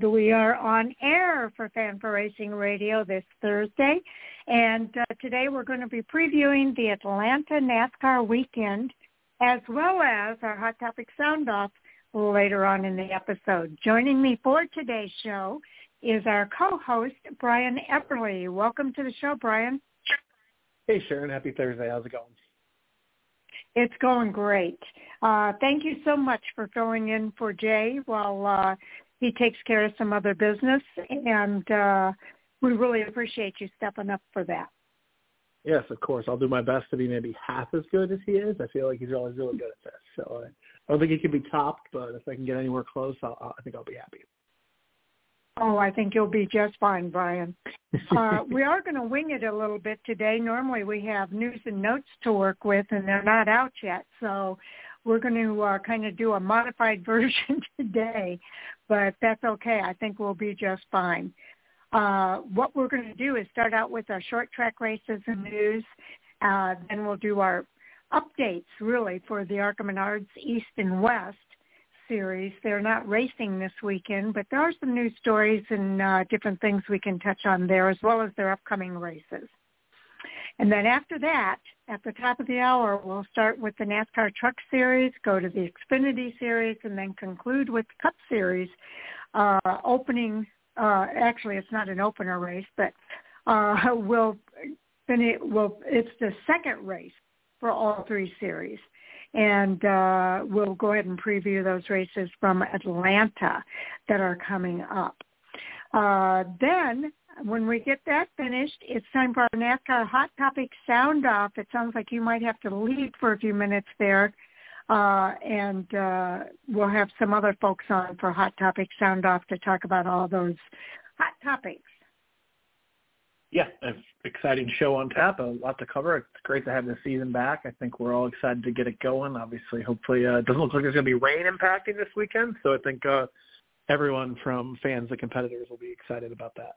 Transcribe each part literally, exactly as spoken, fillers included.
we are on air for Fan for Racing Radio this Thursday, and uh, today we're going to be previewing the Atlanta NASCAR weekend as well as our Hot Topic Sound Off later on in the episode. Joining me for today's show is our co-host, Brian Epperly. Welcome to the show, Brian. Hey, Sharon. Happy Thursday. How's it going? It's going great. Uh, thank you so much for filling in for Jay while uh, he takes care of some other business, and uh, we really appreciate you stepping up for that. Yes, of course. I'll do my best to be maybe half as good as he is. I feel like he's always really good at this. So I don't think he can be topped, but if I can get anywhere close, I'll, I think I'll be happy. Oh, I think you'll be just fine, Brian. Uh, we are going to wing it a little bit today. Normally we have news and notes to work with, and they're not out yet. So we're going to uh, kind of do a modified version today, but that's okay. I think we'll be just fine. Uh, what we're going to do is start out with our short track races and news. Uh, then we'll do our updates, really, for the ARCA Menards East and West series. They're not racing this weekend, but there are some news stories and uh, different things we can touch on there, as well as their upcoming races. And then after that, at the top of the hour, we'll start with the NASCAR Truck Series, go to the Xfinity Series, and then conclude with the Cup Series, uh, opening, uh, actually it's not an opener race, but uh, we'll, it will, it's the second race for all three series. And uh, we'll go ahead and preview those races from Atlanta that are coming up. Uh, then, when we get that finished, it's time for our NASCAR Hot Topic Sound Off. It sounds like you might have to leave for a few minutes there, uh, and uh, we'll have some other folks on for Hot Topic Sound Off to talk about all those hot topics. Yeah, an exciting show on tap, a lot to cover. It's great to have the season back. I think we're all excited to get it going. Obviously, hopefully, uh, it doesn't look like there's going to be rain impacting this weekend, so I think uh, everyone from fans to competitors will be excited about that.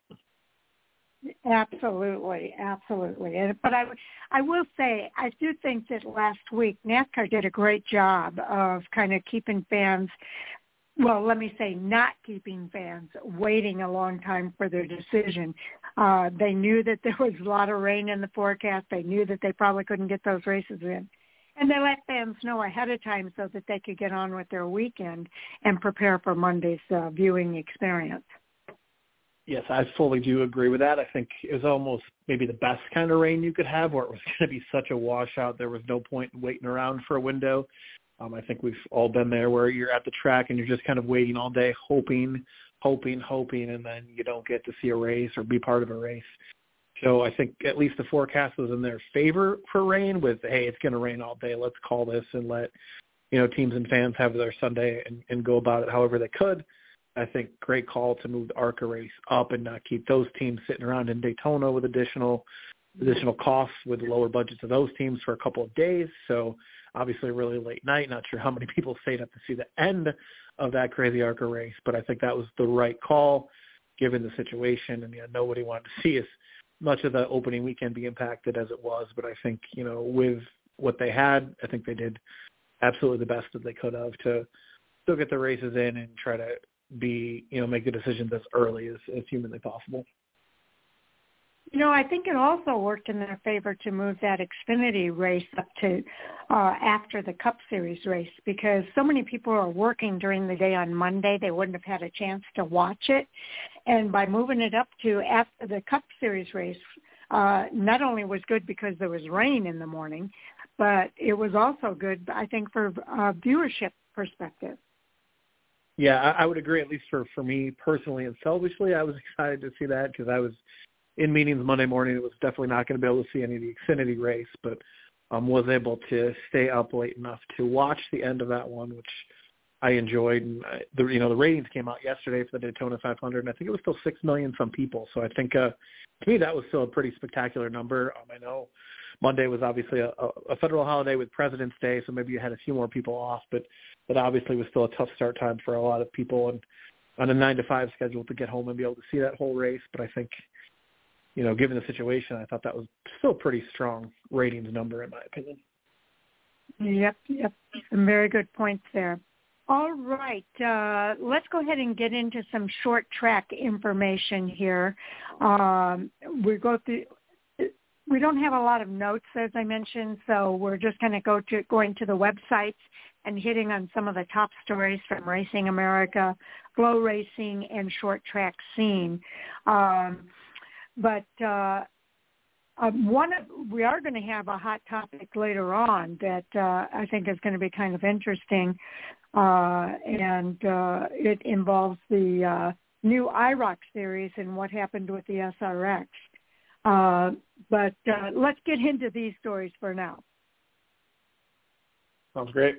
Absolutely, absolutely. And, but I, I will say, I do think that last week NASCAR did a great job of kind of keeping fans, well, let me say not keeping fans waiting a long time for their decision. Uh, they knew that there was a lot of rain in the forecast. They knew that they probably couldn't get those races in. And they let fans know ahead of time so that they could get on with their weekend and prepare for Monday's uh, viewing experience. Yes, I fully do agree with that. I think it was almost maybe the best kind of rain you could have, where it was going to be such a washout. There was no point in waiting around for a window. Um, I think we've all been there where you're at the track and you're just kind of waiting all day, hoping, hoping, hoping, and then you don't get to see a race or be part of a race. So I think at least the forecast was in their favor for rain with, hey, it's going to rain all day. Let's call this and let, you know, teams and fans have their Sunday and, and go about it however they could. I think great call to move the ARCA race up and not keep those teams sitting around in Daytona with additional additional costs with lower budgets of those teams for a couple of days. So obviously a really late night. Not sure how many people stayed up to see the end of that crazy ARCA race, but I think that was the right call given the situation. And, you know, nobody wanted to see as much of the opening weekend be impacted as it was. But I think, you know, with what they had, I think they did absolutely the best that they could have to still get the races in and try to be, you know, make the decisions as early as, as humanly possible. You know, I think it also worked in their favor to move that Xfinity race up to uh, after the Cup Series race, because so many people are working during the day on Monday, they wouldn't have had a chance to watch it. And by moving it up to after the Cup Series race, uh, not only was good because there was rain in the morning, but it was also good, I think, for uh, viewership perspective. Yeah, I, I would agree, at least for, for me personally and selfishly. I was excited to see that because I was in meetings Monday morning. It was definitely not going to be able to see any of the Xfinity race, but um, was able to stay up late enough to watch the end of that one, which I enjoyed. And I, the you know the ratings came out yesterday for the Daytona five hundred, and I think it was still six million some people. So I think uh, to me that was still a pretty spectacular number. Um, I know Monday was obviously a, a federal holiday with President's Day, so maybe you had a few more people off, but that obviously was still a tough start time for a lot of people and on a nine to five schedule to get home and be able to see that whole race. But I think, you know, given the situation, I thought that was still a pretty strong ratings number in my opinion. Yep, yep. Some very good points there. All right. Uh, let's go ahead and get into some short track information here. Um, we go through. We don't have a lot of notes, as I mentioned, so we're just going to go to going to the websites and hitting on some of the top stories from Racing America, Flow Racing, and Short Track Scene. Um, but uh, um, one of, we are going to have a hot topic later on that uh, I think is going to be kind of interesting, uh, and uh, it involves the uh, new I ROC series and what happened with the S R X. Uh, but uh, let's get into these stories for now. Sounds great.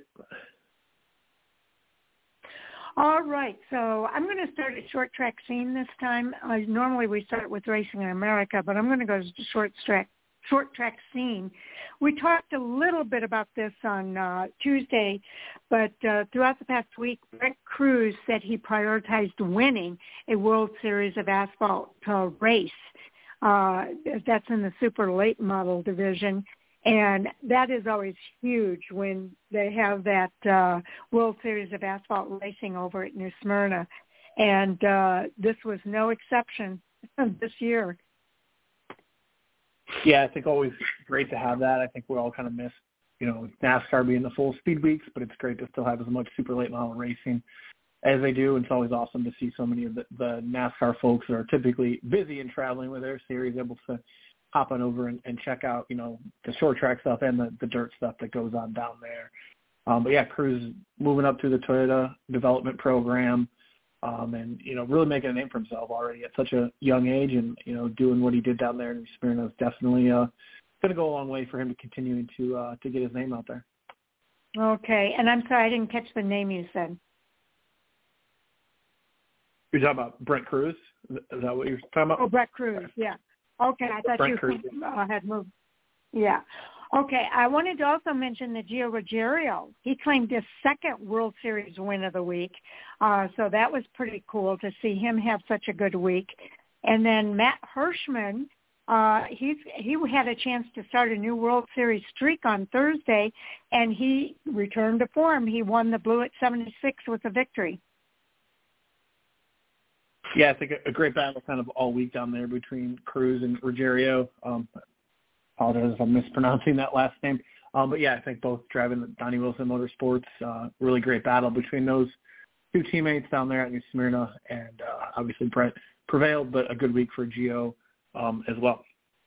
All right, so I'm going to start at Short Track Scene this time. Uh, normally we start with Racing in America, but I'm going to go to Short Track Short Track Scene. We talked a little bit about this on uh, Tuesday, but uh, throughout the past week, Brent Cruz said he prioritized winning a World Series of Asphalt uh, race. Uh, that's in the super late model division. And that is always huge when they have that uh, World Series of Asphalt racing over at New Smyrna. And uh, this was no exception this year. Yeah, I think always great to have that. I think we all kind of miss, you know, NASCAR being the full speed weeks, but it's great to still have as much super late model racing as they do. And it's always awesome to see so many of the, the NASCAR folks that are typically busy and traveling with their series able to hop on over and, and check out, you know, the short track stuff and the, the dirt stuff that goes on down there. Um, but, yeah, Cruz moving up through the Toyota development program um, and, you know, really making a name for himself already at such a young age and, you know, doing what he did down there in Smyrna is definitely uh, going to go a long way for him to continue to, uh, to get his name out there. Okay. And I'm sorry, I didn't catch the name you said. You're talking about Brent Cruz? Is that what you're talking about? Oh, Brent Cruz, yeah. Okay, I thought Brent you Cruz. uh, had moved. Yeah. Okay, I wanted to also mention that Gio Ruggiero. He claimed his second World Series win of the week, uh, so that was pretty cool to see him have such a good week. And then Matt Hirschman, uh, he's, he had a chance to start a new World Series streak on Thursday, and he returned to form. He won the Blue at seventy-six with a victory. Yeah, I think a, a great battle kind of all week down there between Cruz and Ruggiero. Um, apologize if I'm mispronouncing that last name. Um, but, yeah, I think both driving the Donnie Wilson Motorsports, uh, really great battle between those two teammates down there at New Smyrna. And uh, obviously Brent prevailed, but a good week for Gio um, as well.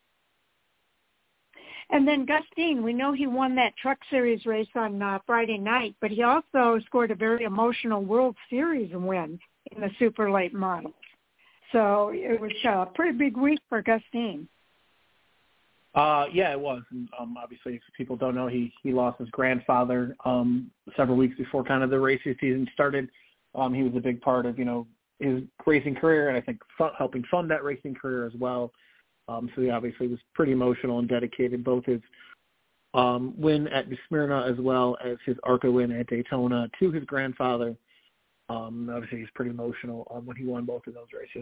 And then Gus Dean, we know he won that Truck Series race on uh, Friday night, but he also scored a very emotional World Series win in the super late models. So it was a pretty big week for Gus Dean. Uh, yeah, it was. And, um, obviously, if people don't know, he, he lost his grandfather um, several weeks before kind of the racing season started. Um, he was a big part of, you know, his racing career and I think fun, helping fund that racing career as well. Um, so he obviously was pretty emotional and dedicated, both his um, win at Smyrna as well as his ARCA win at Daytona to his grandfather. Um, obviously, he's pretty emotional um, when he won both of those races.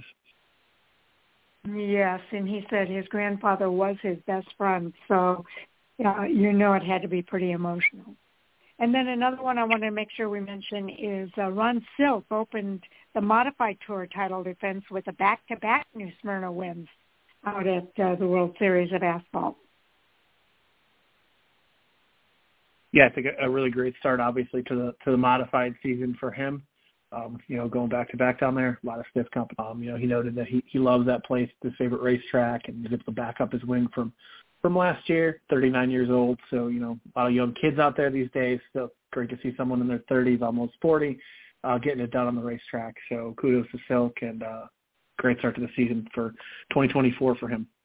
Yes, and he said his grandfather was his best friend, so uh, you know it had to be pretty emotional. And then another one I want to make sure we mention is uh, Ron Silk opened the Modified Tour title defense with a back-to-back New Smyrna wins out at uh, the World Series of Asphalt. Yeah, I think a, a really great start, obviously, to the to the modified season for him. Um, you know, going back to back down there, a lot of stiff company. Um, you know, he noted that he, he loves that place, his favorite racetrack, and he's able to back up his wing from, from last year, thirty-nine years old. So, you know, a lot of young kids out there these days. So great to see someone in their thirties, almost forty, uh, getting it done on the racetrack. So kudos to Silk, and uh, great start to the season for twenty twenty-four for him.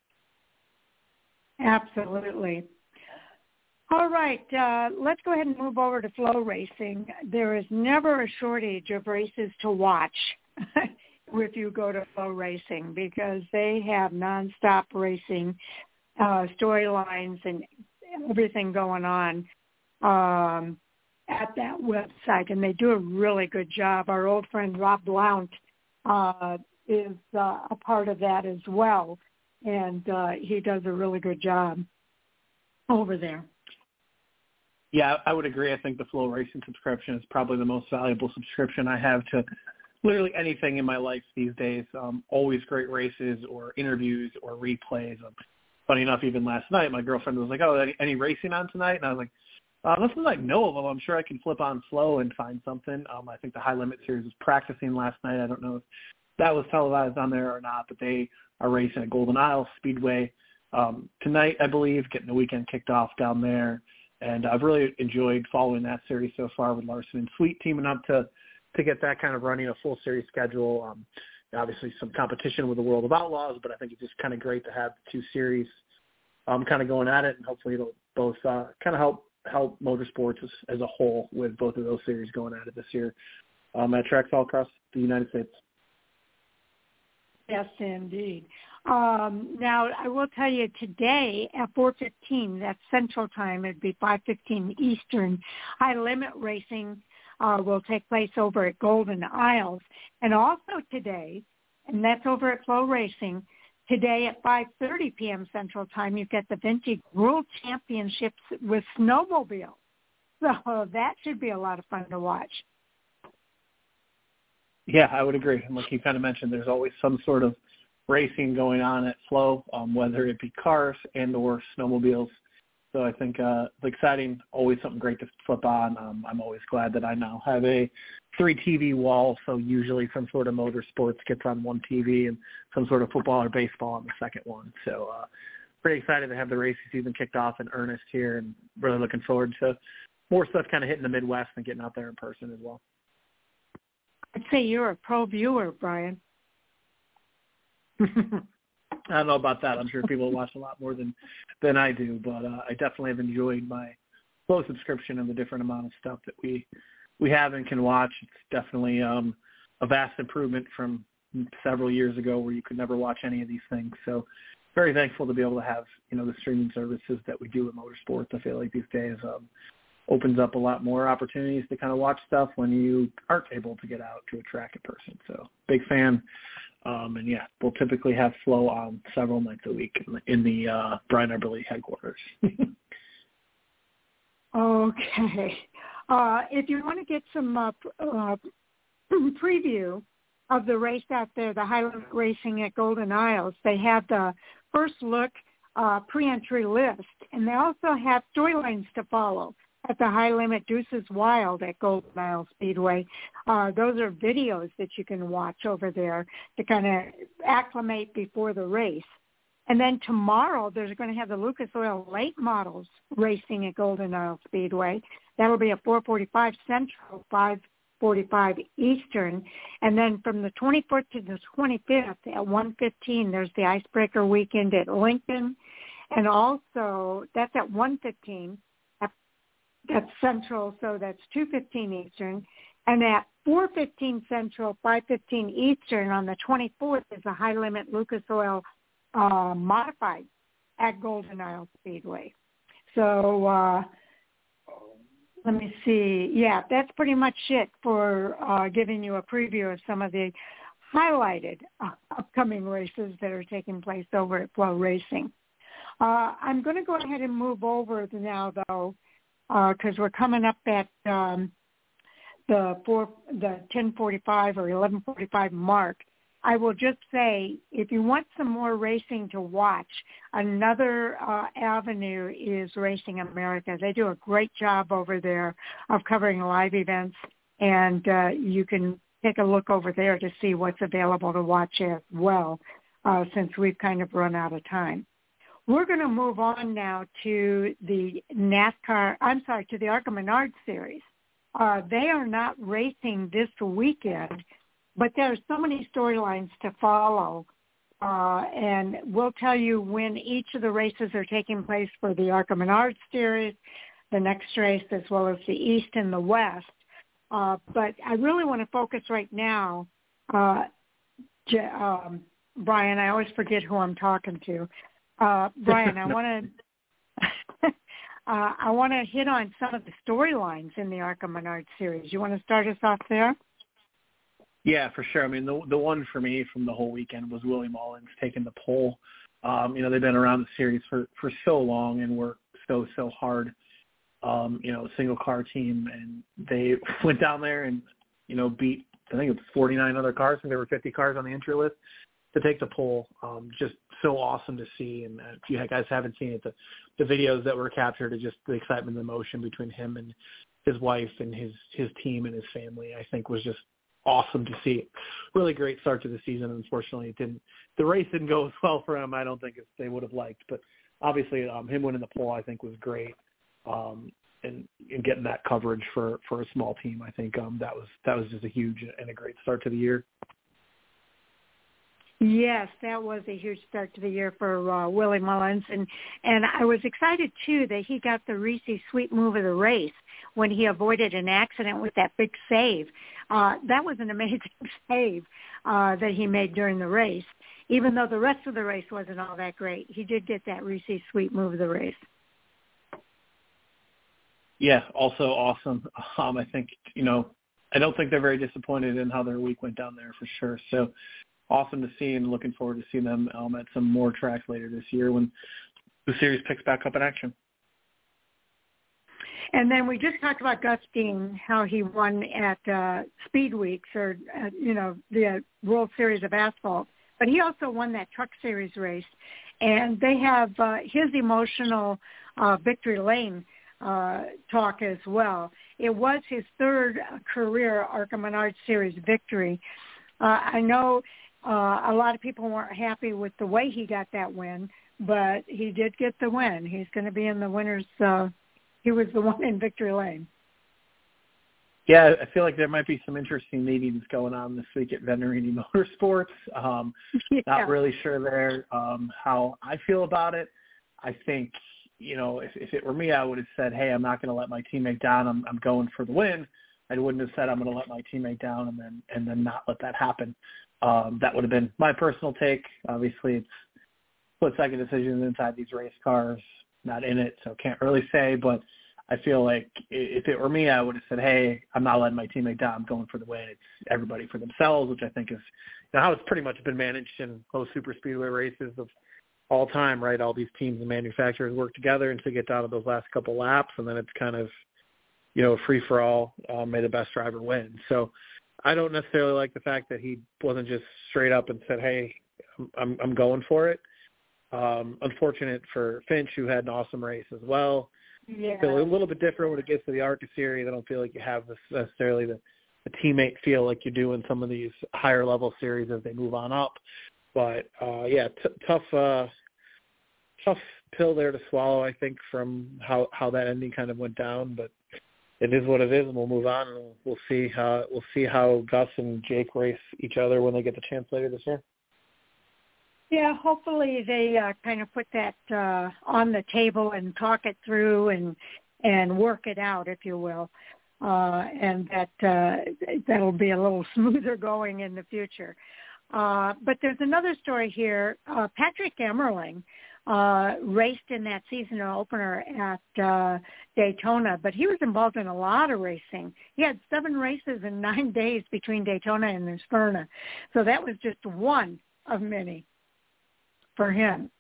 Absolutely. All right, uh, let's go ahead and move over to Flow Racing. There is never a shortage of races to watch if you go to Flow Racing because they have nonstop racing, uh, storylines, and everything going on um, at that website, and they do a really good job. Our old friend Rob Blount uh, is uh, a part of that as well, and uh, he does a really good job over there. Yeah, I would agree. I think the Flow Racing subscription is probably the most valuable subscription I have to literally anything in my life these days. Um, always great races or interviews or replays. Um, funny enough, even last night, my girlfriend was like, oh, any, any racing on tonight? And I was like, uh, unless I know of them, I'm sure I can flip on Flow and find something. Um, I think the High Limit Series was practicing last night. I don't know if that was televised on there or not, but they are racing at Golden Isle Speedway um, tonight, I believe, getting the weekend kicked off down there. And I've really enjoyed following that series so far with Larson and Sweet teaming up to, to get that kind of running a full series schedule. Um, obviously some competition with the World of Outlaws, but I think it's just kind of great to have the two series um, kind of going at it, and hopefully it'll both uh, kind of help help motorsports as, as a whole with both of those series going at it this year um, at tracks all across the United States. Yes, indeed. Um, now, I will tell you today at four fifteen, that's Central Time, it'd be five fifteen Eastern, High Limit Racing uh, will take place over at Golden Isles. And also today, and that's over at Flow Racing, today at five thirty p.m. Central Time, you get the Vintage World Championships with snowmobiles. So that should be a lot of fun to watch. Yeah, I would agree. And like you kind of mentioned, there's always some sort of racing going on at Flow, um, whether it be cars and or snowmobiles. So I think uh, it's exciting, always something great to flip on. Um, I'm always glad that I now have a three T V wall, so usually some sort of motorsports gets on one T V and some sort of football or baseball on the second one. So uh, pretty excited to have the racing season kicked off in earnest here, and really looking forward to more stuff kind of hitting the Midwest and getting out there in person as well. I'd say you're a pro viewer, Brian. I don't know about that. I'm sure people watch a lot more than, than I do, but uh, I definitely have enjoyed my Flow subscription and the different amount of stuff that we we have and can watch. It's definitely um, a vast improvement from several years ago where you could never watch any of these things. So very thankful to be able to have, you know, the streaming services that we do with motorsports. I feel like these days um, opens up a lot more opportunities to kind of watch stuff when you aren't able to get out to a track in person. So big fan. Um, and, yeah, we'll typically have Flow on several nights a week in the, in the uh, Brian Eberly headquarters. Okay. Uh, if you want to get some uh, uh, preview of the race out there, the High Limit Racing at Golden Isles, they have the first look uh, pre-entry list, and they also have storylines to follow at the High Limit Deuces Wild at Golden Isle Speedway. Uh, those are videos that you can watch over there to kind of acclimate before the race. And then tomorrow, there's going to have the Lucas Oil late models racing at Golden Isle Speedway. That'll be at four forty-five Central, five forty-five Eastern. And then from the twenty-fourth to the twenty-fifth at one fifteen, there's the Icebreaker Weekend at Lincoln. And also, that's at one fifteen. That's Central, so that's two fifteen Eastern. And at four fifteen Central, five fifteen Eastern on the twenty-fourth is a High Limit Lucas Oil uh, Modified at Golden Isle Speedway. So uh, let me see. Yeah, that's pretty much it for uh, giving you a preview of some of the highlighted uh, upcoming races that are taking place over at Flow Racing. Uh, I'm going to go ahead and move over now, though, because uh, we're coming up at um, the four, the ten forty-five or eleven forty-five mark. I will just say, if you want some more racing to watch, another uh, avenue is Racing America. They do a great job over there of covering live events, and uh, you can take a look over there to see what's available to watch as well, uh, since we've kind of run out of time. We're going to move on now to the NASCAR, I'm sorry, to the ARCA Menard Series. Uh, they are not racing this weekend, but there are so many storylines to follow, uh, and we'll tell you when each of the races are taking place for the ARCA Menard Series, the next race, as well as the East and the West. Uh, but I really want to focus right now, uh, J- um, Brian, I always forget who I'm talking to. Uh, Brian, I want to uh, I want to hit on some of the storylines in the ARCA Menard Series. You want to start us off there? Yeah, for sure. I mean, the the one for me from the whole weekend was Willie Mullins taking the pole. Um, you know, they've been around the series for, for so long and worked so, so hard um, you know, a single car team, and they went down there and, you know, beat, I think it was forty-nine other cars, and there were fifty cars on the entry list to take the pole. Um, just so awesome to see. And if you guys haven't seen it, the, the videos that were captured are just the excitement and the emotion between him and his wife and his, his team and his family, I think was just awesome to see. Really great start to the season. Unfortunately, it didn't, the race didn't go as well for him. I don't think it's, they would have liked, but obviously um, him winning the pole, I think was great. Um, and, and getting that coverage for, for a small team, I think um, that was, that was just a huge and a great start to the year. Yes, that was a huge start to the year for uh, Willie Mullins, and and I was excited too that he got the Reese Sweet Move of the race when he avoided an accident with that big save. Uh, that was an amazing save uh, that he made during the race, even though the rest of the race wasn't all that great. He did get that Reese Sweet Move of the race. Yeah, also awesome. Um, I think, you know, I don't think they're very disappointed in how their week went down there for sure. So awesome to see, and looking forward to seeing them um, at some more tracks later this year when the series picks back up in action. And then we just talked about Gus Dean, how he won at uh, Speed Weeks or, uh, you know, the World Series of Asphalt. But he also won that Truck Series race. And they have uh, his emotional uh, victory lane uh, talk as well. It was his third career ARCA Menard Series victory. Uh, I know uh, a lot of people weren't happy with the way he got that win, but he did get the win. He's going to be in the winners. Uh, he was the one in victory lane. Yeah, I feel like there might be some interesting meetings going on this week at Venturini Motorsports. Um, yeah. Not really sure there um, how I feel about it. I think, you know, if, if it were me, I would have said, hey, I'm not going to let my teammate down. I'm, I'm going for the win. I wouldn't have said I'm going to let my teammate down and then and then not let that happen. Um, that would have been my personal take. Obviously, it's split-second decisions inside these race cars, not in it, so can't really say. But I feel like if it were me, I would have said, hey, I'm not letting my teammate down. I'm going for the win. It's everybody for themselves, which I think is you know, how it's pretty much been managed in most super speedway races of all time, right? All these teams and manufacturers work together and to get down to those last couple laps, and then it's kind of, you know, free for all, um, may the best driver win. So I don't necessarily like the fact that he wasn't just straight up and said, hey, I'm, I'm going for it. Um, unfortunate for Finch, who had an awesome race as well. Yeah. Feel a little bit different when it gets to the ARCA series. I don't feel like you have this necessarily the, the teammate feel like you do in some of these higher level series as they move on up. But uh, yeah, t- tough, uh, tough pill there to swallow, I think, from how, how that ending kind of went down. But it is what it is, and we'll move on, and we'll see how we'll see how Gus and Jake race each other when they get the chance later this year. Yeah, hopefully they uh, kind of put that uh, on the table and talk it through and and work it out, if you will, uh, and that uh, that'll be a little smoother going in the future. Uh, but there's another story here. Uh, Patrick Emmerling uh, raced in that season opener at uh, Daytona, but he was involved in a lot of racing. He had seven races in nine days between Daytona and New Smyrna. So that was just one of many for him.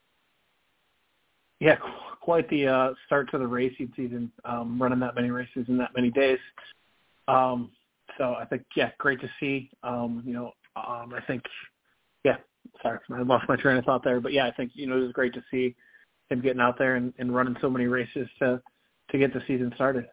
Yeah, quite the uh, start to the racing season, um, running that many races in that many days. Um, so I think, yeah, great to see. Um, you know, um, I think, yeah, sorry, I lost my train of thought there. But, yeah, I think, you know, it was great to see him getting out there and, and running so many races to, to get the season started.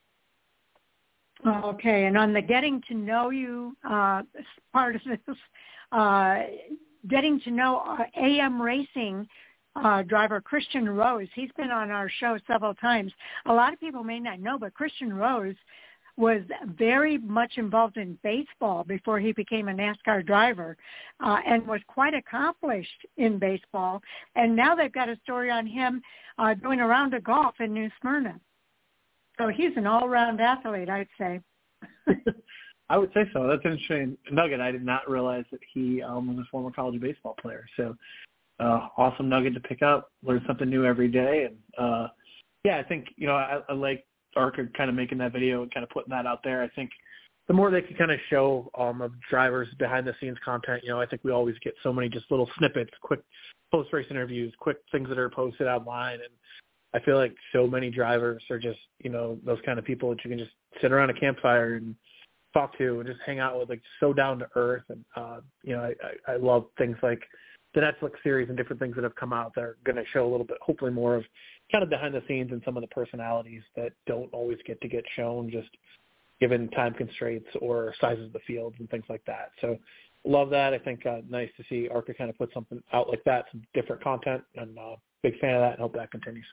Okay, and on the getting to know you uh, part of this, uh, getting to know uh, A M Racing uh, driver Christian Rose. He's been on our show several times. A lot of people may not know, but Christian Rose was very much involved in baseball before he became a NASCAR driver uh, and was quite accomplished in baseball. And now they've got a story on him uh, doing a round of golf in New Smyrna. So he's an all-around athlete, I'd say. I would say so. That's an interesting nugget. I did not realize that he um, was a former college baseball player. So uh, awesome nugget to pick up. Learn something new every day. And, uh, yeah, I think, you know, I, I like ARCA kind of making that video and kind of putting that out there. I think the more they can kind of show um, of drivers behind-the-scenes content, you know, I think we always get so many just little snippets, quick post-race interviews, quick things that are posted online. And I feel like so many drivers are just, you know, those kind of people that you can just sit around a campfire and talk to and just hang out with, like so down to earth. And, uh, you know, I, I, I love things like the Netflix series and different things that have come out that are going to show a little bit, hopefully more of kind of behind the scenes and some of the personalities that don't always get to get shown just given time constraints or sizes of the fields and things like that. So love that. I think uh, nice to see ARCA kind of put something out like that, some different content, and uh, big fan of that and hope that continues.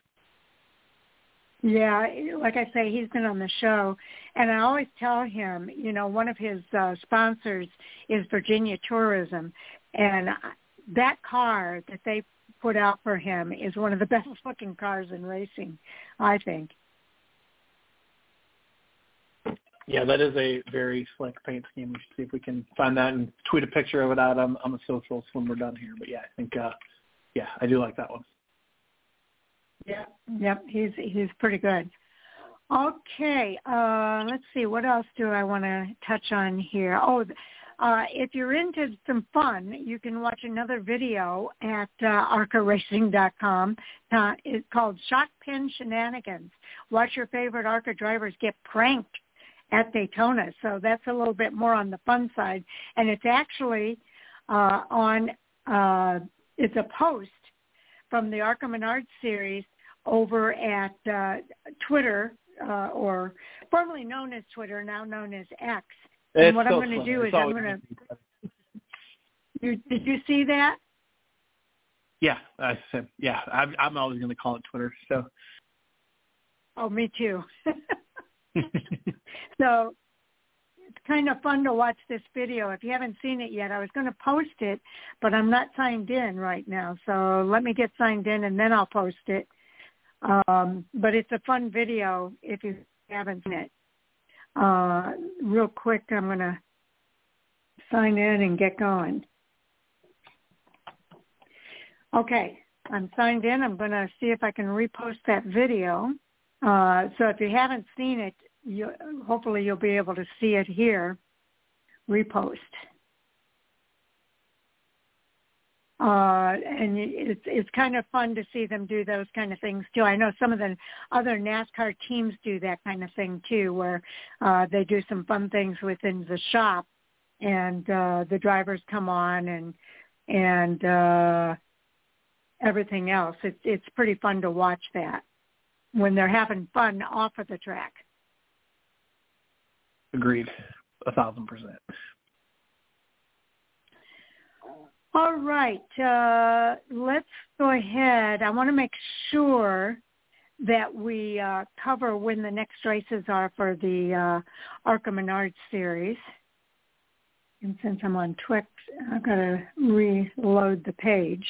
Yeah, like I say, he's been on the show, and I always tell him, you know, one of his uh, sponsors is Virginia Tourism, and that car that they put out for him is one of the best looking cars in racing, I think. Yeah, that is a very slick paint scheme. We should see if we can find that and tweet a picture of it out on, on the socials when we're done here. But yeah, I think, uh, yeah, I do like that one. Yeah, yep, he's he's pretty good. Okay, uh, let's see, what else do I want to touch on here? Oh, uh, if you're into some fun, you can watch another video at uh, arca racing dot com. Uh, it's called Shock Pen Shenanigans. Watch your favorite ARCA drivers get pranked at Daytona. So that's a little bit more on the fun side. And it's actually uh, on, uh, it's a post from the ARCA Menards series over at uh, Twitter, uh, or formerly known as Twitter, now known as X. And it's what so I'm going to funny. do it's is I'm going to, you, did you see that? Yeah, I said, yeah, I'm, I'm always going to call it Twitter. So. Oh, me too. So it's kind of fun to watch this video. If you haven't seen it yet, I was going to post it, but I'm not signed in right now. So let me get signed in and then I'll post it. Um, but it's a fun video if you haven't seen it. Uh, real quick, I'm going to sign in and get going. Okay, I'm signed in. I'm going to see if I can repost that video. Uh, so if you haven't seen it, you, hopefully you'll be able to see it here. Repost. Uh, and it's it's kind of fun to see them do those kind of things too. I know some of the other NASCAR teams do that kind of thing too, where uh, they do some fun things within the shop, and uh, the drivers come on and and uh, everything else. It's it's pretty fun to watch that when they're having fun off of the track. Agreed, a thousand percent. All right, uh, let's go ahead. I want to make sure that we uh, cover when the next races are for the uh, ARCA Menards series. And since I'm on Twix, I've got to reload the page.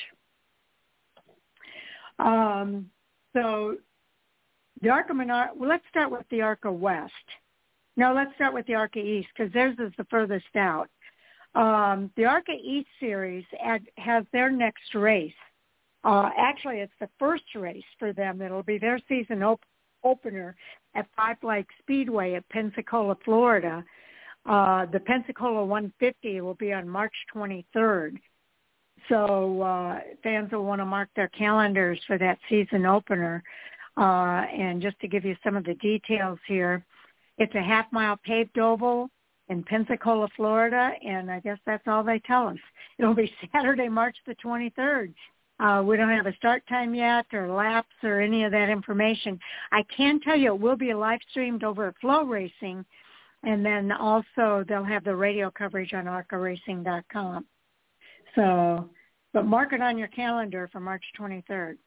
Um, so the ARCA Menards, well, let's start with the ARCA West. No, let's start with the ARCA East because theirs is the furthest out. Um, the ARCA East Series ad, has their next race. Uh, actually, it's the first race for them. It'll be their season op- opener at Five Lakes Speedway at Pensacola, Florida. Uh, the Pensacola one fifty will be on March twenty-third. So uh, fans will want to mark their calendars for that season opener. Uh, and just to give you some of the details here, it's a half-mile paved oval in Pensacola, Florida, and I guess that's all they tell us. It'll be Saturday, March the twenty-third. Uh, we don't have a start time yet or laps or any of that information. I can tell you it will be live streamed over at Flow Racing, and then also they'll have the radio coverage on arca racing dot com. So, but mark it on your calendar for March twenty-third.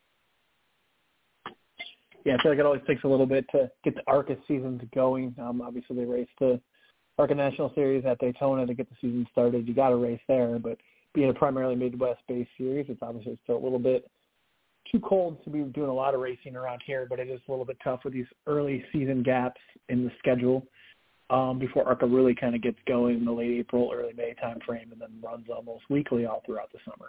Yeah, I feel like it always takes a little bit to get the ARCA season going. Um, obviously, they race the ARCA National Series at Daytona to get the season started. You got to race there, but being a primarily Midwest-based series, it's obviously still a little bit too cold to be doing a lot of racing around here, but it is a little bit tough with these early season gaps in the schedule um, before ARCA really kind of gets going in the late April, early May time frame, and then runs almost weekly all throughout the summer.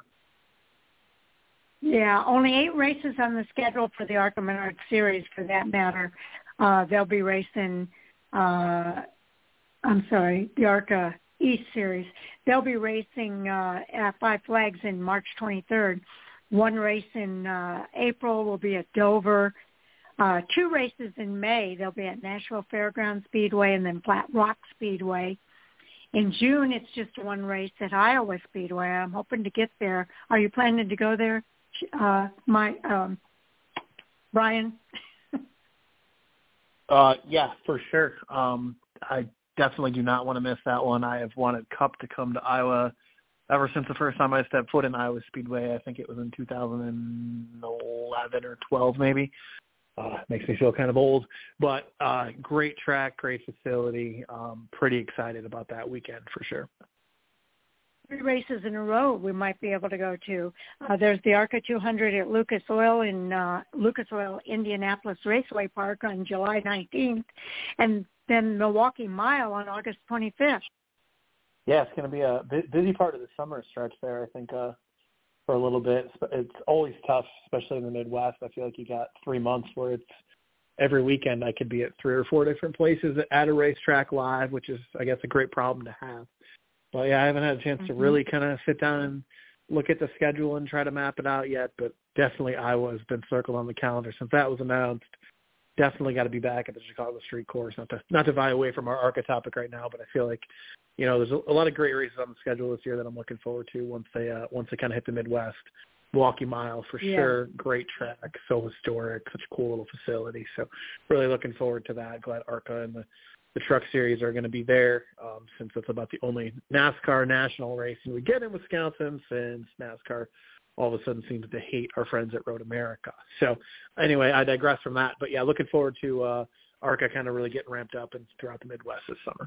Yeah, only eight races on the schedule for the ARCA Menards series, for that matter. Uh, they'll be racing, uh, I'm sorry, the ARCA East series. They'll be racing uh, at Five Flags in March twenty-third. One race in uh, April will be at Dover. uh, two races in May. They'll be at Nashville Fairgrounds Speedway and then Flat Rock Speedway. In June, it's just one race at Iowa Speedway. I'm hoping to get there. Are you planning to go there, uh, my um, Brian? uh, yeah, for sure. Um, I definitely do not want to miss that one. I have wanted Cup to come to Iowa ever since the first time I stepped foot in Iowa Speedway. I think it was in two thousand eleven or twelve maybe. Uh, makes me feel kind of old, but uh, great track, great facility. Um, pretty excited about that weekend for sure. Three races in a row we might be able to go to. Uh, there's the ARCA two hundred at Lucas Oil in uh, Lucas Oil Indianapolis Raceway Park on July nineteenth, and then Milwaukee Mile on August twenty-fifth. Yeah, it's going to be a busy part of the summer stretch there, I think, uh, for a little bit. It's always tough, especially in the Midwest. I feel like you got three months where it's every weekend I could be at three or four different places at a racetrack live, which is, I guess, a great problem to have. But, yeah, I haven't had a chance mm-hmm. to really kind of sit down and look at the schedule and try to map it out yet, but definitely Iowa has been circled on the calendar since that was announced. Definitely got to be back at the Chicago Street Course. Not to not to vie away from our ARCA topic right now, but I feel like, you know, there's a, a lot of great races on the schedule this year that I'm looking forward to once they uh, once they kind of hit the Midwest. Milwaukee Mile for yeah. sure, great track, so historic, such a cool little facility. So really looking forward to that. Glad ARCA and the, the Truck Series are going to be there um, since it's about the only NASCAR national racing we get in Wisconsin since NASCAR all of a sudden seems to hate our friends at Road America. So anyway, I digress from that. But, yeah, looking forward to uh, ARCA kind of really getting ramped up and throughout the Midwest this summer.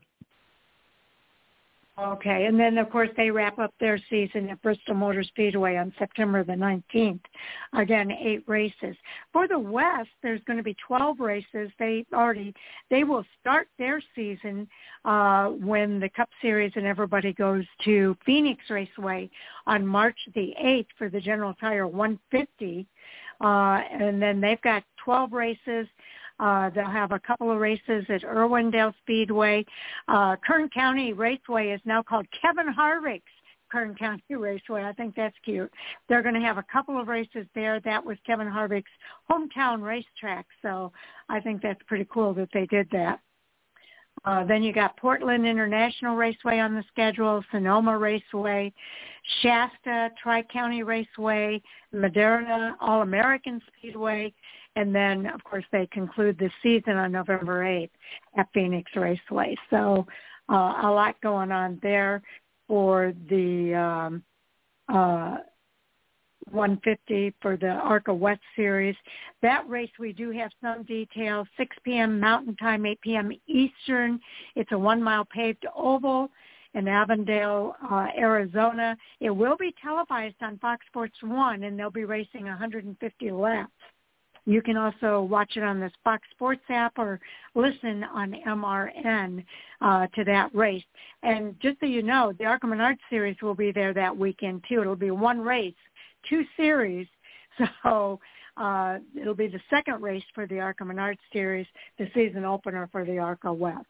Okay, and then, of course, they wrap up their season at Bristol Motor Speedway on September the nineteenth. Again, eight races. For the West, there's going to be twelve races. They already they will start their season uh, when the Cup Series and everybody goes to Phoenix Raceway on March the eighth for the General Tire one fifty. Uh, and then they've got twelve races. Uh, they'll have a couple of races at Irwindale Speedway. Uh, Kern County Raceway is now called Kevin Harvick's Kern County Raceway. I think that's cute. They're going to have a couple of races there. That was Kevin Harvick's hometown racetrack, so I think that's pretty cool that they did that. Uh, then you got Portland International Raceway on the schedule, Sonoma Raceway, Shasta Tri-County Raceway, Moderna All-American Speedway, and then, of course, they conclude the season on November eighth at Phoenix Raceway. So uh, a lot going on there for the um, uh, one fifty for the ARCA West Series. That race, we do have some details, six p.m. Mountain Time, eight p.m. Eastern. It's a one-mile paved oval in Avondale, uh, Arizona. It will be televised on Fox Sports one, and they'll be racing one hundred fifty laps. You can also watch it on this Fox Sports app or listen on M R N uh, to that race. And just so you know, the ARCA Menards Series will be there that weekend, too. It'll be one race, two series. So uh, it'll be the second race for the ARCA Menards Series, the season opener for the ARCA West.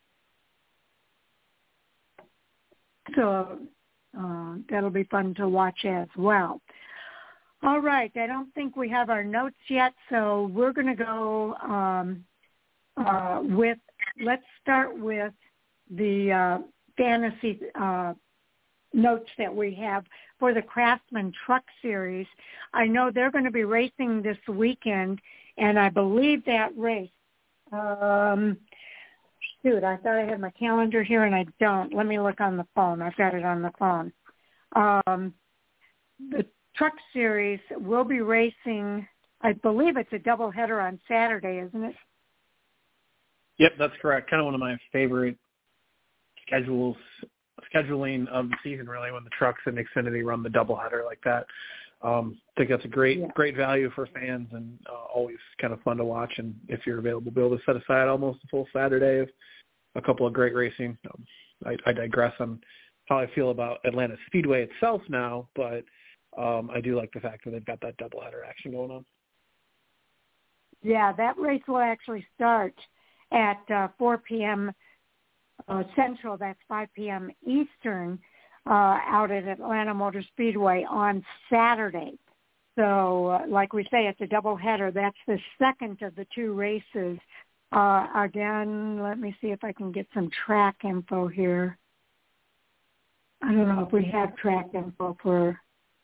So uh, that'll be fun to watch as well. All right, I don't think we have our notes yet, so we're going to go um, uh, with, let's start with the uh, fantasy uh, notes that we have for the Craftsman Truck Series. I know they're going to be racing this weekend, and I believe that race, um, shoot, I thought I had my calendar here, and I don't. Let me look on the phone. I've got it on the phone. Um, the Truck Series will be racing, I believe it's a doubleheader on Saturday, isn't it? Yep, that's correct. Kind of one of my favorite schedules, scheduling of the season, really, when the trucks and Xfinity run the doubleheader like that. Um, I think that's a great, yeah. great value for fans and uh, always kind of fun to watch. And if you're available, be able to set aside almost a full Saturday of a couple of great racing. Um, I, I digress on how I feel about Atlanta Speedway itself now, but Um, I do like the fact that they've got that doubleheader action going on. Yeah, that race will actually start at uh, four p.m. Uh, Central. That's five p.m. Eastern uh, out at Atlanta Motor Speedway on Saturday. So, uh, like we say, it's a doubleheader. That's the second of the two races. Uh, again, let me see if I can get some track info here. I don't know if we have track info for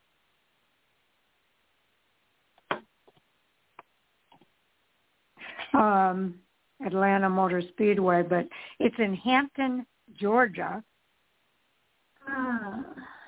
um, Atlanta Motor Speedway, but it's in Hampton, Georgia. Uh,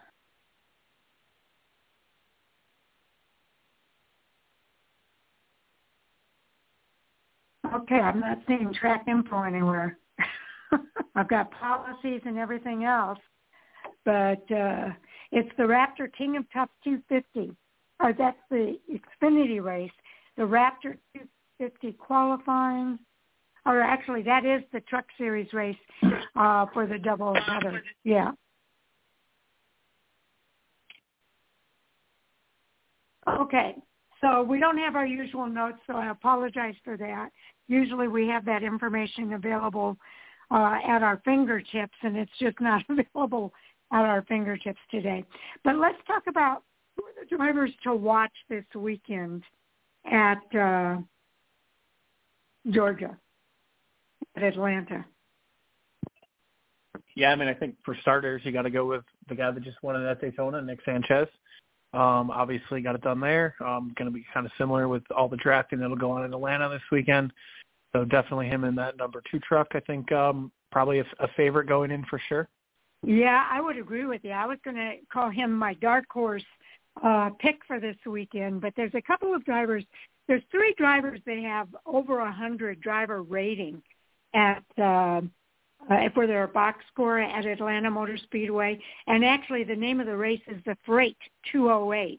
okay, I'm not seeing track info anywhere. I've got policies and everything else, but uh, it's the Raptor King of Tough two fifty. Or that's the Xfinity race, the Raptor two fifty qualifying. Or actually, that is the Truck Series race uh, for the double header. Yeah. Okay. So we don't have our usual notes, so I apologize for that. Usually we have that information available uh, at our fingertips, and it's just not available at our fingertips today. But let's talk about who are the drivers to watch this weekend at uh, Georgia, at Atlanta. Yeah, I mean, I think for starters, you got to go with the guy that just won it at Daytona, Nick Sanchez. Um, obviously got it done there. Um, going to be kind of similar with all the drafting that'll go on in Atlanta this weekend. So definitely him in that number two truck, I think um, probably a, a favorite going in for sure. Yeah, I would agree with you. I was going to call him my dark horse uh, pick for this weekend, but there's a couple of drivers. There's three drivers that have over a hundred driver rating at uh, uh, for their box score at Atlanta Motor Speedway. And actually the name of the race is the Freight two oh eight.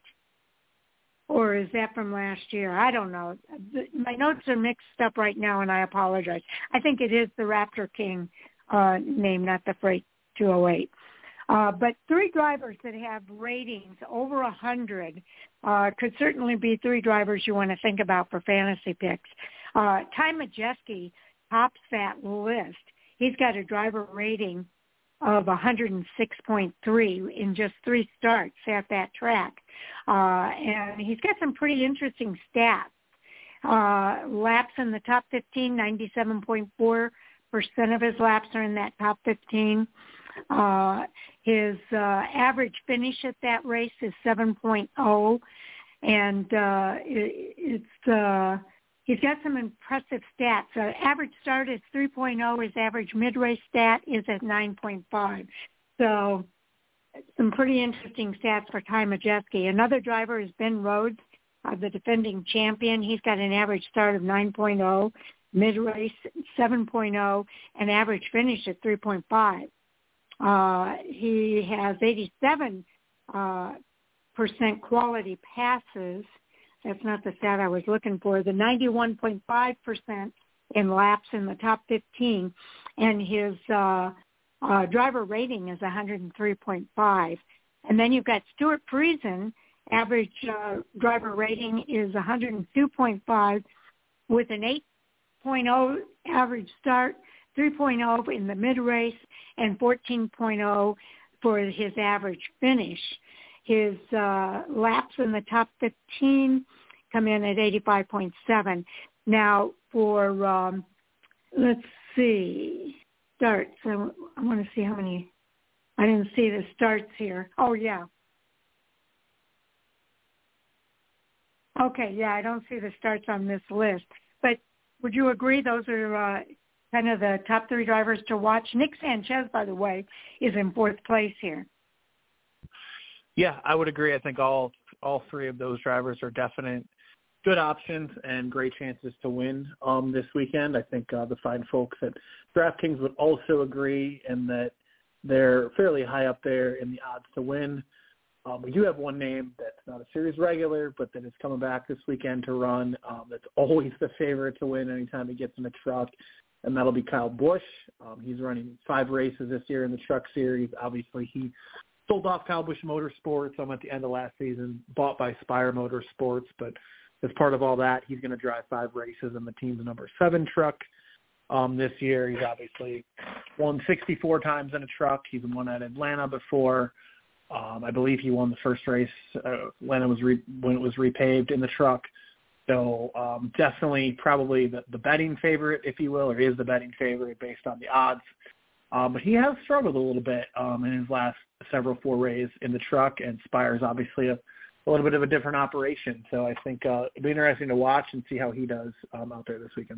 Or is that from last year? I don't know. My notes are mixed up right now, and I apologize. I think it is the Raptor King uh, name, not the Freight two oh eight. Uh, but three drivers that have ratings over one hundred uh, could certainly be three drivers you want to think about for fantasy picks. Uh, Ty Majeski tops that list. He's got a driver rating of one hundred six point three in just three starts at that track. Uh, and he's got some pretty interesting stats. Uh, laps in the top fifteen, ninety-seven point four percent of his laps are in that top fifteen. Uh, his uh, average finish at that race is seven point oh, and uh, it, it's uh, he's got some impressive stats. Uh, average start is three point oh. His average mid-race stat is at nine point five. So some pretty interesting stats for Ty Majeski. Another driver is Ben Rhodes, uh, the defending champion. He's got an average start of nine point oh, mid-race seven point oh, and average finish at three point five. Uh, he has eighty-seven uh, percent quality passes. That's not the stat I was looking for. The ninety-one point five percent in laps in the top fifteen, and his uh, uh, driver rating is one hundred three point five. And then you've got Stuart Friesen. Average uh, driver rating is one hundred two point five with an eight point oh average start, three point oh in the mid-race, and fourteen point oh for his average finish. His uh, laps in the top fifteen come in at eighty-five point seven. Now, for, um, let's see, starts. I, I want to see how many. I didn't see the starts here. Oh, yeah. Okay, yeah, I don't see the starts on this list. But would you agree those are uh, kind of the top three drivers to watch? Nick Sanchez, by the way, is in fourth place here. Yeah, I would agree. I think all all three of those drivers are definite good options and great chances to win um, this weekend. I think uh, the fine folks at DraftKings would also agree in that they're fairly high up there in the odds to win. Um, we do have one name that's not a series regular, but that is coming back this weekend to run. Um, that's always the favorite to win anytime he gets in a truck, and that'll be Kyle Busch. Um, he's running five races this year in the Truck Series. Obviously, he sold off Kyle Busch Motorsports um, at the end of last season, bought by Spire Motorsports, but as part of all that, he's going to drive five races in the team's number seven truck um, this year. He's obviously won sixty-four times in a truck. He's won at Atlanta before. Um, I believe he won the first race uh, when it was re- when it was repaved in the truck. So um, definitely probably the, the betting favorite, if you will, or is the betting favorite based on the odds. Um, but he has struggled a little bit um, in his last several forays in the truck, and Spire's obviously a, a little bit of a different operation. So I think uh, it'll be interesting to watch and see how he does um, out there this weekend.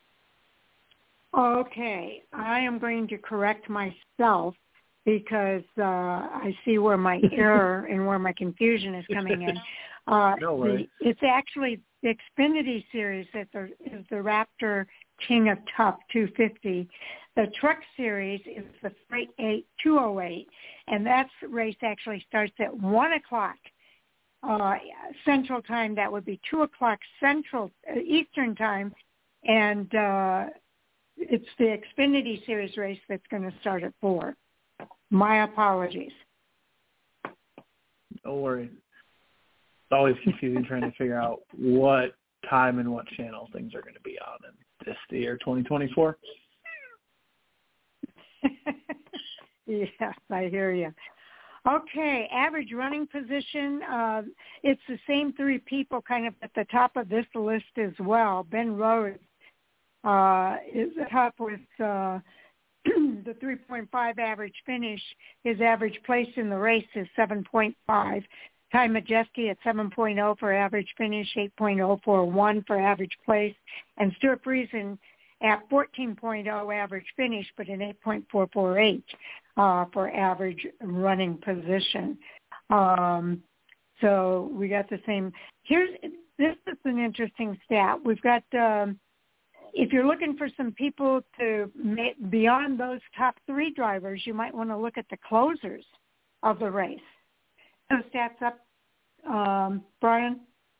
Okay, I am going to correct myself because uh, I see where my error and where my confusion is coming in. Uh, no worries. The, it's actually the Xfinity Series that the, is the Raptor King of Tough two fifty. The Truck Series is the Freight eight two oh eight, and that race actually starts at one o'clock uh, Central Time. That would be two o'clock Central uh, Eastern Time, and uh, it's the Xfinity Series race that's going to start at four. My apologies. No worries. It's always confusing trying to figure out what time and what channel things are going to be on in this year, twenty twenty-four. Yes, I hear you. Okay, average running position. Uh, it's the same three people kind of at the top of this list as well. Ben Rhodes uh, is up with uh, the three point five average finish. His average place in the race is seven point five. Ty Majeski at seven point oh for average finish, eight point oh four one for average place, and Stuart Friesen at fourteen point oh average finish, but an eight point four four eight uh, for average running position. Um, so we got the same. Here's this is an interesting stat. We've got um, if you're looking for some people to make, beyond those top three drivers, you might want to look at the closers of the race. Those stats up, um, Brian?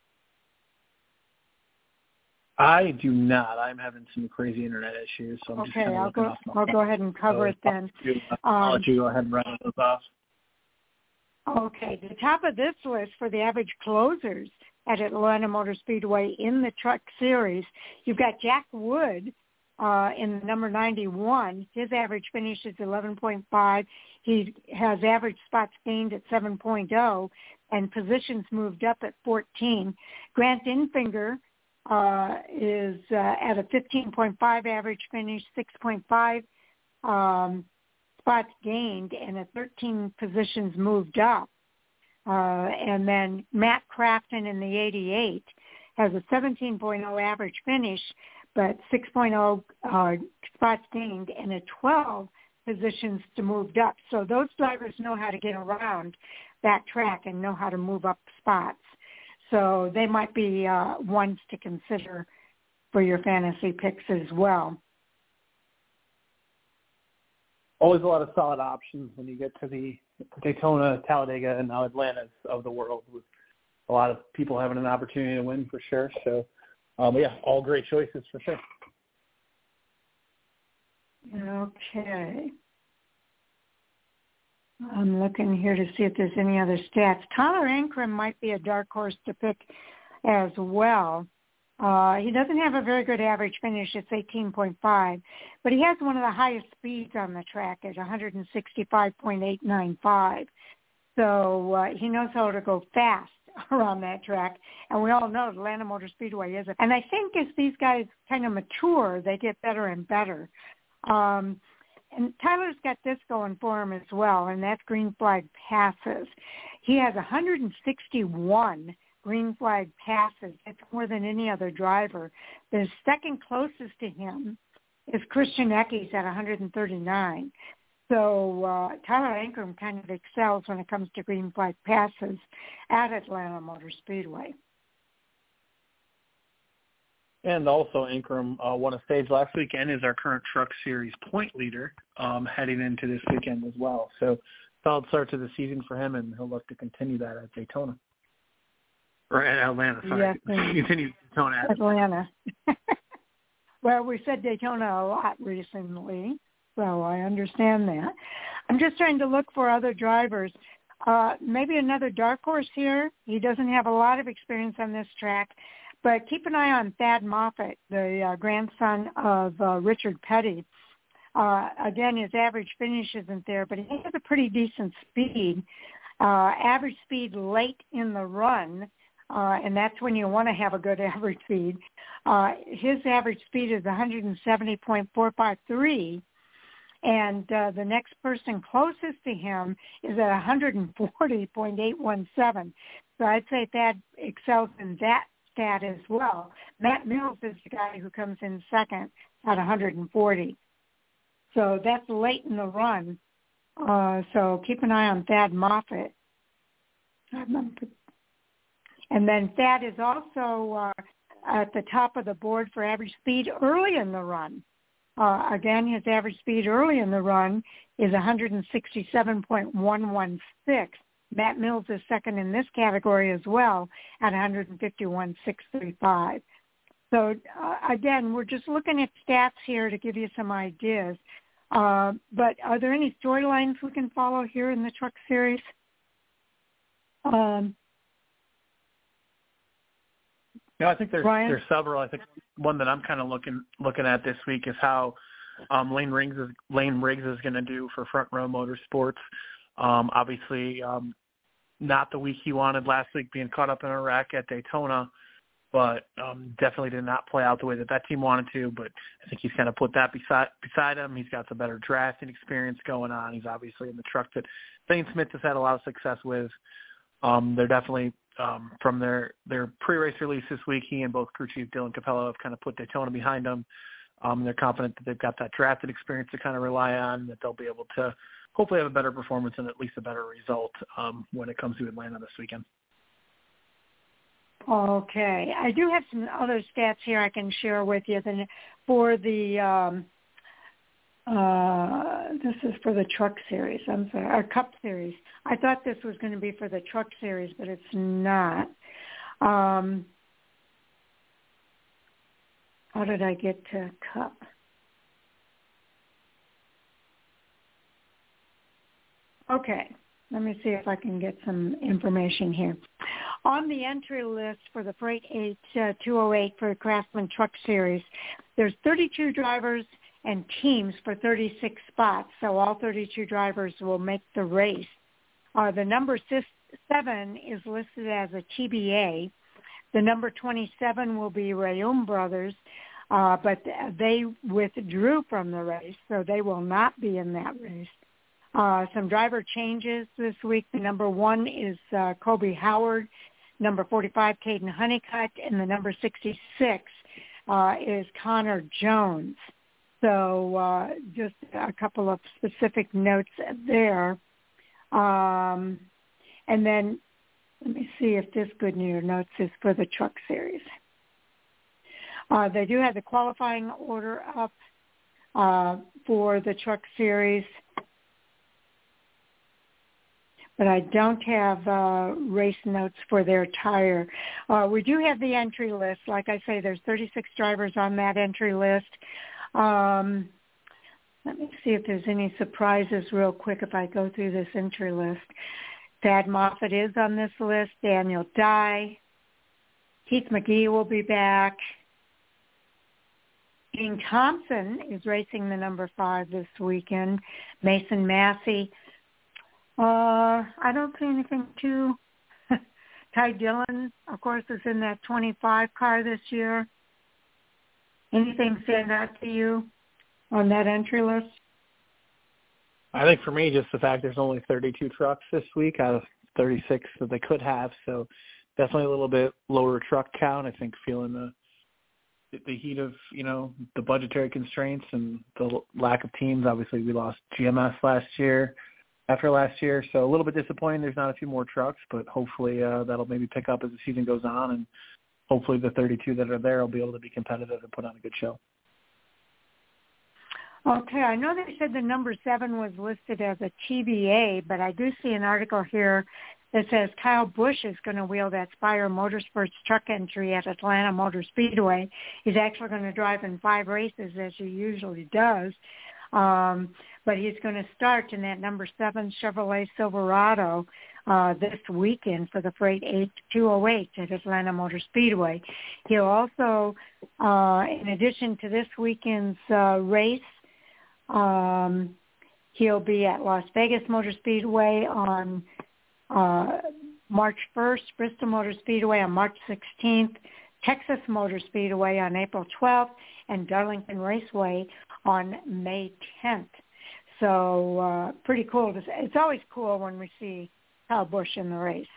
I do not. I'm having some crazy internet issues, so I'm okay, just kind of I'll looking go. off my I'll phone. go ahead and cover so it then. I'll, Um, I'll let you go ahead and run those off. Okay, the top of this list for the average closers at Atlanta Motor Speedway in the Truck Series, you've got Jack Wood uh, in the number ninety-one. His average finish is eleven point five. He has average spots gained at seven point oh and positions moved up at fourteen. Grant Enfinger uh, is uh, at a fifteen point five average finish, six point five um, spots gained, and at thirteen positions moved up. Uh, and then Matt Crafton in the eighty-eight has a seventeen point oh average finish, but six point oh uh, spots gained, and a twelve positions to moved up. So those drivers know how to get around that track and know how to move up spots. So they might be uh, ones to consider for your fantasy picks as well. Always a lot of solid options when you get to the Daytona, Talladega, and now Atlanta's of the world, with a lot of people having an opportunity to win for sure. So, um, yeah, all great choices for sure. Okay. I'm looking here to see if there's any other stats. Tyler Ankrum might be a dark horse to pick as well. Uh, he doesn't have a very good average finish. It's eighteen point five, but he has one of the highest speeds on the track at one sixty-five point eight nine five. So uh, he knows how to go fast around that track, and we all know Atlanta Motor Speedway is it. And I think as these guys kind of mature, they get better and better. Um, and Tyler's got this going for him as well, and that's green flag passes. He has one sixty-one green flag passes. That's more than any other driver. The second closest to him is Christian Eckes at one thirty-nine. So uh, Tyler Ankrum kind of excels when it comes to green flag passes at Atlanta Motor Speedway. And also Ankrum uh, won a stage last weekend, is our current Truck Series point leader um, heading into this weekend as well. So solid start to the season for him, and he'll look to continue that at Daytona. Or at Atlanta, sorry. Yes, continue Daytona. Atlanta. Well, we said Daytona a lot recently, so I understand that. I'm just trying to look for other drivers. Uh, maybe another dark horse here. He doesn't have a lot of experience on this track, but keep an eye on Thad Moffitt, the uh, grandson of uh, Richard Petty. Uh, again, his average finish isn't there, but he has a pretty decent speed. Uh, average speed late in the run, uh, and that's when you want to have a good average speed. Uh, his average speed is one seventy point four five three, and uh, the next person closest to him is at one forty point eight one seven. So I'd say Thad excels in that stat as well. Matt Mills is the guy who comes in second at one forty. So that's late in the run. Uh, so keep an eye on Thad Moffitt. And then Thad is also uh, at the top of the board for average speed early in the run. Uh, again, his average speed early in the run is one sixty-seven point one one six. Matt Mills is second in this category as well at one fifty-one point six three five. So, uh, again, we're just looking at stats here to give you some ideas. Uh, but are there any storylines we can follow here in the Truck Series? Um, no, I think there's Ryan? there's several. I think one that I'm kind of looking looking at this week is how um, Lane Riggs is Lane Riggs is going to do for Front Row Motorsports. Um, obviously, um, not the week he wanted last week, being caught up in a wreck at Daytona, but um, definitely did not play out the way that that team wanted to. But I think he's kind of put that beside beside him. He's got some better drafting experience going on. He's obviously in the truck that Zane Smith has had a lot of success with. Um, they're definitely um, from their their pre-race release this week. He and both crew chief Dylan Capello have kind of put Daytona behind them. Um, they're confident that they've got that drafted experience to kind of rely on, that they'll be able to hopefully have a better performance and at least a better result um, when it comes to Atlanta this weekend. Okay. I do have some other stats here I can share with you. Then for the, um, uh, this is for the Truck Series, I'm sorry, our Cup Series. I thought this was going to be for the Truck Series, but it's not. Um, how did I get to Cup? Okay, let me see if I can get some information here. On the entry list for the Freight eight uh, two oh eight for the Craftsman Truck Series, there's thirty-two drivers and teams for thirty-six spots, so all thirty-two drivers will make the race. Uh, the number seven is listed as a T B A. The number twenty-seven will be Rayum Brothers, uh, but they withdrew from the race, so they will not be in that race. Uh, some driver changes this week. The number one is uh, Kobe Howard, number forty-five, Caden Honeycutt, and the number sixty-six uh, is Connor Jones. So uh, just a couple of specific notes there. Um, and then let me see if this good news notes is for the Truck Series. Uh, they do have the qualifying order up uh, for the Truck Series, but I don't have uh, race notes for their tire. Uh, we do have the entry list. Like I say, there's thirty-six drivers on that entry list. Um, let me see if there's any surprises real quick if I go through this entry list. Thad Moffitt is on this list. Daniel Dye. Keith McGee will be back. Dean Thompson is racing the number five this weekend. Mason Massey. Uh, I don't see anything too. Ty Dillon, of course, is in that twenty-five car this year. Anything stand out to you on that entry list? I think for me, just the fact there's only thirty-two trucks this week out of thirty-six that they could have, so definitely a little bit lower truck count. I think feeling the the heat of, you know, the budgetary constraints and the lack of teams. Obviously, we lost G M S last year. After last year, so a little bit disappointing there's not a few more trucks, but hopefully uh, that'll maybe pick up as the season goes on, and hopefully the thirty-two that are there will be able to be competitive and put on a good show. Okay, I know they said the number seven was listed as a T B A, but I do see an article here that says Kyle Busch is going to wheel that Spire Motorsports truck entry at Atlanta Motor Speedway. He's actually going to drive in five races, as he usually does. Um, but he's going to start in that number seven Chevrolet Silverado uh, this weekend for the Freight eight two oh eight at Atlanta Motor Speedway. He'll also, uh, in addition to this weekend's uh, race, um, he'll be at Las Vegas Motor Speedway on uh, March first, Bristol Motor Speedway on March sixteenth, Texas Motor Speedway on April twelfth, and Darlington Raceway on May tenth. So uh, pretty cool. To, it's always cool when we see Kyle Busch in the race.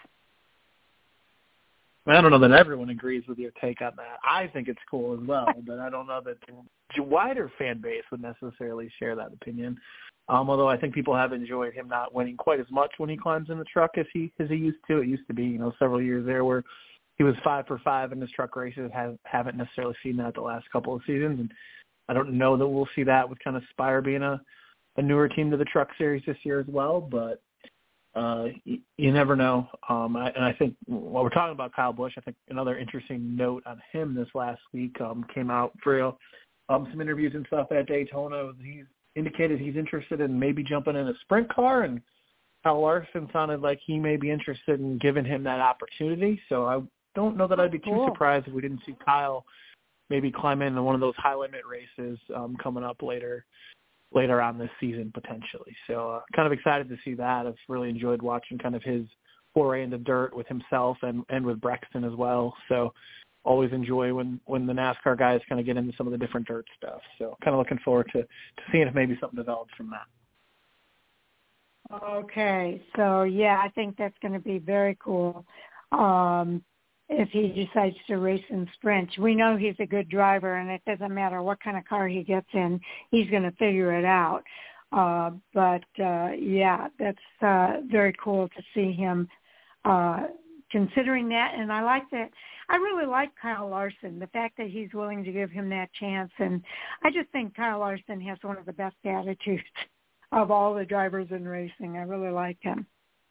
I don't know that everyone agrees with your take on that. I think it's cool as well, but I don't know that the wider fan base would necessarily share that opinion. Um, although I think people have enjoyed him not winning quite as much when he climbs in the truck as he as he used to. It used to be, you know, several years there where he was five for five in his truck races. Have, haven't necessarily seen that the last couple of seasons, and I don't know that we'll see that with kind of Spire being a, a newer team to the Truck Series this year as well. But uh, you, you never know. Um, I, and I think while we're talking about Kyle Busch, I think another interesting note on him this last week um, came out for um, some interviews and stuff at Daytona. He's indicated he's interested in maybe jumping in a sprint car, and Kyle Larson sounded like he may be interested in giving him that opportunity. So I don't know that I'd be too cool. surprised if we didn't see Kyle maybe climb into one of those high limit races um, coming up later later on this season potentially. So uh, kind of excited to see that. I've really enjoyed watching kind of his foray into dirt with himself and, and with Brexton as well. So always enjoy when, when the NASCAR guys kind of get into some of the different dirt stuff. So kind of looking forward to, to seeing if maybe something develops from that. Okay. So, yeah, I think that's going to be very cool. Um, if he decides to race in sprint. We know he's a good driver, and it doesn't matter what kind of car he gets in, he's going to figure it out. Uh, but, uh, yeah, that's uh, very cool to see him uh, considering that. And I like that. I really like Kyle Larson, the fact that he's willing to give him that chance. And I just think Kyle Larson has one of the best attitudes of all the drivers in racing. I really like him.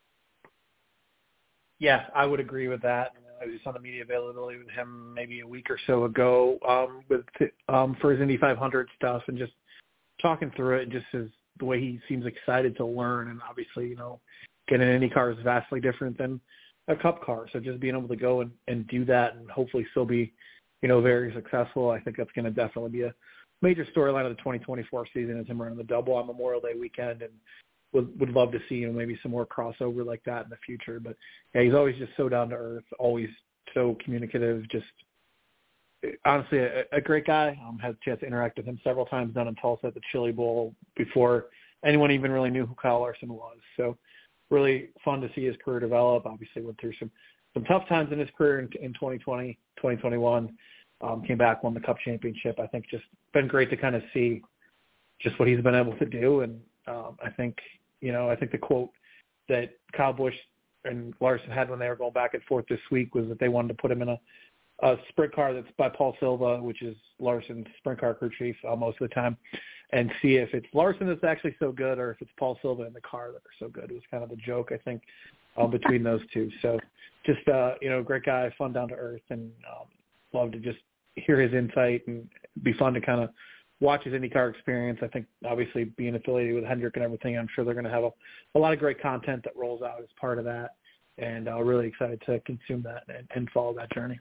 Yeah, I would agree with that. I was just on the media availability with him maybe a week or so ago um, with um, for his Indy five hundred stuff, and just talking through it, and just his, the way he seems excited to learn. And obviously, you know, getting an Indy car is vastly different than a Cup car. So just being able to go and, and do that and hopefully still be, you know, very successful, I think that's going to definitely be a major storyline of the twenty twenty-four season, is him running the double on Memorial Day weekend. And Would, would love to see, you know, maybe some more crossover like that in the future. But, yeah, he's always just so down to earth, always so communicative, just honestly a, a great guy. Um, had a chance to interact with him several times down in Tulsa at the Chili Bowl before anyone even really knew who Kyle Larson was. So really fun to see his career develop. Obviously went through some, some tough times in his career in, in twenty twenty, twenty twenty-one. Um, came back, won the Cup championship. I think just been great to kind of see just what he's been able to do. And um, I think, you know, I think the quote that Kyle Busch and Larson had when they were going back and forth this week was that they wanted to put him in a, a sprint car that's by Paul Silva, which is Larson's sprint car crew chief uh, most of the time, and see if it's Larson that's actually so good or if it's Paul Silva in the car that are so good. It was kind of a joke, I think, uh, between those two. So just, uh, you know, great guy, fun, down to earth, and um, love to just hear his insight, and be fun to kind of watch his IndyCar experience. I think obviously being affiliated with Hendrick and everything, I'm sure they're going to have a, a lot of great content that rolls out as part of that. And I'm uh, really excited to consume that and, and follow that journey.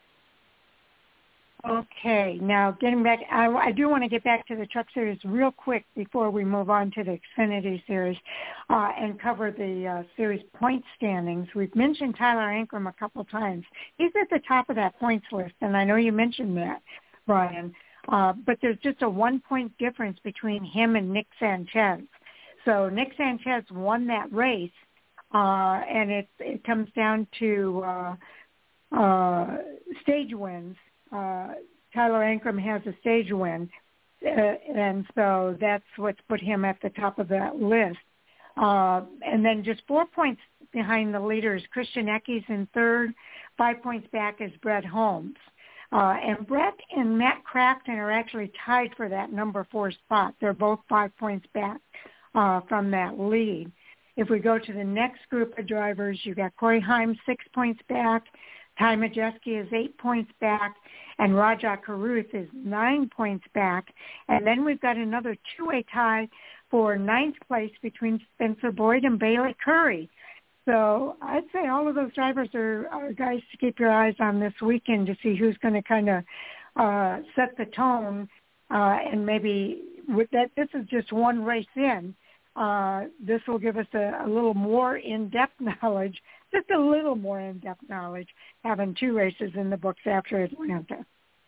Okay. Now getting back, I, I do want to get back to the Truck Series real quick before we move on to the Xfinity Series uh, and cover the uh, series point standings. We've mentioned Tyler Ankrum a couple of times. He's at the top of that points list, and I know you mentioned that, Brian. Uh, but there's just a one-point difference between him and Nick Sanchez. So Nick Sanchez won that race, uh, and it it comes down to uh, uh, stage wins. Uh, Tyler Ankrum has a stage win, uh, and so that's what's put him at the top of that list. Uh, and then just four points behind the leaders, Christian Eckes in third, five points back is Brett Holmes. Uh, and Brett and Matt Crafton are actually tied for that number four spot. They're both five points back uh, from that lead. If we go to the next group of drivers, you've got Corey Heim, six points back. Ty Majeski is eight points back. And Rajah Caruth is nine points back. And then we've got another two-way tie for ninth place between Spencer Boyd and Bailey Curry. So I'd say all of those drivers are, are guys to keep your eyes on this weekend to see who's going to kind of uh, set the tone. Uh, and maybe with that, this is just one race in. uh, this will give us a, a little more in-depth knowledge, just a little more in-depth knowledge, having two races in the books after Atlanta.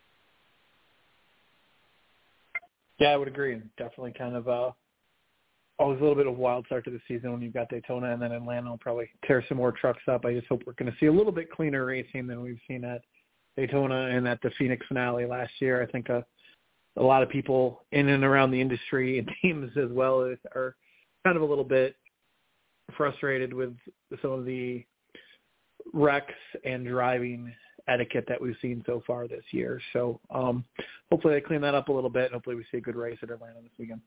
Yeah, I would agree. Definitely kind of uh, always a little bit of a wild start to the season when you've got Daytona, and then Atlanta will probably tear some more trucks up. I just hope we're going to see a little bit cleaner racing than we've seen at Daytona and at the Phoenix finale last year. I think uh, a lot of people in and around the industry and teams as well are kind of a little bit frustrated with some of the wrecks and driving etiquette that we've seen so far this year. So um, hopefully they clean that up a little bit, and hopefully we see a good race at Atlanta this weekend.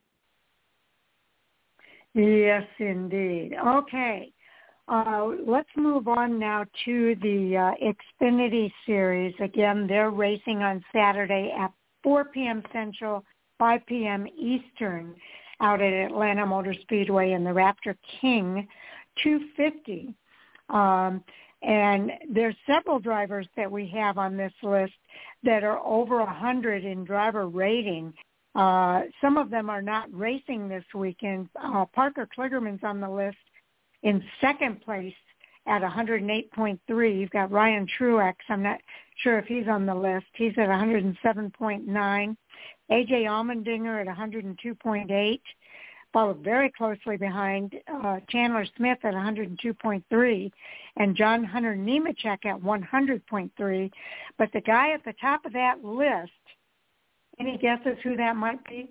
Yes, indeed. Okay. Uh, let's move on now to the uh, Xfinity Series. Again, they're racing on Saturday at four p.m. Central, five p.m. Eastern out at Atlanta Motor Speedway in the Raptor King two fifty. Um, and there's several drivers that we have on this list that are over one hundred in driver rating. Uh, some of them are not racing this weekend. Uh, Parker Kligerman's on the list in second place at one hundred eight point three. You've got Ryan Truex. I'm not sure if he's on the list. He's at one hundred seven point nine. A J Allmendinger at one hundred two point eight, followed very closely behind uh, Chandler Smith at one hundred two point three, and John Hunter Nemechek at one hundred point three. But the guy at the top of that list, any guesses who that might be?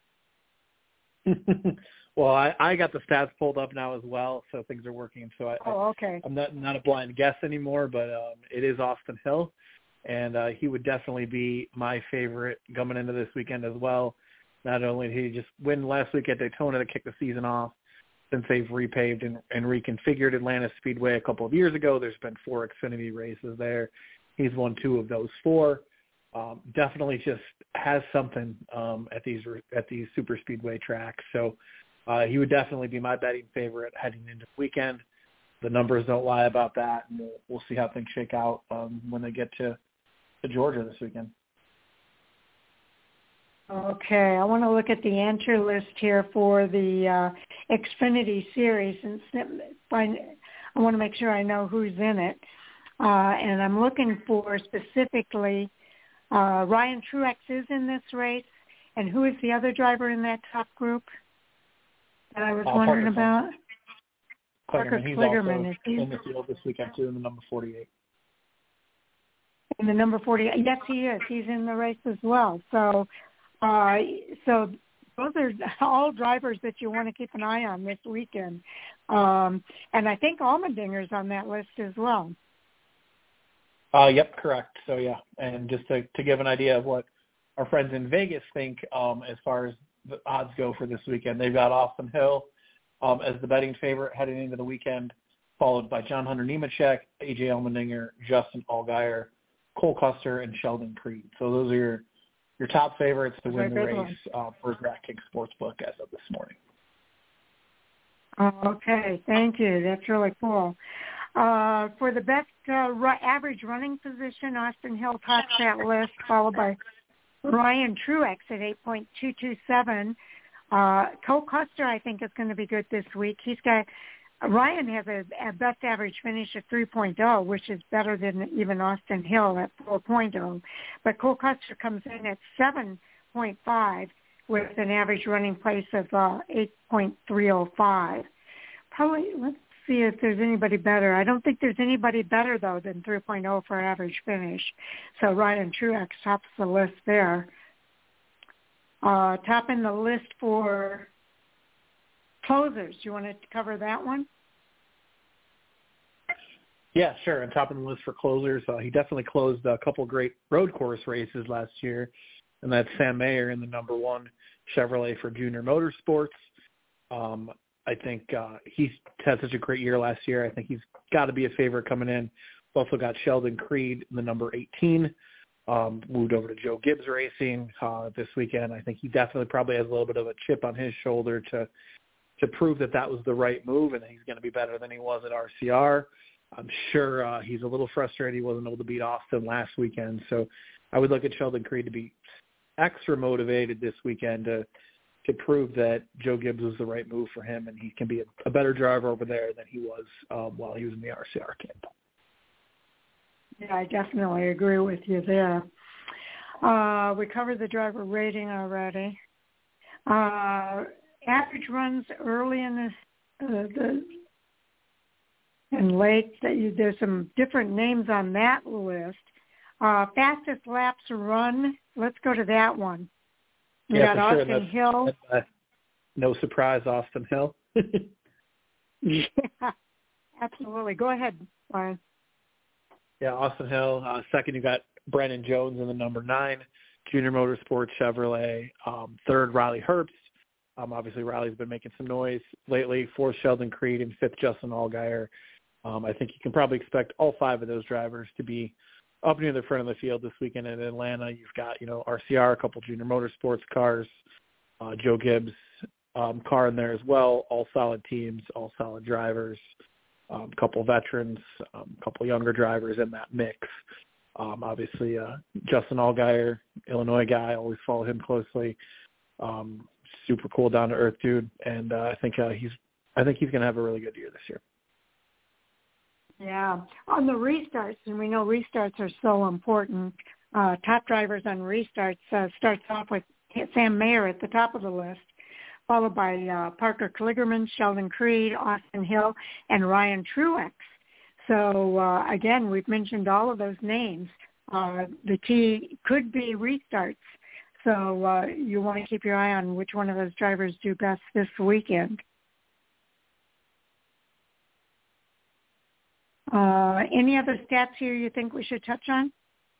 Well, I, I got the stats pulled up now as well, so things are working. So I, oh, okay. I'm not not a blind guess anymore, but um, it is Austin Hill, and uh, he would definitely be my favorite coming into this weekend as well. Not only did he just win last week at Daytona to kick the season off, since they've repaved and, and reconfigured Atlanta Speedway a couple of years ago, there's been four Xfinity races there. He's won two of those four. Um, definitely just has something um, at these at these super speedway tracks. So uh, he would definitely be my betting favorite heading into the weekend. The numbers don't lie about that, and we'll, we'll see how things shake out um, when they get to, to Georgia this weekend. Okay, I want to look at the entry list here for the uh, Xfinity Series, and find, I want to make sure I know who's in it. Uh, and I'm looking for specifically uh, Ryan Truex is in this race, and who is the other driver in that top group that I was uh, wondering Parker about? Parker He's Kligerman. Also is he in the field this weekend too, in the number forty-eight. In the number forty-eight, yes, he is. He's in the race as well. So. Uh, so those are all drivers that you want to keep an eye on this weekend. Um, and I think Allmendinger's on that list as well. Uh, yep, correct. So, yeah, and just to, to give an idea of what our friends in Vegas think um, as far as the odds go for this weekend, they've got Austin Hill um, as the betting favorite heading into the weekend, followed by John Hunter Nemechek, A J Allmendinger, Justin Allgaier, Cole Custer, and Sheldon Creed. So those are your Your top favorites to win the race uh, for DraftKings Sportsbook as of this morning. Okay, thank you. That's really cool. Uh, for the best uh, ru- average running position, Austin Hill tops that list, followed by Ryan Truex at eight point two two seven. Uh, Cole Custer, I think, is going to be good this week. He's got Ryan has a, a best average finish of three point oh, which is better than even Austin Hill at four point oh. But Cole Custer comes in at seven point five with an average running place of uh, eight point three oh five. Probably, let's see if there's anybody better. I don't think there's anybody better, though, than three point oh for average finish. So Ryan Truex tops the list there. Uh, topping the list for closers. Do you want to cover that one? Yeah, sure. On top of the list for closers, uh, he definitely closed a couple great road course races last year, and that's Sam Mayer in the number one Chevrolet for Junior Motorsports. Um, I think uh, he's had such a great year last year. I think he's got to be a favorite coming in. We've also got Sheldon Creed in the number eighteen, um, moved over to Joe Gibbs Racing uh, this weekend. I think he definitely probably has a little bit of a chip on his shoulder to to prove that that was the right move and that he's going to be better than he was at R C R. I'm sure uh, he's a little frustrated he wasn't able to beat Austin last weekend. So I would look at Sheldon Creed to be extra motivated this weekend to to prove that Joe Gibbs was the right move for him, and he can be a, a better driver over there than he was um, while he was in the R C R camp. Yeah, I definitely agree with you there. Uh, we covered the driver rating already. Uh, average runs early in the, uh, the and late. That you, there's some different names on that list. Uh, fastest laps run. Let's go to that one. We yeah, got for Austin sure. That's, Hill. That's, uh, no surprise, Austin Hill. Yeah, absolutely. Go ahead, Brian. Yeah, Austin Hill. Uh, second, you got Brandon Jones in the number nine, Junior Motorsports Chevrolet. Um, third, Riley Herbst. Um, obviously, Riley's been making some noise lately. Fourth, Sheldon Creed, and fifth, Justin Allgaier. Um, I think you can probably expect all five of those drivers to be up near the front of the field this weekend in Atlanta. You've got, you know, R C R, a couple Junior Motorsports cars, uh, Joe Gibbs um, car in there as well. All solid teams, all solid drivers. A um, couple veterans, a um, couple younger drivers in that mix. Um, obviously, uh, Justin Allgaier, Illinois guy, always follow him closely. Um, super cool, down to earth dude, and uh, I think uh, he's, I think he's going to have a really good year this year. Yeah, on the restarts, and we know restarts are so important. Uh, top drivers on restarts uh, starts off with Sam Mayer at the top of the list, followed by uh, Parker Kligerman, Sheldon Creed, Austin Hill, and Ryan Truex. So, uh, again, we've mentioned all of those names. Uh, the key could be restarts. So uh, you want to keep your eye on which one of those drivers do best this weekend. Uh, any other stats here you think we should touch on?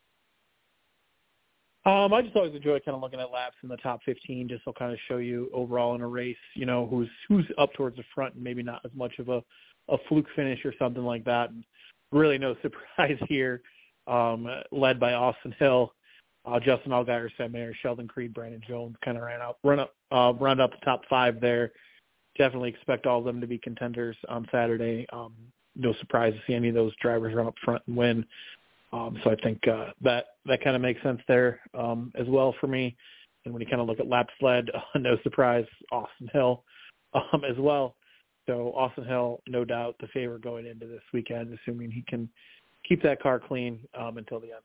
Um, I just always enjoy kind of looking at laps in the top fifteen, just to kind of show you overall in a race, you know, who's who's up towards the front and maybe not as much of a, a fluke finish or something like that. And really no surprise here, um, led by Austin Hill, uh, Justin Allgaier, Sam Mayer, Sheldon Creed, Brandon Jones kind of ran up, run up, uh, run up the top five there. Definitely expect all of them to be contenders on Saturday. Um, no surprise to see any of those drivers run up front and win. Um, so I think uh, that that kind of makes sense there um, as well for me. And when you kind of look at laps led, uh, no surprise, Austin Hill um, as well. So Austin Hill, no doubt, the favorite going into this weekend, assuming he can keep that car clean um, until the end.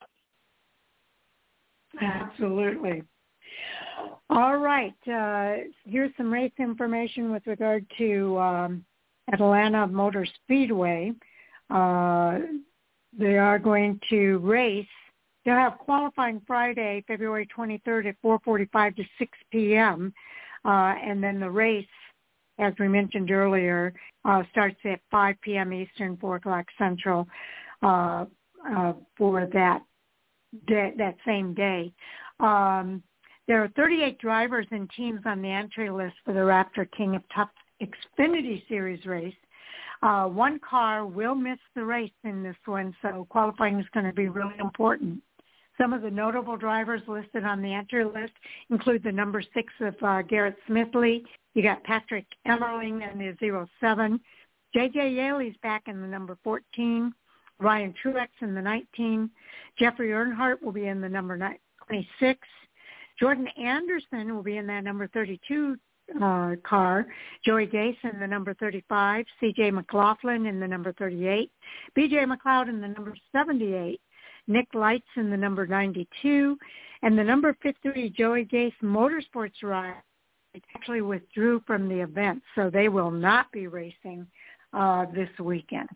Absolutely. All right. Uh, here's some race information with regard to um, Atlanta Motor Speedway. Uh, they are going to race. They'll have qualifying Friday, February twenty-third at four forty-five to six p.m. Uh, and then the race, as we mentioned earlier, uh, starts at five p.m. Eastern, four o'clock Central uh, uh, for that day, that same day. Um, there are thirty-eight drivers and teams on the entry list for the Raptor King of Top Xfinity Series race. Uh, one car will miss the race in this one, so qualifying is going to be really important. Some of the notable drivers listed on the entry list include the number six of uh, Garrett Smithley. You got Patrick Emmerling in the zero seven. J J Yaley's back in the number fourteen. Ryan Truex in the nineteen. Jeffrey Earnhardt will be in the number twenty-six. Jordan Anderson will be in that number thirty-two uh, car. Joey Gase in the number thirty-five. C J McLaughlin in the number thirty-eight. B J McLeod in the number seventy-eight. Nick Lights in the number ninety-two. And the number fifty-three Joey Gase Motorsports ride actually withdrew from the event, so they will not be racing uh, this weekend.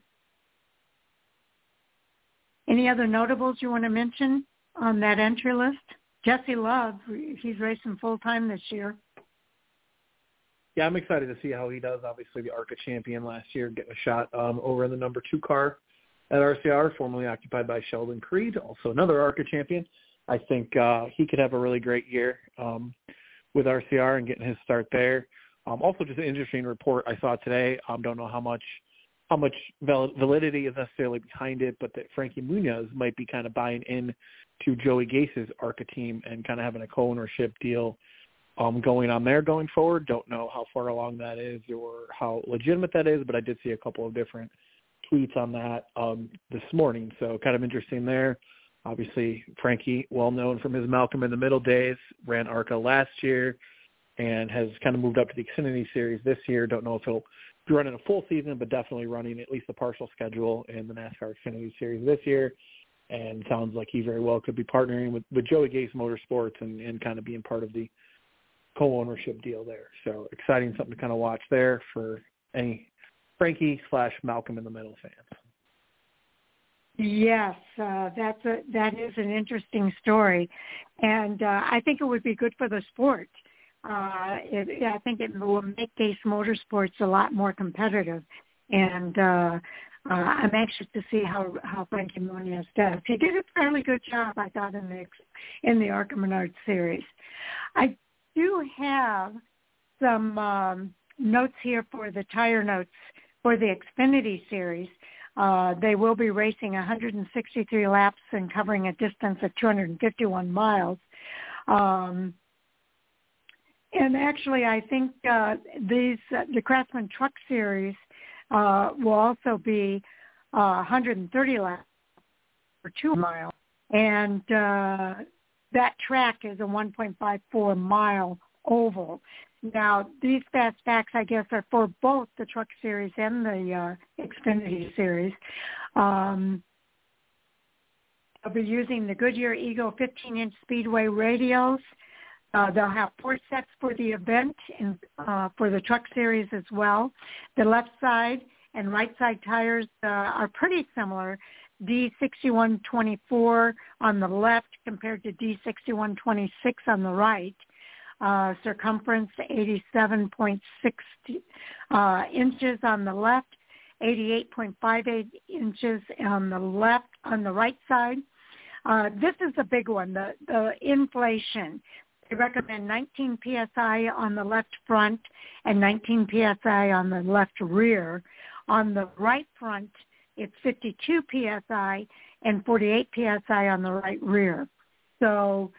Any other notables you want to mention on that entry list? Jesse Love, he's racing full-time this year. Yeah, I'm excited to see how he does. Obviously, the ARCA champion last year, getting a shot um, over in the number two car at R C R, formerly occupied by Sheldon Creed, also another ARCA champion. I think uh, he could have a really great year um, with R C R and getting his start there. Um, also, just an interesting report I saw today. I um, don't know how much how much validity is necessarily behind it, but that Frankie Munoz might be kind of buying in to Joey Gase's ARCA team and kind of having a co-ownership deal um, going on there going forward. Don't know how far along that is or how legitimate that is, but I did see a couple of different tweets on that um, this morning. So kind of interesting there. Obviously, Frankie, well known from his Malcolm in the Middle days, ran ARCA last year, and has kind of moved up to the Xfinity Series this year. Don't know if he'll be running a full season, but definitely running at least a partial schedule in the NASCAR Xfinity Series this year. And sounds like he very well could be partnering with, with Joey Gase Motorsports and, and kind of being part of the co-ownership deal there. So exciting, something to kind of watch there for any Frankie slash Malcolm in the Middle fans. Yes, uh, that's a, that is an interesting story, and uh, I think it would be good for the sport. Uh, it, I think it will make Gase Motorsports a lot more competitive, and uh, uh, I'm anxious to see how how Frankie Muniz does. He did a fairly good job, I thought, in the in the ARCA Menard series. I do have some um, notes here for the tire notes for the Xfinity series. Uh, they will be racing one hundred sixty-three laps and covering a distance of two hundred fifty-one miles. Um, and actually, I think uh, these uh, the Craftsman Truck Series uh, will also be uh, one hundred thirty laps for two miles. And uh, that track is a one point five four mile oval. Now, these fastbacks, I guess, are for both the Truck Series and the uh, Xfinity Series. Um, they'll be using the Goodyear Eagle fifteen-inch Speedway radials. Uh, they'll have four sets for the event and uh, for the Truck Series as well. The left side and right side tires uh, are pretty similar. D sixty-one twenty-four on the left compared to D sixty-one twenty-six on the right. Uh, circumference eighty-seven point six uh, inches on the left, eighty-eight point five eight inches on the left, on the right side. Uh, this is a big one, the, the inflation. They recommend nineteen P S I on the left front and nineteen P S I on the left rear. On the right front, it's fifty-two P S I and forty-eight P S I on the right rear. So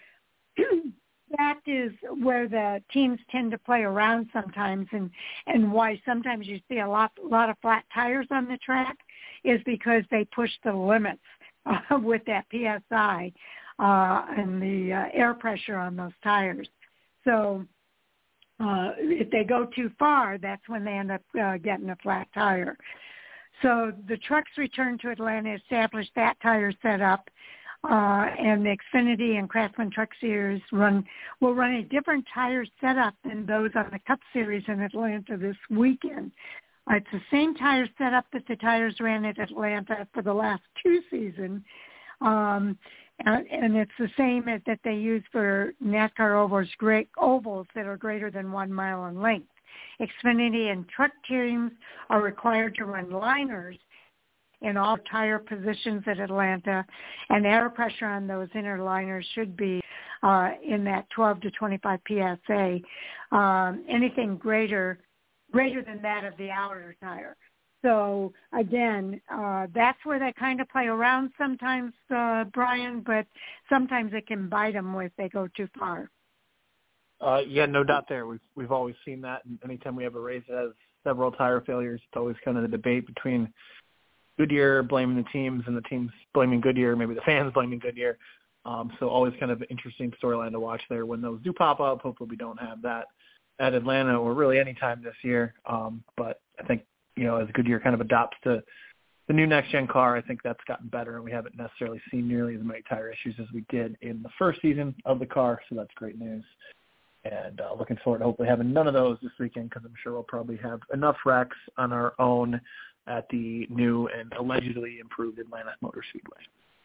that is where the teams tend to play around sometimes, and, and why sometimes you see a lot, lot of flat tires on the track is because they push the limits uh, with that P S I uh, and the uh, air pressure on those tires. So uh, if they go too far, that's when they end up uh, getting a flat tire. So the trucks return to Atlanta, established that tire setup. Uh, and the Xfinity and Craftsman Truck Series run will run a different tire setup than those on the Cup Series in Atlanta this weekend. Uh, it's the same tire setup that the tires ran at Atlanta for the last two seasons, um, and, and it's the same as that they use for NASCAR ovals, great ovals that are greater than one mile in length. Xfinity and truck teams are required to run liners in all tire positions at Atlanta, and air pressure on those inner liners should be uh, in that twelve to twenty-five P S A. Um, anything greater, greater than that of the outer tire. So again, uh, that's where they kind of play around sometimes, uh, Brian, but sometimes it can bite them if they go too far. Uh, yeah, no doubt there. We've we've always seen that, and anytime we have a race that has several tire failures, it's always kind of the debate between Goodyear blaming the teams and the teams blaming Goodyear, maybe the fans blaming Goodyear. Um, so always kind of an interesting storyline to watch there when those do pop up. Hopefully we don't have that at Atlanta or really any time this year. Um, but I think, you know, as Goodyear kind of adopts to the new next-gen car, I think that's gotten better, and we haven't necessarily seen nearly as many tire issues as we did in the first season of the car, so that's great news. And uh, looking forward to hopefully having none of those this weekend, because I'm sure we'll probably have enough wrecks on our own at the new and allegedly improved Atlanta Motor Speedway.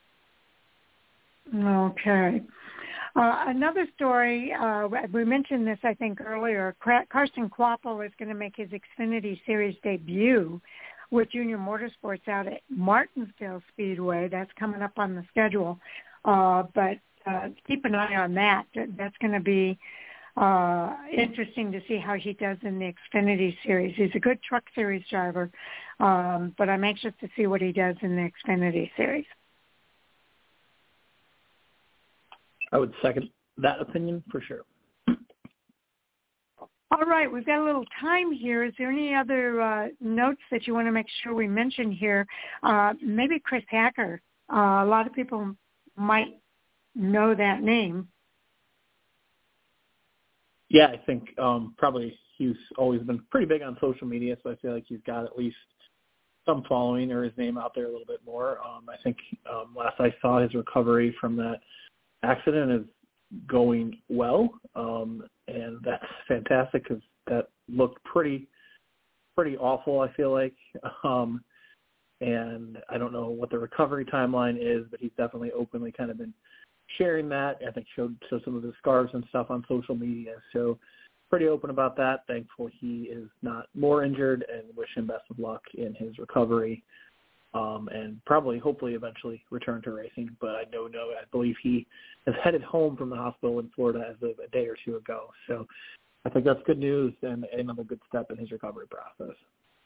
Okay. Uh, another story, uh, we mentioned this, I think, earlier. Carson Kvapil is going to make his Xfinity Series debut with Junior Motorsports out at Martinsville Speedway. That's coming up on the schedule. Uh, but uh, keep an eye on that. That's going to be Uh, interesting to see how he does in the Xfinity Series. He's a good Truck Series driver, um, but I'm anxious to see what he does in the Xfinity Series. I would second that opinion for sure. All right, we've got a little time here. Is there any other uh, notes that you want to make sure we mention here? Uh, maybe Chris Hacker. Uh, a lot of people might know that name. Yeah, I think um, probably he's always been pretty big on social media, so I feel like he's got at least some following or his name out there a little bit more. Um, I think um, last I saw, his recovery from that accident is going well, um, and that's fantastic because that looked pretty pretty awful, I feel like. Um, and I don't know what the recovery timeline is, but he's definitely openly kind of been sharing that. I think showed, showed some of the scars and stuff on social media. So pretty open about that. Thankful he is not more injured, and wish him best of luck in his recovery. Um, and probably, hopefully, eventually return to racing. But I know, no, I believe he is headed home from the hospital in Florida as of a day or two ago. So I think that's good news and another good step in his recovery process.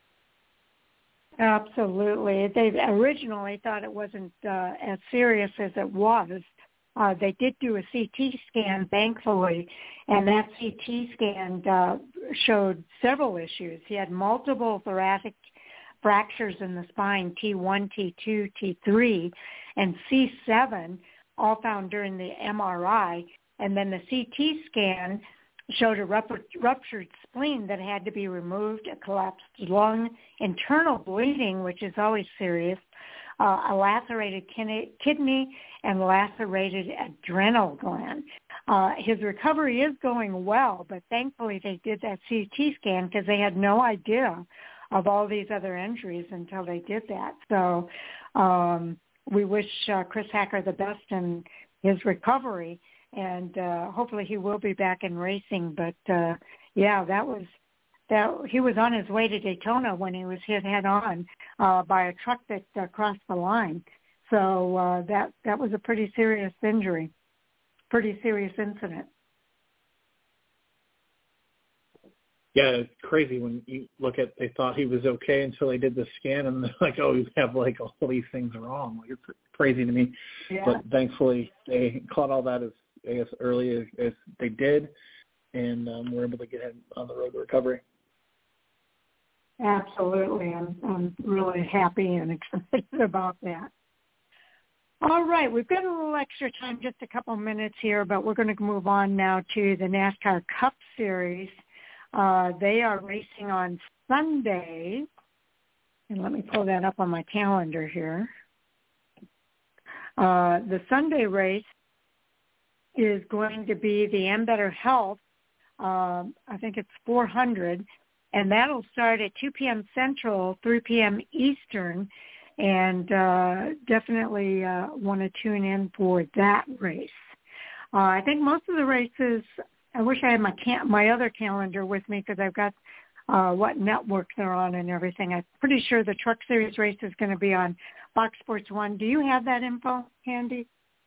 Absolutely. They originally thought it wasn't uh, as serious as it was. Uh, they did do a C T scan, thankfully, and that C T scan uh, showed several issues. He had multiple thoracic fractures in the spine, T one, T two, T three, and C seven, all found during the M R I. And then the C T scan showed a ruptured spleen that had to be removed, a collapsed lung, internal bleeding, which is always serious, uh, a lacerated kidney, and lacerated adrenal gland. Uh, his recovery is going well, but thankfully they did that C T scan because they had no idea of all these other injuries until they did that. So um, we wish uh, Chris Hacker the best in his recovery, and uh, hopefully he will be back in racing. But uh, yeah, that was that. He was on his way to Daytona when he was hit head on uh, by a truck that uh, crossed the line. So uh, that that was a pretty serious injury, pretty serious incident. Yeah, it's crazy when you look at, they thought he was okay until they did the scan, and they're like, oh, you have like all these things wrong. Like, it's crazy to me. Yeah. But thankfully they caught all that as, I guess, early as, as they did, and um, were able to get him on the road to recovery. Absolutely. I'm, I'm really happy and excited about that. All right, we've got a little extra time, just a couple minutes here, but we're going to move on now to the NASCAR Cup Series. Uh, they are racing on Sunday, and let me pull that up on my calendar here. Uh, the Sunday race is going to be the Ambetter Health. Uh, I think it's four hundred, and that'll start at two p.m. Central, three p.m. Eastern, and uh, definitely uh, want to tune in for that race. Uh, I think most of the races, I wish I had my can- my other calendar with me because I've got uh, what network they're on and everything. I'm pretty sure the Truck Series race is going to be on Fox Sports one. Do you have that info handy?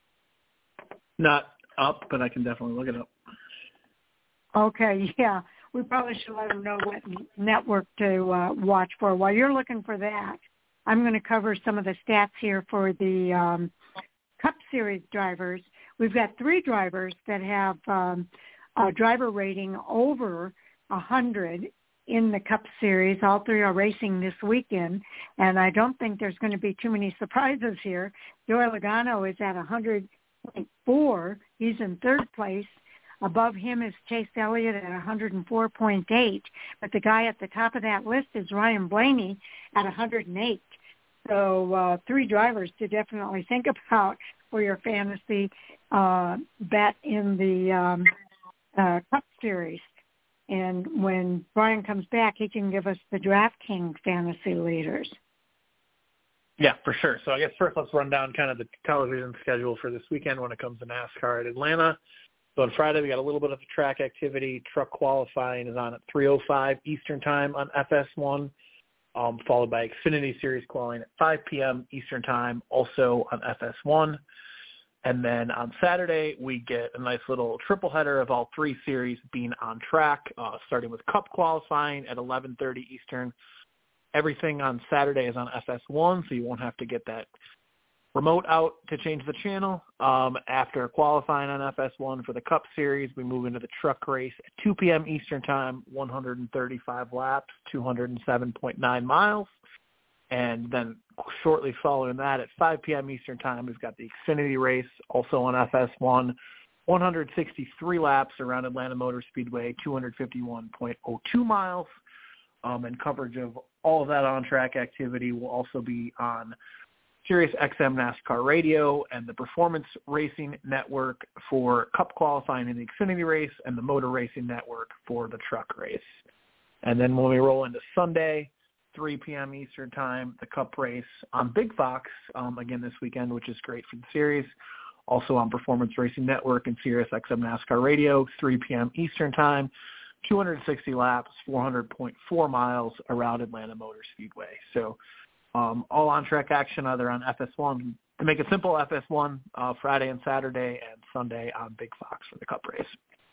Not up, but I can definitely look it up. Okay, yeah. We probably should let them know what network to uh, watch for. While you're looking for that, I'm going to cover some of the stats here for the um, Cup Series drivers. We've got three drivers that have um, a driver rating over one hundred in the Cup Series. All three are racing this weekend, and I don't think there's going to be too many surprises here. Joey Logano is at one hundred point four. He's in third place. Above him is Chase Elliott at one hundred four point eight, but the guy at the top of that list is Ryan Blaney at one hundred eight. So uh, three drivers to definitely think about for your fantasy uh, bet in the um, uh, Cup Series. And when Brian comes back, he can give us the DraftKings fantasy leaders. Yeah, for sure. So I guess first let's run down kind of the television schedule for this weekend when it comes to NASCAR at Atlanta. So on Friday, we got a little bit of track activity. Truck qualifying is on at three oh five Eastern Time on F S one, um, followed by Xfinity Series qualifying at five p.m. Eastern Time, also on F S one. And then on Saturday, we get a nice little triple header of all three series being on track, uh, starting with Cup qualifying at eleven thirty Eastern. Everything on Saturday is on F S one, so you won't have to get that remote out to change the channel. Um, after qualifying on F S one for the Cup Series, we move into the truck race at two p.m. Eastern Time, one hundred thirty-five laps, two hundred seven point nine miles. And then shortly following that at five p.m. Eastern Time, we've got the Xfinity race, also on F S one, one hundred sixty-three laps around Atlanta Motor Speedway, two hundred fifty-one point oh two miles. Um, and coverage of all of that on-track activity will also be on Sirius X M NASCAR Radio and the Performance Racing Network for Cup qualifying in the Xfinity race and the Motor Racing Network for the truck race. And then when we roll into Sunday, three p.m. Eastern time, the Cup race on Big Fox, um, again this weekend, which is great for the series. Also on Performance Racing Network and Sirius X M NASCAR Radio, three p.m. Eastern time, two hundred sixty laps, four hundred point four miles around Atlanta Motor Speedway. So um, all on-track action either on F S one, to make it simple, F S one uh, Friday and Saturday, and Sunday on Big Fox for the Cup race.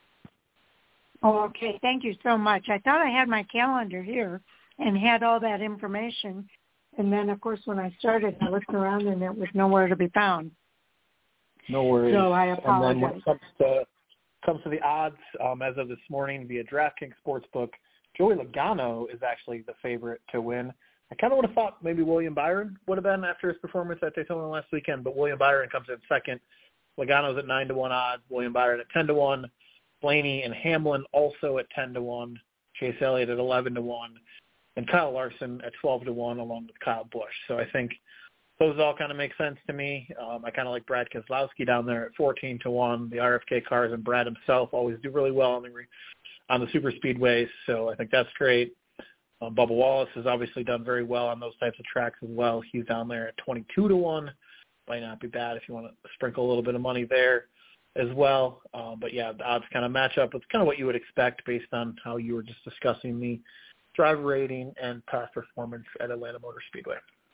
Oh, okay. Thank you so much. I thought I had my calendar here and had all that information. And then, of course, when I started, I looked around and it was nowhere to be found. No worries. So I apologize. And then when it comes to, comes to the odds, um, as of this morning via DraftKings Sportsbook, Joey Logano is actually the favorite to win. I kind of would have thought maybe William Byron would have been after his performance at Daytona last weekend, but William Byron comes in second. Logano's at nine to one odds, William Byron at ten to one, Blaney and Hamlin also at ten to one, Chase Elliott at eleven to one, and Kyle Larson at twelve to one along with Kyle Busch. So I think those all kind of make sense to me. Um, I kind of like Brad Keselowski down there at fourteen to one. The R F K cars and Brad himself always do really well on the on the super speedways, so I think that's great. Um, Bubba Wallace has obviously done very well on those types of tracks as well. He's down there at twenty-two to one. Might not be bad if you want to sprinkle a little bit of money there as well. Um, but, yeah, the odds kind of match up with kind of what you would expect based on how you were just discussing the driver rating and past performance at Atlanta Motor Speedway.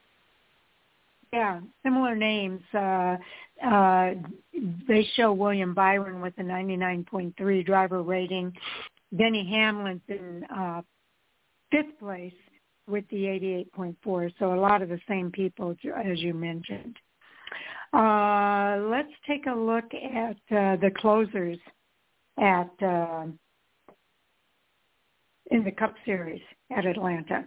Yeah, similar names. Uh, uh, they show William Byron with a ninety-nine point three driver rating. Denny Hamlin's in uh, fifth place with the eighty-eight point four. So a lot of the same people, as you mentioned. Uh, let's take a look at uh, the closers at uh, in the Cup Series at Atlanta.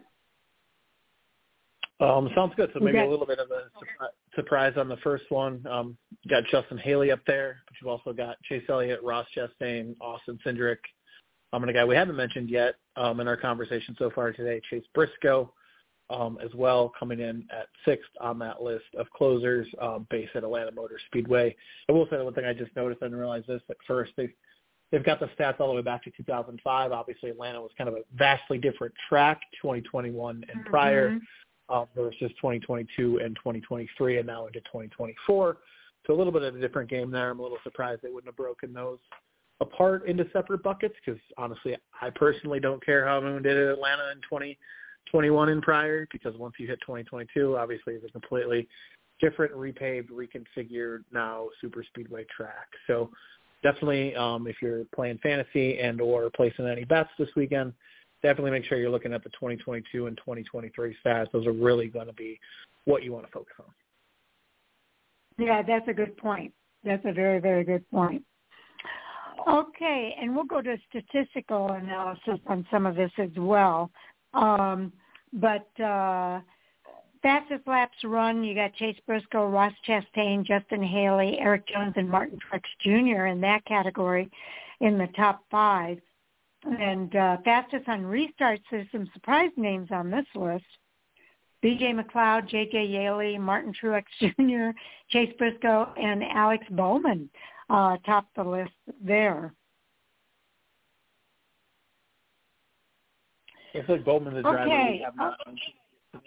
Um, sounds good. So maybe okay. a little bit of a surprise on the first one. Um, you got Justin Haley up there, but you've also got Chase Elliott, Ross Chastain, Austin Cindric. Um, and a guy we haven't mentioned yet um, in our conversation so far today, Chase Briscoe, um, as well, coming in at sixth on that list of closers um, based at Atlanta Motor Speedway. I will say one thing I just noticed, I didn't realize this at first. They've, they've got the stats all the way back to two thousand five. Obviously, Atlanta was kind of a vastly different track, twenty twenty-one and mm-hmm. prior. Uh, versus twenty twenty-two and twenty twenty-three and now into twenty twenty-four. So a little bit of a different game there. I'm a little surprised they wouldn't have broken those apart into separate buckets because, honestly, I personally don't care how everyone did it at Atlanta in twenty twenty-one and prior because once you hit twenty twenty-two, obviously it's a completely different, repaved, reconfigured now super speedway track. So definitely um, if you're playing fantasy and or placing any bets this weekend, definitely make sure you're looking at the twenty twenty-two and twenty twenty-three stats. Those are really going to be what you want to focus on. Yeah, that's a good point. That's a very, very good point. Okay, and we'll go to statistical analysis on some of this as well. Um, but uh, fastest laps run, you got Chase Briscoe, Ross Chastain, Justin Haley, Eric Jones, and Martin Truex Junior in that category in the top five. And uh, fastest on restarts, there's some surprise names on this list. B J McLeod, J J Yaley, Martin Truex Junior, Chase Briscoe, and Alex Bowman uh, top the list there. It's like Bowman the driver. Okay. We have not uh,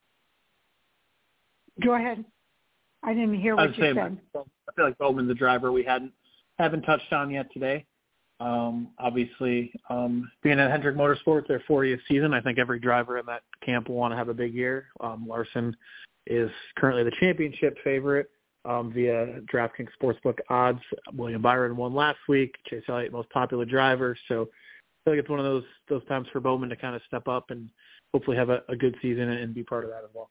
go ahead. I didn't hear what you saying, said. I feel like Bowman the driver we hadn't haven't touched on yet today. Um, obviously, um, being at Hendrick Motorsports, their fortieth season, I think every driver in that camp will want to have a big year. Um, Larson is currently the championship favorite um, via DraftKings Sportsbook odds. William Byron won last week. Chase Elliott, most popular driver. So I feel like it's one of those those times for Bowman to kind of step up and hopefully have a, a good season and be part of that as well.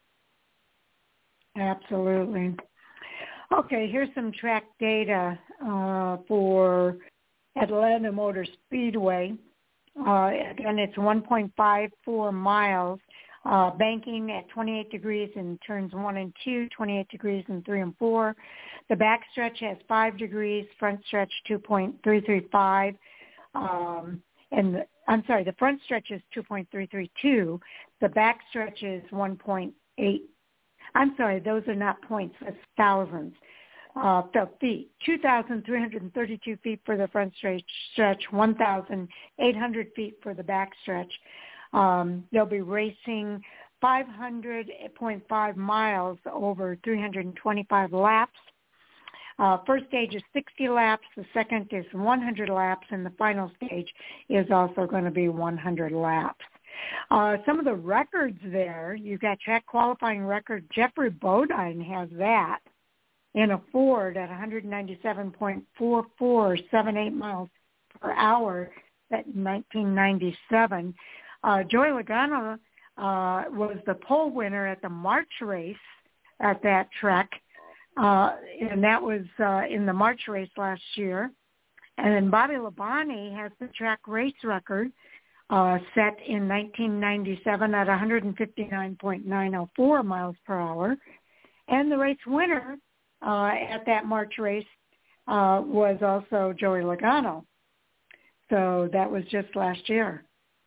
Absolutely. Okay, here's some track data uh, for Atlanta Motor Speedway. Uh, again, it's one point five four miles. Uh, banking at twenty-eight degrees in turns one and two, twenty-eight degrees in three and four. The back stretch has five degrees, front stretch two point three three five. Um, and the, I'm sorry, the front stretch is two point three three two. The back stretch is one point eight. I'm sorry, those are not points, that's thousands. Uh, the feet, two thousand three hundred thirty-two feet for the front stretch, stretch one thousand eight hundred feet for the back stretch. Um, they'll be racing five hundred point five miles over three hundred twenty-five laps. Uh, first stage is sixty laps, the second is one hundred laps, and the final stage is also going to be one hundred laps. Uh, some of the records there, you've got track qualifying record. Jeffrey Bodine has that in a Ford at one ninety-seven point four four seven eight miles per hour at nineteen ninety-seven. Uh, Joey Logano uh, was the pole winner at the March race at that track, uh, and that was uh, in the March race last year. And then Bobby Labonte has the track race record uh, set in nineteen ninety-seven at one fifty-nine point nine oh four miles per hour. And the race winner uh, at that March race uh, was also Joey Logano. So that was just last year.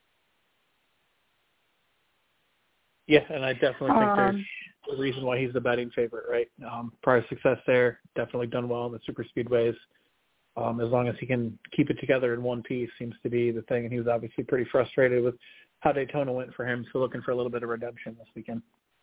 Yeah, and I definitely think um, there's a reason why he's the betting favorite, right? Um, prior success there, definitely done well in the super speedways. Um, as long as he can keep it together in one piece seems to be the thing, and he was obviously pretty frustrated with how Daytona went for him, so looking for a little bit of redemption this weekend.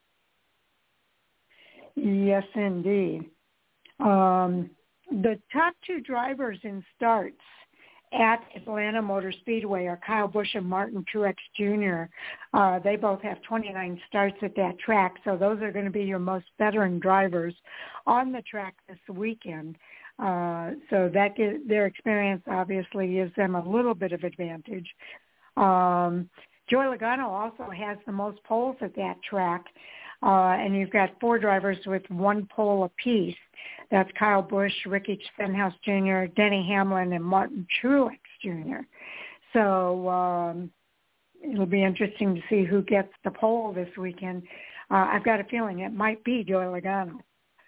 Yes, indeed. Um, the top two drivers in starts at Atlanta Motor Speedway are Kyle Busch and Martin Truex Junior Uh, they both have twenty-nine starts at that track, so those are going to be your most veteran drivers on the track this weekend. Uh, so that gives, their experience obviously gives them a little bit of advantage. Um, Joey Logano also has the most poles at that track, uh, and you've got four drivers with one pole apiece. That's Kyle Busch, Ricky Stenhouse Junior, Denny Hamlin, and Martin Truex Junior So um, it'll be interesting to see who gets the pole this weekend. Uh, I've got a feeling it might be Joey Logano.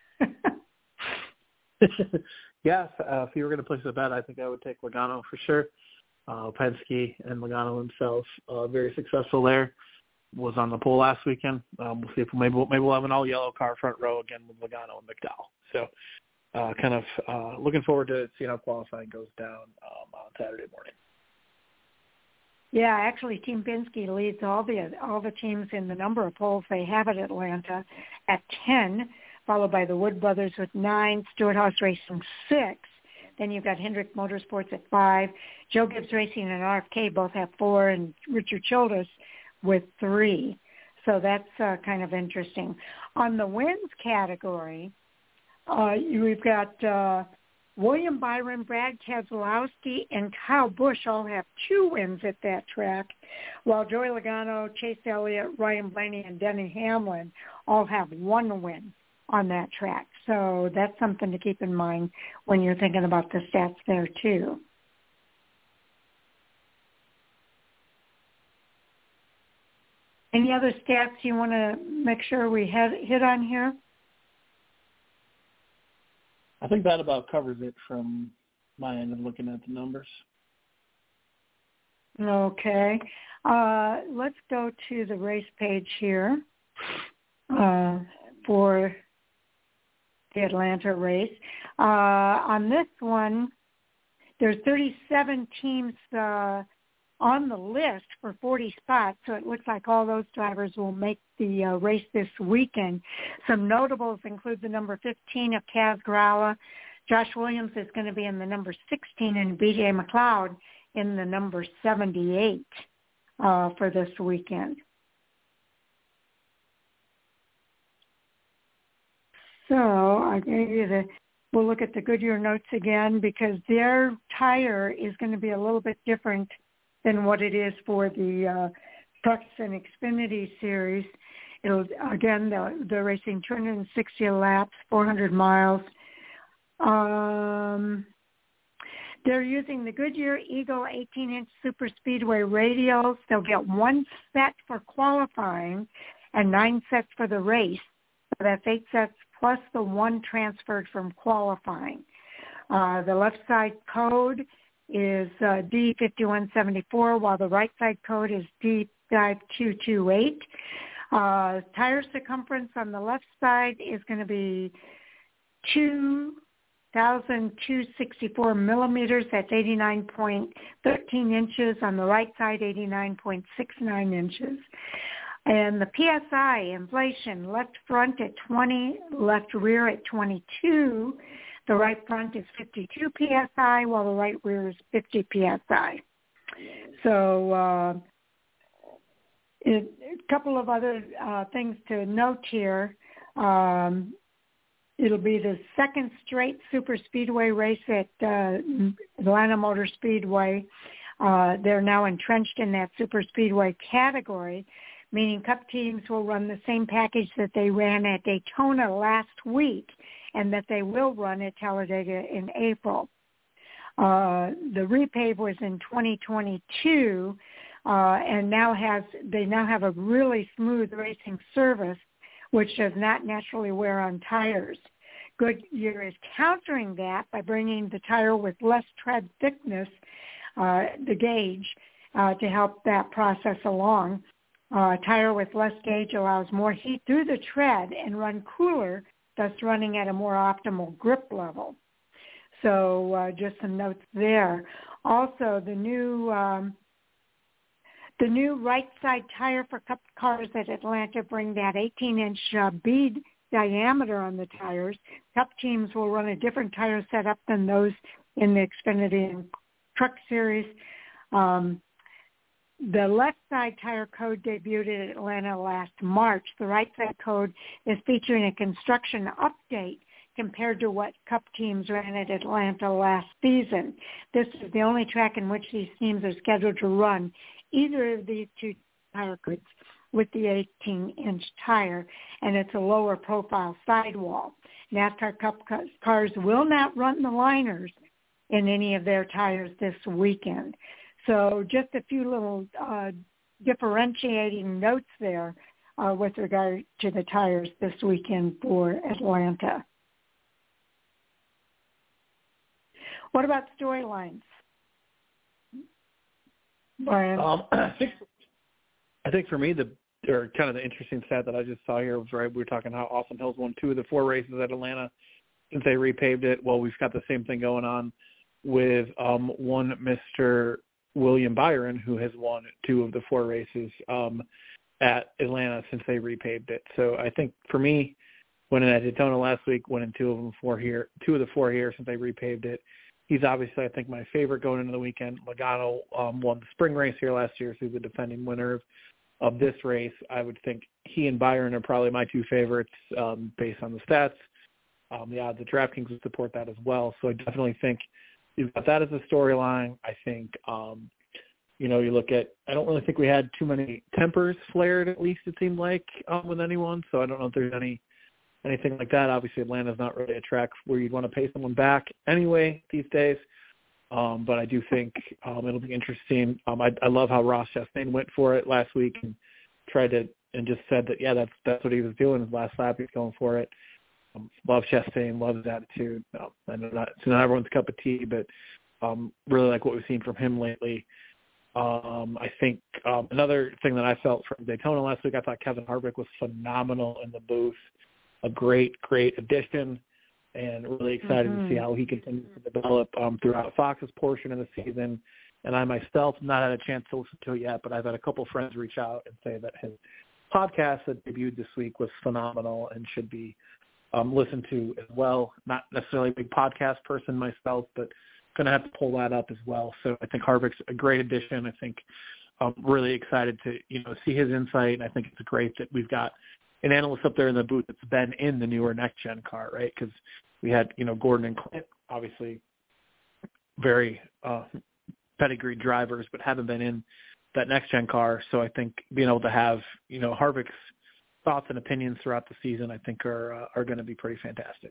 Yeah, uh, if you were going to place a bet, I think I would take Logano for sure. Uh, Penske and Logano himself, uh, very successful there. Was on the pole last weekend. Um, we'll see if maybe we'll, maybe we'll have an all-yellow car front row again with Logano and McDowell. So uh, kind of uh, looking forward to seeing how qualifying goes down um, on Saturday morning. Yeah, actually, Team Penske leads all the all the teams in the number of poles they have at Atlanta at ten, followed by the Wood Brothers with nine, Stewart-Haas Racing six. Then you've got Hendrick Motorsports at five. Joe Gibbs Racing and R F K both have four, and Richard Childress with three. So that's uh, kind of interesting. On the wins category, uh, we've got uh, William Byron, Brad Keselowski, and Kyle Busch all have two wins at that track, while Joey Logano, Chase Elliott, Ryan Blaney, and Denny Hamlin all have one win on that track. So that's something to keep in mind when you're thinking about the stats there too. Any other stats you want to make sure we have hit on here? I think that about covers it from my end of looking at the numbers. Okay. Uh, let's go to the race page here uh, for the Atlanta race. Uh, on this one, there's thirty-seven teams uh, on the list for forty spots, so it looks like all those drivers will make the uh, race this weekend. Some notables include the number fifteen of Kaz Grala. Josh Williams is going to be in the number sixteen, and B J McLeod in the number seventy-eight uh, for this weekend. So I gave you the, we'll look at the Goodyear notes again because their tire is going to be a little bit different than what it is for the uh, Trucks and Xfinity series. It'll, again, they're, they're racing two hundred sixty laps, four hundred miles. Um, they're using the Goodyear Eagle eighteen-inch Super Speedway radials. They'll get one set for qualifying and nine sets for the race. So that's eight sets plus the one transferred from qualifying. Uh, the left side code is uh, D fifty-one seventy-four, while the right side code is D five two two eight. Uh, tire circumference on the left side is going to be two thousand two hundred sixty-four millimeters. That's eighty-nine point one three inches. On the right side, eighty-nine point six nine inches. And the P S I, inflation, left front at twenty, left rear at twenty-two. The right front is fifty-two P S I, while the right rear is fifty P S I. So uh, it, a couple of other uh, things to note here. Um, it'll be the second straight super speedway race at uh, Atlanta Motor Speedway. Uh, they're now entrenched in that super speedway category, meaning Cup teams will run the same package that they ran at Daytona last week and that they will run at Talladega in April. Uh, the repave was in twenty twenty-two, uh, and now has they now have a really smooth racing surface, which does not naturally wear on tires. Goodyear is countering that by bringing the tire with less tread thickness, uh, the gauge, uh, to help that process along. Uh, a tire with less gauge allows more heat through the tread and run cooler, thus running at a more optimal grip level. So uh, just some notes there. Also, the new um, the new right side tire for Cup cars at Atlanta bring that eighteen inch uh, bead diameter on the tires. Cup teams will run a different tire setup than those in the Xfinity and Truck Series. Um, The left side tire code debuted at Atlanta last March. The right side code is featuring a construction update compared to what Cup teams ran at Atlanta last season. This is the only track in which these teams are scheduled to run either of these two tire codes with the eighteen inch tire, and it's a lower profile sidewall. NASCAR Cup cars will not run the liners in any of their tires this weekend. So just a few little uh, differentiating notes there uh, with regard to the tires this weekend for Atlanta. What about storylines, Brian? Um, I think I think for me, the or kind of the interesting stat that I just saw here was right. We were talking how Austin Hill's won two of the four races at Atlanta since they repaved it. Well, we've got the same thing going on with um, one Mister William Byron, who has won two of the four races um, at Atlanta since they repaved it. So I think for me, winning at Daytona last week, winning two of them four here, two of the four here since they repaved it. He's obviously, I think, my favorite going into the weekend. Logano um, won the spring race here last year, so he's the defending winner of, of this race. I would think he and Byron are probably my two favorites um, based on the stats. Um, the odds of DraftKings would support that as well. So I definitely think you've got that as a storyline. I think, um, you know, you look at, I don't really think we had too many tempers flared, at least it seemed like, um, with anyone. So I don't know if there's any anything like that. Obviously, Atlanta's not really a track where you'd want to pay someone back anyway these days. Um, but I do think um, it'll be interesting. Um, I, I love how Ross Chastain went for it last week and tried to, and just said that, yeah, that's that's what he was doing his last lap. He's going for it. Um, love Chastain, love his attitude. Um, I know not, it's not everyone's cup of tea, but um, really like what we've seen from him lately. Um, I think um, another thing that I felt from Daytona last week, I thought Kevin Harvick was phenomenal in the booth. A great, great addition, and really excited mm-hmm. to see how he continues to develop um, throughout Fox's portion of the season. And I myself have not had a chance to listen to it yet, but I've had a couple friends reach out and say that his podcast that debuted this week was phenomenal and should be um, listened to as well. Not necessarily a big podcast person myself, but going to have to pull that up as well. So I think Harvick's a great addition. I think I'm really excited to, you know, see his insight. I think it's great that we've got an analyst up there in the booth that's been in the newer next-gen car, right? Because we had, you know, Gordon and Clint, obviously very uh, pedigreed drivers, but haven't been in that next-gen car. So I think being able to have, you know, Harvick's thoughts and opinions throughout the season, I think are uh, are going to be pretty fantastic.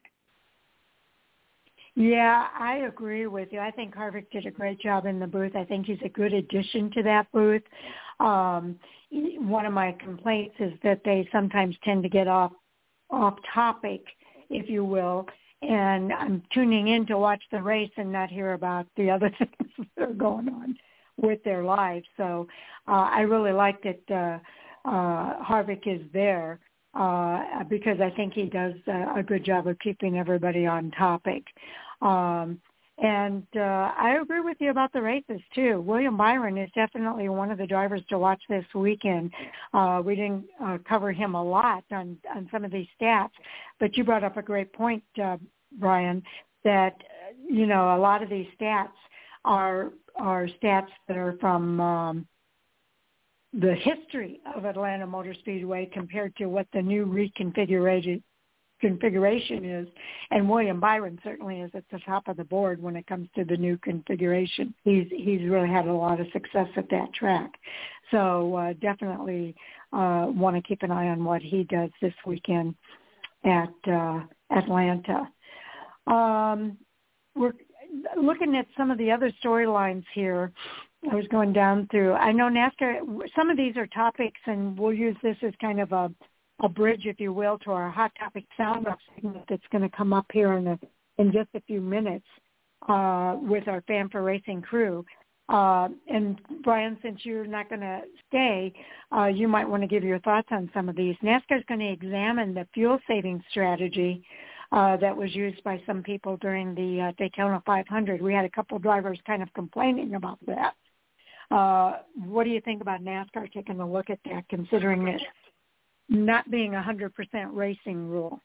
Yeah, I agree with you. I think Harvick did a great job in the booth. I think he's a good addition to that booth. Um, one of my complaints is that they sometimes tend to get off off topic if you will, and I'm tuning in to watch the race and not hear about the other things that are going on with their lives. So uh, I really like that uh, uh, Harvick is there uh, because I think he does uh, a good job of keeping everybody on topic. Um, and uh, I agree with you about the races, too. William Byron is definitely one of the drivers to watch this weekend. Uh, we didn't uh, cover him a lot on, on some of these stats, but you brought up a great point, uh, Brian, that, you know, a lot of these stats are are stats that are from um, the history of Atlanta Motor Speedway compared to what the new reconfiguration configuration is. And William Byron certainly is at the top of the board when it comes to the new configuration. He's he's really had a lot of success at that track. So uh, definitely uh, want to keep an eye on what he does this weekend at uh, Atlanta. Um, we're looking at some of the other storylines here. I was going down through, I know NASCAR, some of these are topics, and we'll use this as kind of a, a bridge, if you will, to our hot topic sound off segment that's going to come up here in, a, in just a few minutes uh, with our Fan for Racing crew. Uh, and Brian, since you're not going to stay, uh, you might want to give your thoughts on some of these. NASCAR is going to examine the fuel saving strategy Uh, that was used by some people during the uh, Daytona five hundred. We had a couple of drivers kind of complaining about that. Uh, what do you think about NASCAR taking a look at that, considering it not being a one hundred percent racing rule?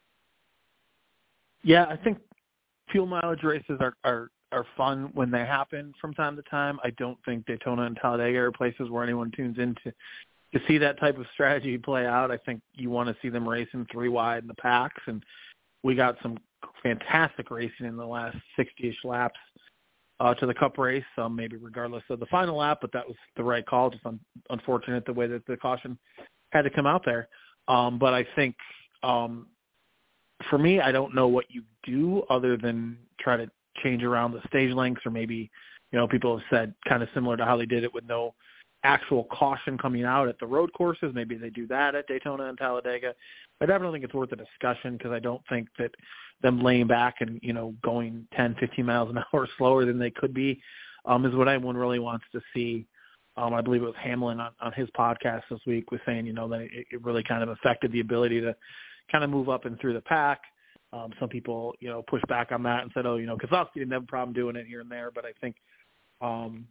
Yeah, I think fuel mileage races are, are, are fun when they happen from time to time. I don't think Daytona and Talladega are places where anyone tunes in to, to see that type of strategy play out. I think you want to see them racing three wide in the packs, and we got some fantastic racing in the last sixty-ish laps uh, to the Cup race, um, maybe regardless of the final lap, but that was the right call. Just un- unfortunate the way that the caution had to come out there. Um, but I think um, for me, I don't know what you do other than try to change around the stage lengths, or maybe, you know, people have said kind of similar to how they did it with no actual caution coming out at the road courses. Maybe they do that at Daytona and Talladega. I definitely think it's worth a discussion, because I don't think that them laying back and, you know, going ten, fifteen miles an hour slower than they could be um, is what everyone really wants to see. Um, I believe it was Hamlin on, on his podcast this week was saying, you know, that it, it really kind of affected the ability to kind of move up and through the pack. Um, some people, you know, pushed back on that and said, oh, you know, Keselowski didn't have a problem doing it here and there. But I think um,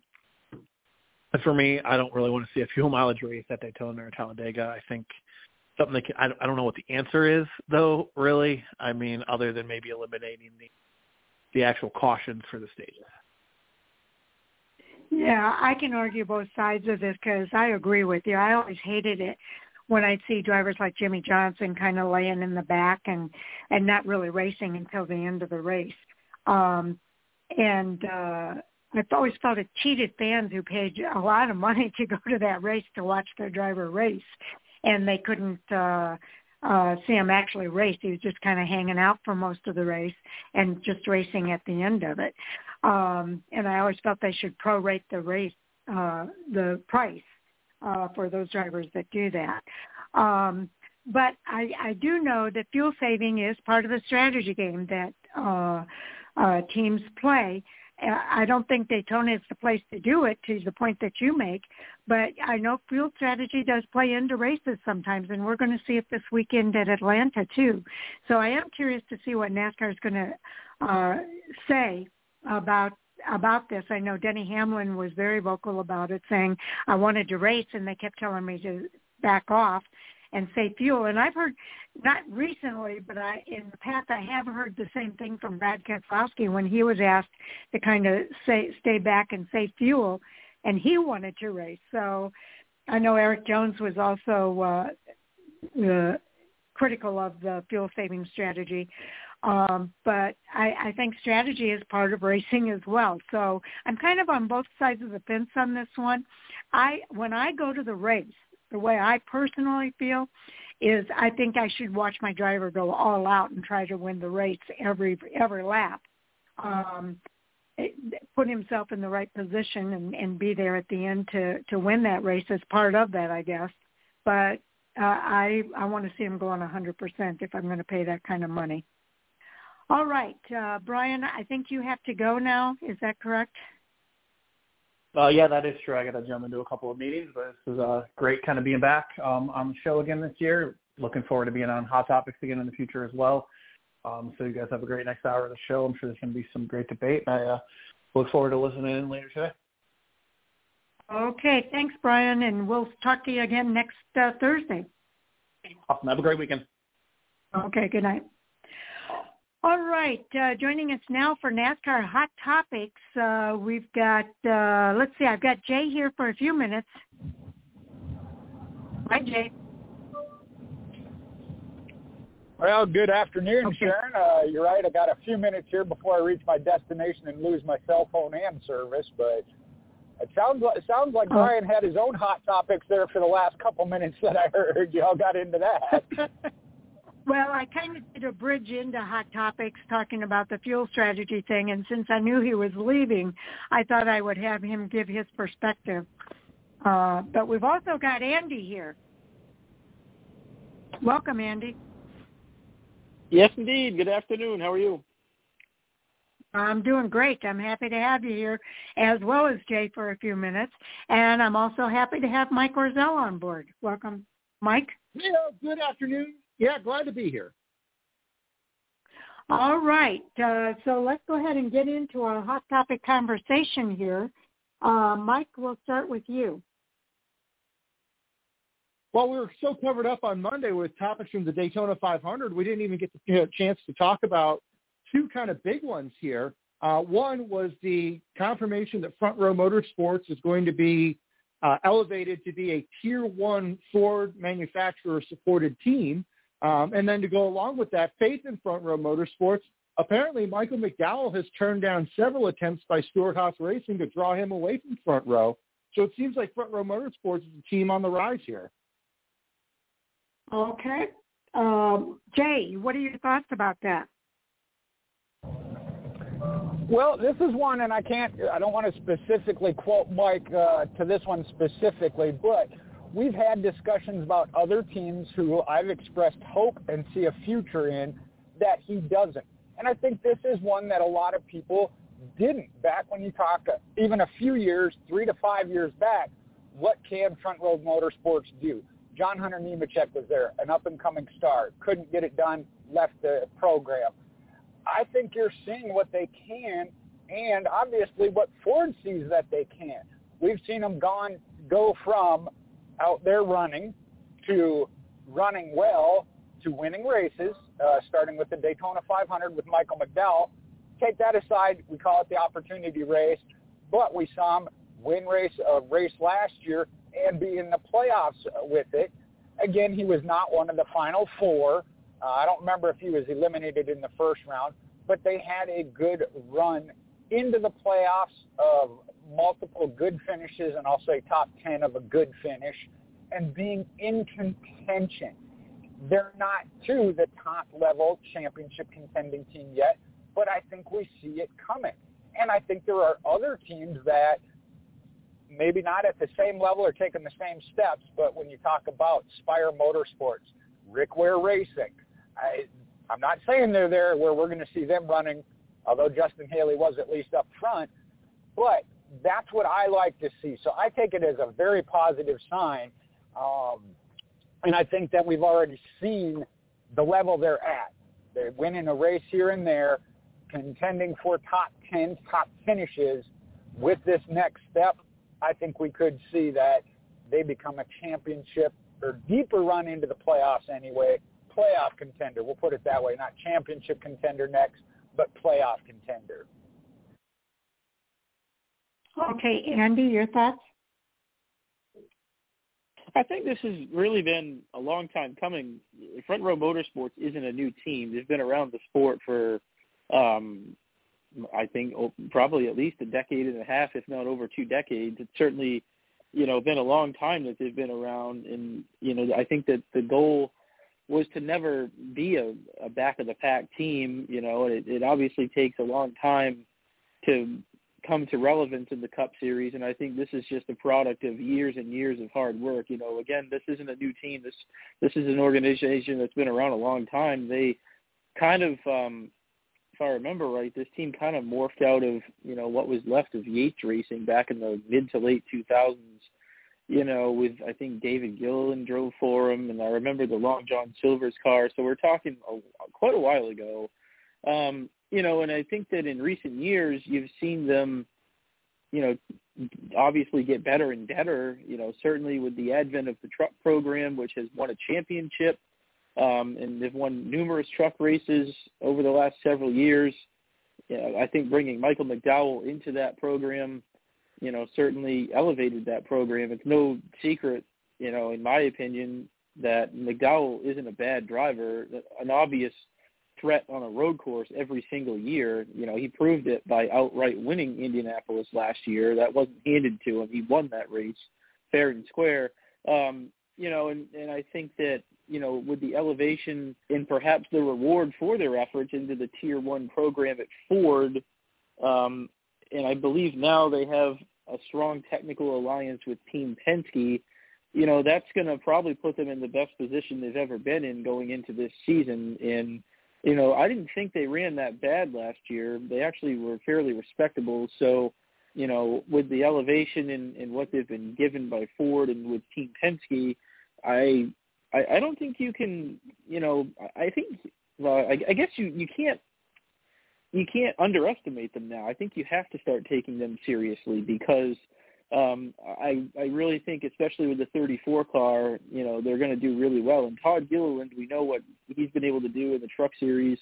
for me, I don't really want to see a fuel mileage race at Daytona or Talladega. I think something that can, I, don't, I don't know what the answer is, though, really. I mean, other than maybe eliminating the the actual cautions for the stages. Yeah, I can argue both sides of this, because I agree with you. I always hated it when I'd see drivers like Jimmy Johnson kind of laying in the back and, and not really racing until the end of the race. Um, and uh, I've always felt it cheated fans who paid a lot of money to go to that race to watch their driver race, and they couldn't uh, uh, see him actually race. He was just kind of hanging out for most of the race and just racing at the end of it. Um, and I always felt they should prorate the race, uh, the price uh, for those drivers that do that. Um, but I, I do know that fuel saving is part of the strategy game that uh, uh, teams play. I don't think Daytona is the place to do it, to the point that you make, but I know fuel strategy does play into races sometimes, and we're going to see it this weekend at Atlanta too. So I am curious to see what NASCAR is going to uh, say about about this. I know Denny Hamlin was very vocal about it, saying, I wanted to race, and they kept telling me to back off and save fuel. And I've heard, not recently, but I in the past, I have heard the same thing from Brad Keselowski when he was asked to kind of say, stay back and save fuel, and he wanted to race. So I know Eric Jones was also uh, uh, critical of the fuel-saving strategy. Um, but I, I think strategy is part of racing as well. So I'm kind of on both sides of the fence on this one. I when I go to the race, the way I personally feel is I think I should watch my driver go all out and try to win the race every every lap. Um, it, put himself in the right position and, and be there at the end to, to win that race as part of that, I guess. But uh, I I want to see him go on one hundred percent if I'm going to pay that kind of money. All right, uh, Brian, I think you have to go now. Is that correct? Uh, yeah, that is true. I got to jump into a couple of meetings, but this is uh, great kind of being back um, on the show again this year. Looking forward to being on Hot Topics again in the future as well. Um, so you guys have a great next hour of the show. I'm sure there's going to be some great debate. I uh, look forward to listening in later today. Okay, thanks, Brian, and we'll talk to you again next uh, Thursday. Awesome. Have a great weekend. Okay, good night. All right, uh, joining us now for NASCAR Hot Topics, uh, we've got, uh, let's see, I've got Jay here for a few minutes. Hi, Jay. Well, good afternoon, Okay. Sharon. Uh, you're right, I got a few minutes here before I reach my destination and lose my cell phone and service, but it sounds like, it sounds like oh. Brian had his own Hot Topics there for the last couple minutes that I heard. Y'all got into that. Well, I kind of did a bridge into Hot Topics talking about the fuel strategy thing, and since I knew he was leaving, I thought I would have him give his perspective. Uh, but we've also got Andy here. Welcome, Andy. Yes, indeed. Good afternoon. How are you? I'm doing great. I'm happy to have you here, as well as Jay for a few minutes. And I'm also happy to have Mike Orzel on board. Welcome, Mike. Yeah, good afternoon. Yeah, glad to be here. All right. Uh, so let's go ahead and get into our hot topic conversation here. Uh, Mike, we'll start with you. Well, we were so covered up on Monday with topics from the Daytona five hundred, we didn't even get the you know, chance to talk about two kind of big ones here. Uh, one was the confirmation that Front Row Motorsports is going to be uh, elevated to be a Tier one Ford manufacturer-supported team. Um, and then to go along with that, faith in Front Row Motorsports. Apparently, Michael McDowell has turned down several attempts by Stewart-Haas Racing to draw him away from Front Row. So it seems like Front Row Motorsports is a team on the rise here. Okay. Um, Jay, what are your thoughts about that? Well, this is one, and I can't, I don't want to specifically quote Mike uh, to this one specifically, but we've had discussions about other teams who I've expressed hope and see a future in that he doesn't. And I think this is one that a lot of people didn't. Back when you talk uh, even a few years, three to five years back, what can Front Row Motorsports do? John Hunter Nemechek was there, an up-and-coming star. Couldn't get it done, left the program. I think you're seeing what they can and obviously what Ford sees that they can. We've seen them gone, go from out there running to running well to winning races, uh, starting with the Daytona five hundred with Michael McDowell. Take that aside, we call it the opportunity race, but we saw him win race a race last year and be in the playoffs with it. Again, he was not one of the final four. Uh, I don't remember if he was eliminated in the first round, but they had a good run into the playoffs of multiple good finishes, and I'll say top ten of a good finish, and being in contention. They're not to the top-level championship contending team yet, but I think we see it coming. And I think there are other teams that maybe not at the same level or taking the same steps, but when you talk about Spire Motorsports, Rick Ware Racing, I, I'm not saying they're there where we're going to see them running, although Justin Haley was at least up front, but that's what I like to see. So I take it as a very positive sign, um, and I think that we've already seen the level they're at. They're winning a race here and there, contending for top tens, top finishes. With this next step, I think we could see that they become a championship or deeper run into the playoffs anyway, playoff contender. We'll put it that way, not championship contender next, but playoff contender. Okay, Andy, your thoughts? I think this has really been a long time coming. Front Row Motorsports isn't a new team. They've been around the sport for, um, I think, probably at least a decade and a half, if not over two decades. It's certainly, you know, been a long time that they've been around. And, you know, I think that the goal was to never be a, a back-of-the-pack team. You know, it, it obviously takes a long time to come to relevance in the Cup Series, and I think this is just a product of years and years of hard work. You know, again, this isn't a new team. This this is an organization that's been around a long time. They kind of, um, if I remember right, this team kind of morphed out of, you know, what was left of Yates Racing back in the mid to late two thousands, you know, with, I think, David Gilliland drove for him, and I remember the Long John Silver's car. So we're talking a, quite a while ago. Um, you know, and I think that in recent years you've seen them, you know, obviously get better and better, you know, certainly with the advent of the truck program, which has won a championship, um, and they've won numerous truck races over the last several years. You know, I think bringing Michael McDowell into that program, you know, certainly elevated that program. It's no secret, you know, in my opinion, that McDowell isn't a bad driver, an obvious threat on a road course every single year. You know, he proved it by outright winning Indianapolis last year. That wasn't handed to him. He won that race fair and square. Um, you know, and, and I think that, you know, with the elevation and perhaps the reward for their efforts into the tier one program at Ford, um, and I believe now they have a strong technical alliance with Team Penske, you know, that's going to probably put them in the best position they've ever been in going into this season. And, you know, I didn't think they ran that bad last year. They actually were fairly respectable. So, you know, with the elevation and, and what they've been given by Ford and with Team Penske, I, I, I don't think you can, you know, I think, well, I, I guess you, you can't, you can't underestimate them now. I think you have to start taking them seriously because um, I, I really think, especially with the thirty-four car, you know, they're going to do really well. And Todd Gilliland, we know what he's been able to do in the Truck Series,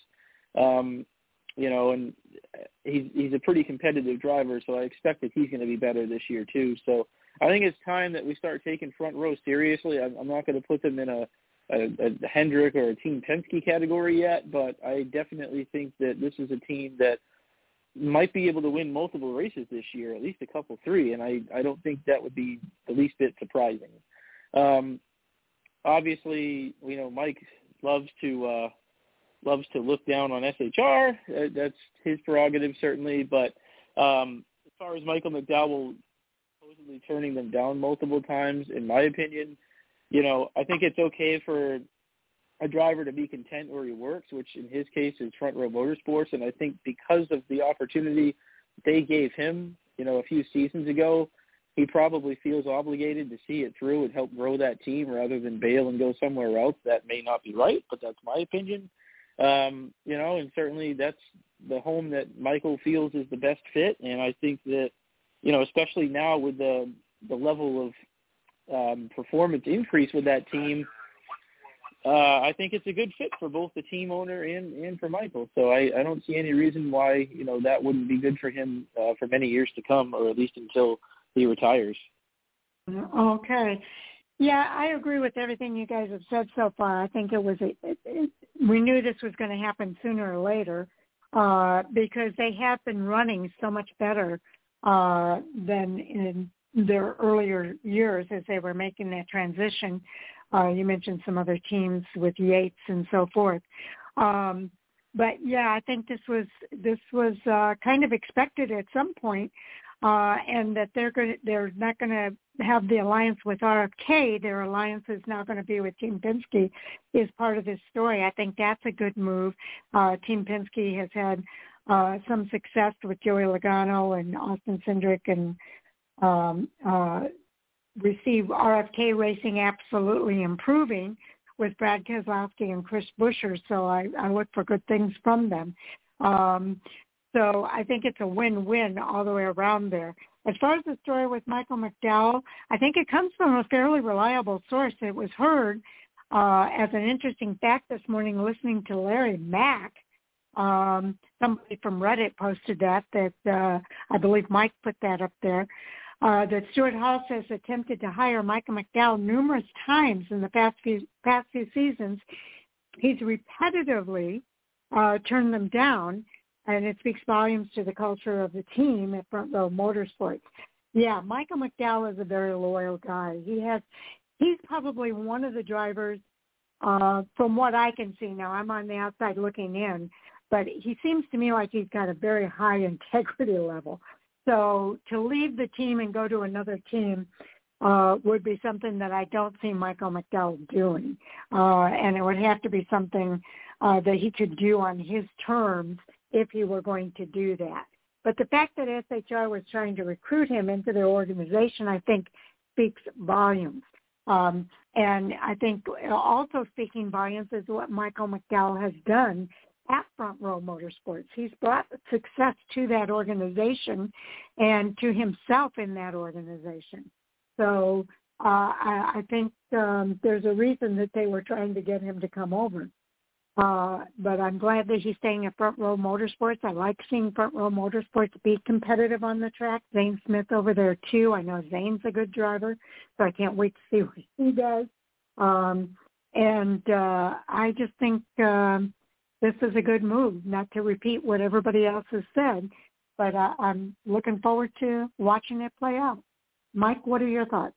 um, you know, and he's he's a pretty competitive driver, so I expect that he's going to be better this year too. So I think it's time that we start taking Front Row seriously. I'm, I'm not going to put them in a, a, a Hendrick or a Team Penske category yet, but I definitely think that this is a team that might be able to win multiple races this year, at least a couple, three, and I, I don't think that would be the least bit surprising. Um, obviously, you know, Mike loves to uh, loves to look down on S H R. Uh, that's his prerogative, certainly, but um, as far as Michael McDowell supposedly turning them down multiple times, in my opinion, you know, I think it's okay for a driver to be content where he works, which in his case is Front Row Motorsports. And I think because of the opportunity they gave him, you know, a few seasons ago, he probably feels obligated to see it through and help grow that team rather than bail and go somewhere else. That may not be right, but that's my opinion. Um, you know, and certainly that's the home that Michael feels is the best fit. And I think that, you know, especially now with the, the level of um, performance increase with that team, Uh, I think it's a good fit for both the team owner and, and for Michael. So I, I don't see any reason why, you know, that wouldn't be good for him uh, for many years to come, or at least until he retires. Okay. Yeah, I agree with everything you guys have said so far. I think it was a, it, it, we knew this was going to happen sooner or later uh, because they have been running so much better uh, than in their earlier years as they were making that transition. Uh, you mentioned some other teams with Yates and so forth. Um, but, yeah, I think this was this was uh, kind of expected at some point, uh, and that they're going they're not going to have the alliance with R F K. Their alliance is now going to be with Team Penske is part of this story. I think that's a good move. Uh, Team Penske has had uh, some success with Joey Logano and Austin Cindric and um, uh receive R F K Racing absolutely improving with Brad Keselowski and Chris Buescher, so I, I look for good things from them. Um, so I think it's a win-win all the way around there. As far as the story with Michael McDowell, I think it comes from a fairly reliable source. It was heard uh, as an interesting fact this morning listening to Larry Mack. Um, somebody from Reddit posted that, that uh, I believe Mike put that up there. Uh, that Stuart Haas has attempted to hire Michael McDowell numerous times in the past few past few seasons. He's repetitively uh, turned them down, and it speaks volumes to the culture of the team at Front Row Motorsports. Yeah, Michael McDowell is a very loyal guy. He has, he's probably one of the drivers, uh, from what I can see now. I'm on the outside looking in, but he seems to me like he's got a very high integrity level. So to leave the team and go to another team uh, would be something that I don't see Michael McDowell doing. Uh, and it would have to be something uh, that he could do on his terms if he were going to do that. But the fact that S H R was trying to recruit him into their organization, I think, speaks volumes. Um, and I think also speaking volumes is what Michael McDowell has done at Front Row Motorsports. He's brought success to that organization and to himself in that organization. So uh, I, I think um, there's a reason that they were trying to get him to come over. Uh, but I'm glad that he's staying at Front Row Motorsports. I like seeing Front Row Motorsports be competitive on the track. Zane Smith over there, too. I know Zane's a good driver, so I can't wait to see what he does. Um, and uh, I just think um, this is a good move, not to repeat what everybody else has said, but uh, I'm looking forward to watching it play out. Mike, what are your thoughts?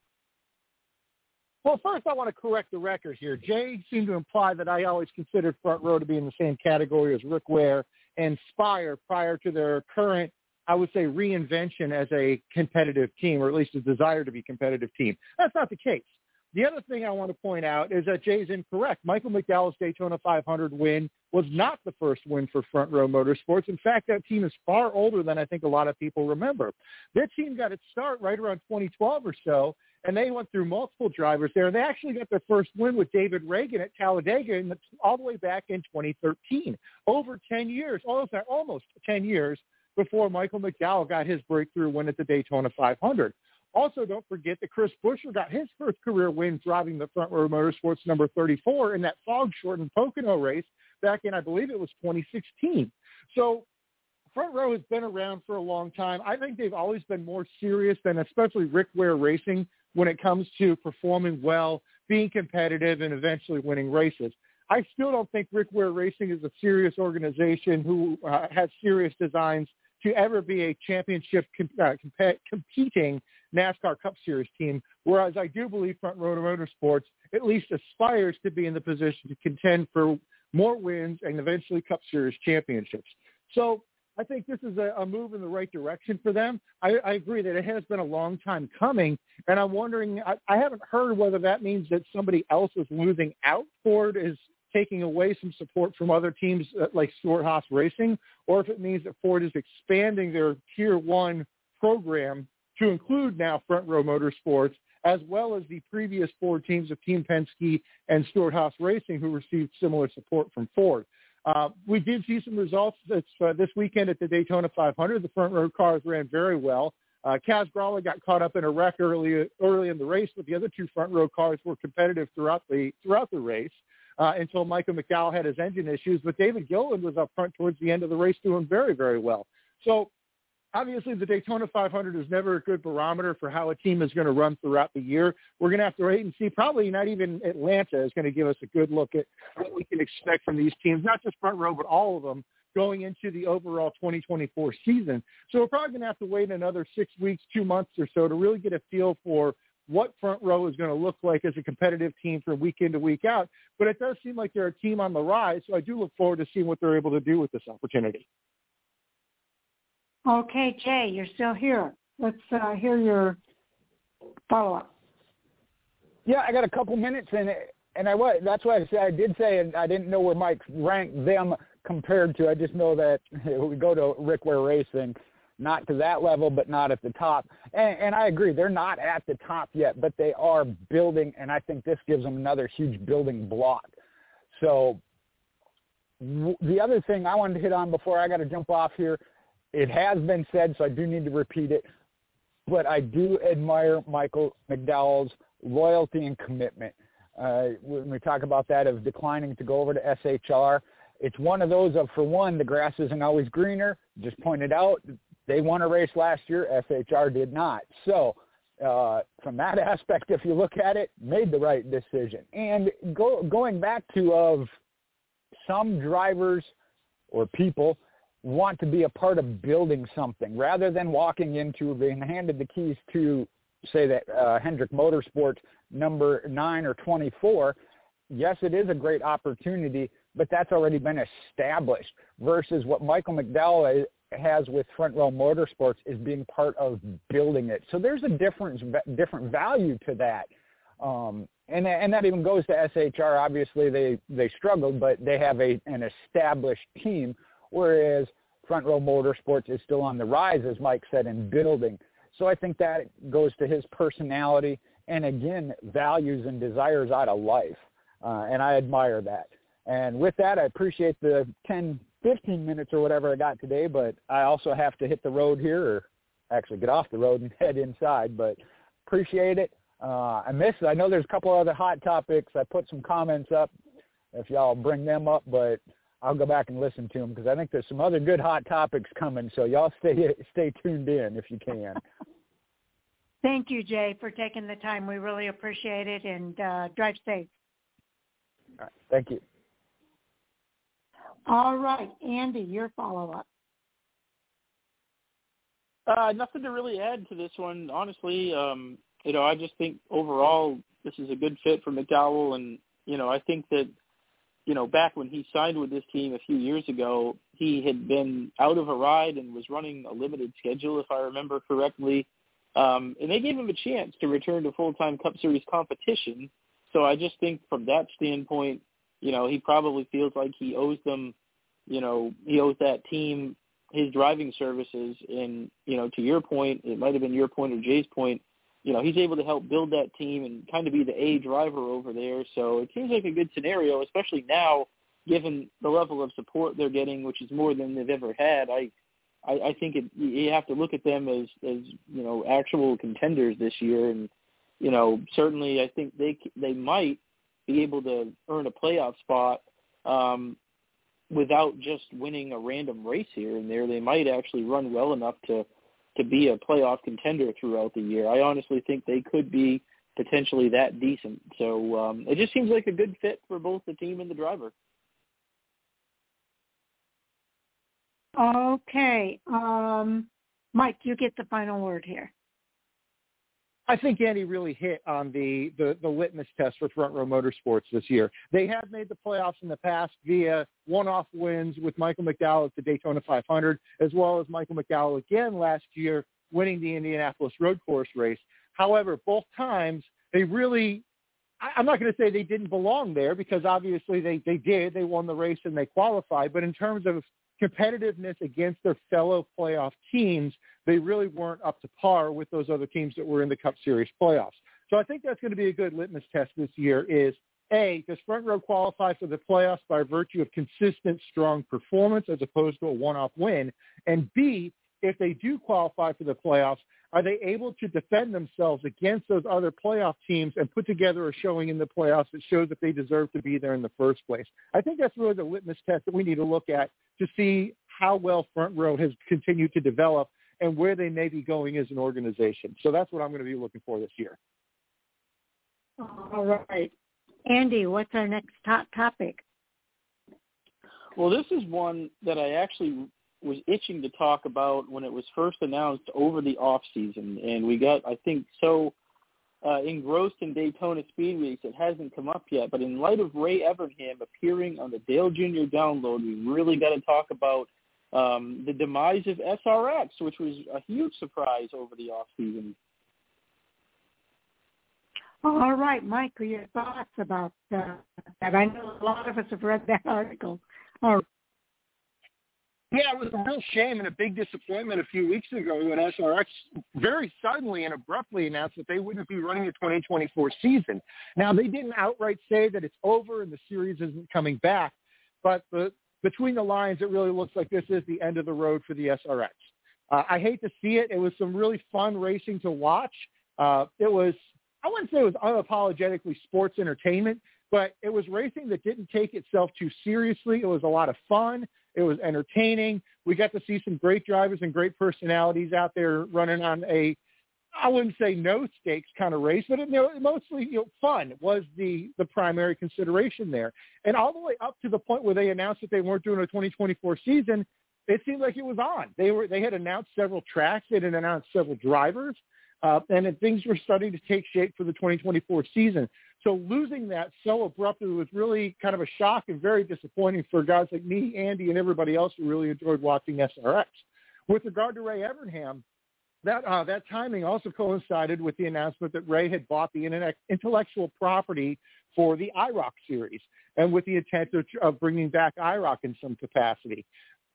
Well, first I want to correct the record here. Jay seemed to imply that I always considered Front Row to be in the same category as Rick Ware and Spire prior to their current, I would say, reinvention as a competitive team, or at least a desire to be a competitive team. That's not the case. The other thing I want to point out is that Jay's incorrect. Michael McDowell's Daytona five hundred win was not the first win for Front Row Motorsports. In fact, that team is far older than I think a lot of people remember. Their team got its start right around twenty twelve or so, and they went through multiple drivers there. They actually got their first win with David Reagan at Talladega in the, all the way back in twenty thirteen. Over ten years, almost, almost ten years before Michael McDowell got his breakthrough win at the Daytona five hundred. Also, don't forget that Chris Buescher got his first career win driving the Front Row Motorsports number thirty-four in that fog-shortened Pocono race back in, I believe it was twenty sixteen. So Front Row has been around for a long time. I think they've always been more serious than especially Rick Ware Racing when it comes to performing well, being competitive, and eventually winning races. I still don't think Rick Ware Racing is a serious organization who uh, has serious designs to ever be a championship uh, comp- competing NASCAR Cup Series team, whereas I do believe Front Row Motorsports at least aspires to be in the position to contend for more wins and eventually Cup Series championships. So I think this is a, a move in the right direction for them. I, I agree that it has been a long time coming, and I'm wondering, I, I haven't heard whether that means that somebody else is losing out. Ford is taking away some support from other teams like Stewart-Haas Racing, or if it means that Ford is expanding their Tier one program to include now Front Row Motorsports, as well as the previous Ford teams of Team Penske and Stewart-Haas Racing, who received similar support from Ford. Uh, we did see some results this, uh, this weekend at the Daytona five hundred. The Front Row cars ran very well. Uh, Kaz Grala got caught up in a wreck early early in the race, but the other two Front Row cars were competitive throughout the throughout the race uh, until Michael McDowell had his engine issues. But David Gilliland was up front towards the end of the race doing very, very well. So obviously the Daytona five hundred is never a good barometer for how a team is going to run throughout the year. We're going to have to wait and see. Probably not even Atlanta is going to give us a good look at what we can expect from these teams, not just Front Row, but all of them going into the overall twenty twenty-four season. So we're probably going to have to wait another six weeks, two months or so to really get a feel for what Front Row is going to look like as a competitive team from week in to week out. But it does seem like they're a team on the rise, so I do look forward to seeing what they're able to do with this opportunity. Okay, Jay, you're still here. Let's uh, hear your follow-up. Yeah, I got a couple minutes, and and I was that's why I said I did say, and I didn't know where Mike ranked them compared to. I just know that we go to Rick Ware Racing, not to that level, but not at the top. And, and I agree, they're not at the top yet, but they are building, and I think this gives them another huge building block. So w- the other thing I wanted to hit on before I got to jump off here, it has been said, so I do need to repeat it, but I do admire Michael McDowell's loyalty and commitment. Uh, when we talk about that of declining to go over to S H R, it's one of those of, for one, the grass isn't always greener. Just pointed out, they won a race last year. S H R did not. So uh, from that aspect, if you look at it, made the right decision. And go, going back to of some drivers or people want to be a part of building something rather than walking into being handed the keys to, say, that uh, Hendrick Motorsports number nine or twenty-four. Yes, it is a great opportunity, but that's already been established versus what Michael McDowell has with Front Row Motorsports is being part of building it. So there's a different, different value to that. Um, and, and that even goes to S H R. Obviously, they, they struggled, but they have a, an established team. Whereas Front Row Motorsports is still on the rise, as Mike said, in building. So I think that goes to his personality and, again, values and desires out of life. Uh, and I admire that. And with that, I appreciate the ten, fifteen minutes or whatever I got today, but I also have to hit the road here, or actually get off the road and head inside, but appreciate it. Uh, I miss it. I know there's a couple other hot topics. I put some comments up if y'all bring them up, but I'll go back and listen to them because I think there's some other good hot topics coming. So y'all stay stay tuned in if you can. Thank you, Jay, for taking the time. We really appreciate it, and uh, drive safe. All right. Thank you. All right, Andy, your follow-up. Uh, nothing to really add to this one, honestly. Um, you know, I just think overall this is a good fit for McDowell, and you know, I think that you know back when he signed with this team a few years ago, he had been out of a ride and was running a limited schedule, if I remember correctly. Um, and they gave him a chance to return to full-time Cup Series competition. So I just think from that standpoint, you know, he probably feels like he owes them, you know, he owes that team his driving services. And, you know, to your point, it might have been your point or Jay's point, you know, he's able to help build that team and kind of be the A driver over there. So it seems like a good scenario, especially now, given the level of support they're getting, which is more than they've ever had. I, I, I think it, you have to look at them as, as, you know, actual contenders this year. And, you know, certainly I think they they might be able to earn a playoff spot um, without just winning a random race here and there. They might actually run well enough to, to be a playoff contender throughout the year. I honestly think they could be potentially that decent. So um, it just seems like a good fit for both the team and the driver. Okay. Um, Mike, you get the final word here. I think Andy really hit on the, the, the litmus test for Front Row Motorsports this year. They have made the playoffs in the past via one-off wins with Michael McDowell at the Daytona five hundred, as well as Michael McDowell again last year winning the Indianapolis Road Course race. However, both times they really – I'm not going to say they didn't belong there because obviously they, they did. They won the race and they qualified. But in terms of competitiveness against their fellow playoff teams, they really weren't up to par with those other teams that were in the Cup Series playoffs. So I think that's going to be a good litmus test this year is, A, does Front Row qualify for the playoffs by virtue of consistent, strong performance as opposed to a one-off win? And B, if they do qualify for the playoffs, are they able to defend themselves against those other playoff teams and put together a showing in the playoffs that shows that they deserve to be there in the first place? I think that's really the litmus test that we need to look at to see how well Front Row has continued to develop and where they may be going as an organization. So that's what I'm going to be looking for this year. All right. Andy, what's our next top topic? Well, this is one that I actually was itching to talk about when it was first announced over the off season, and we got, I think, so uh, engrossed in Daytona Speedway it hasn't come up yet. But in light of Ray Evernham appearing on the Dale Junior Download, we really got to talk about um, the demise of S R X, which was a huge surprise over the off season. All right, Mike, what are your thoughts about uh, that? I know a lot of us have read that article. All right. Yeah, it was a real shame and a big disappointment a few weeks ago when S R X very suddenly and abruptly announced that they wouldn't be running the twenty twenty-four season. Now, they didn't outright say that it's over and the series isn't coming back, but the, between the lines, it really looks like this is the end of the road for the S R X. Uh, I hate to see it. It was some really fun racing to watch. Uh, it was, I wouldn't say it was unapologetically sports entertainment, but it was racing that didn't take itself too seriously. It was a lot of fun. It was entertaining. We got to see some great drivers and great personalities out there running on a, I wouldn't say no stakes kind of race, but it, you know, mostly you know, fun was the, the primary consideration there. And all the way up to the point where they announced that they weren't doing a twenty twenty-four season, it seemed like it was on. They were they had announced several tracks. They had announced several drivers. Uh, and then things were starting to take shape for the twenty twenty-four season. So losing that so abruptly was really kind of a shock and very disappointing for guys like me, Andy, and everybody else who really enjoyed watching S R X. With regard to Ray Evernham, that uh, that timing also coincided with the announcement that Ray had bought the intellectual property for the I ROC series and with the intent of, of bringing back I ROC in some capacity.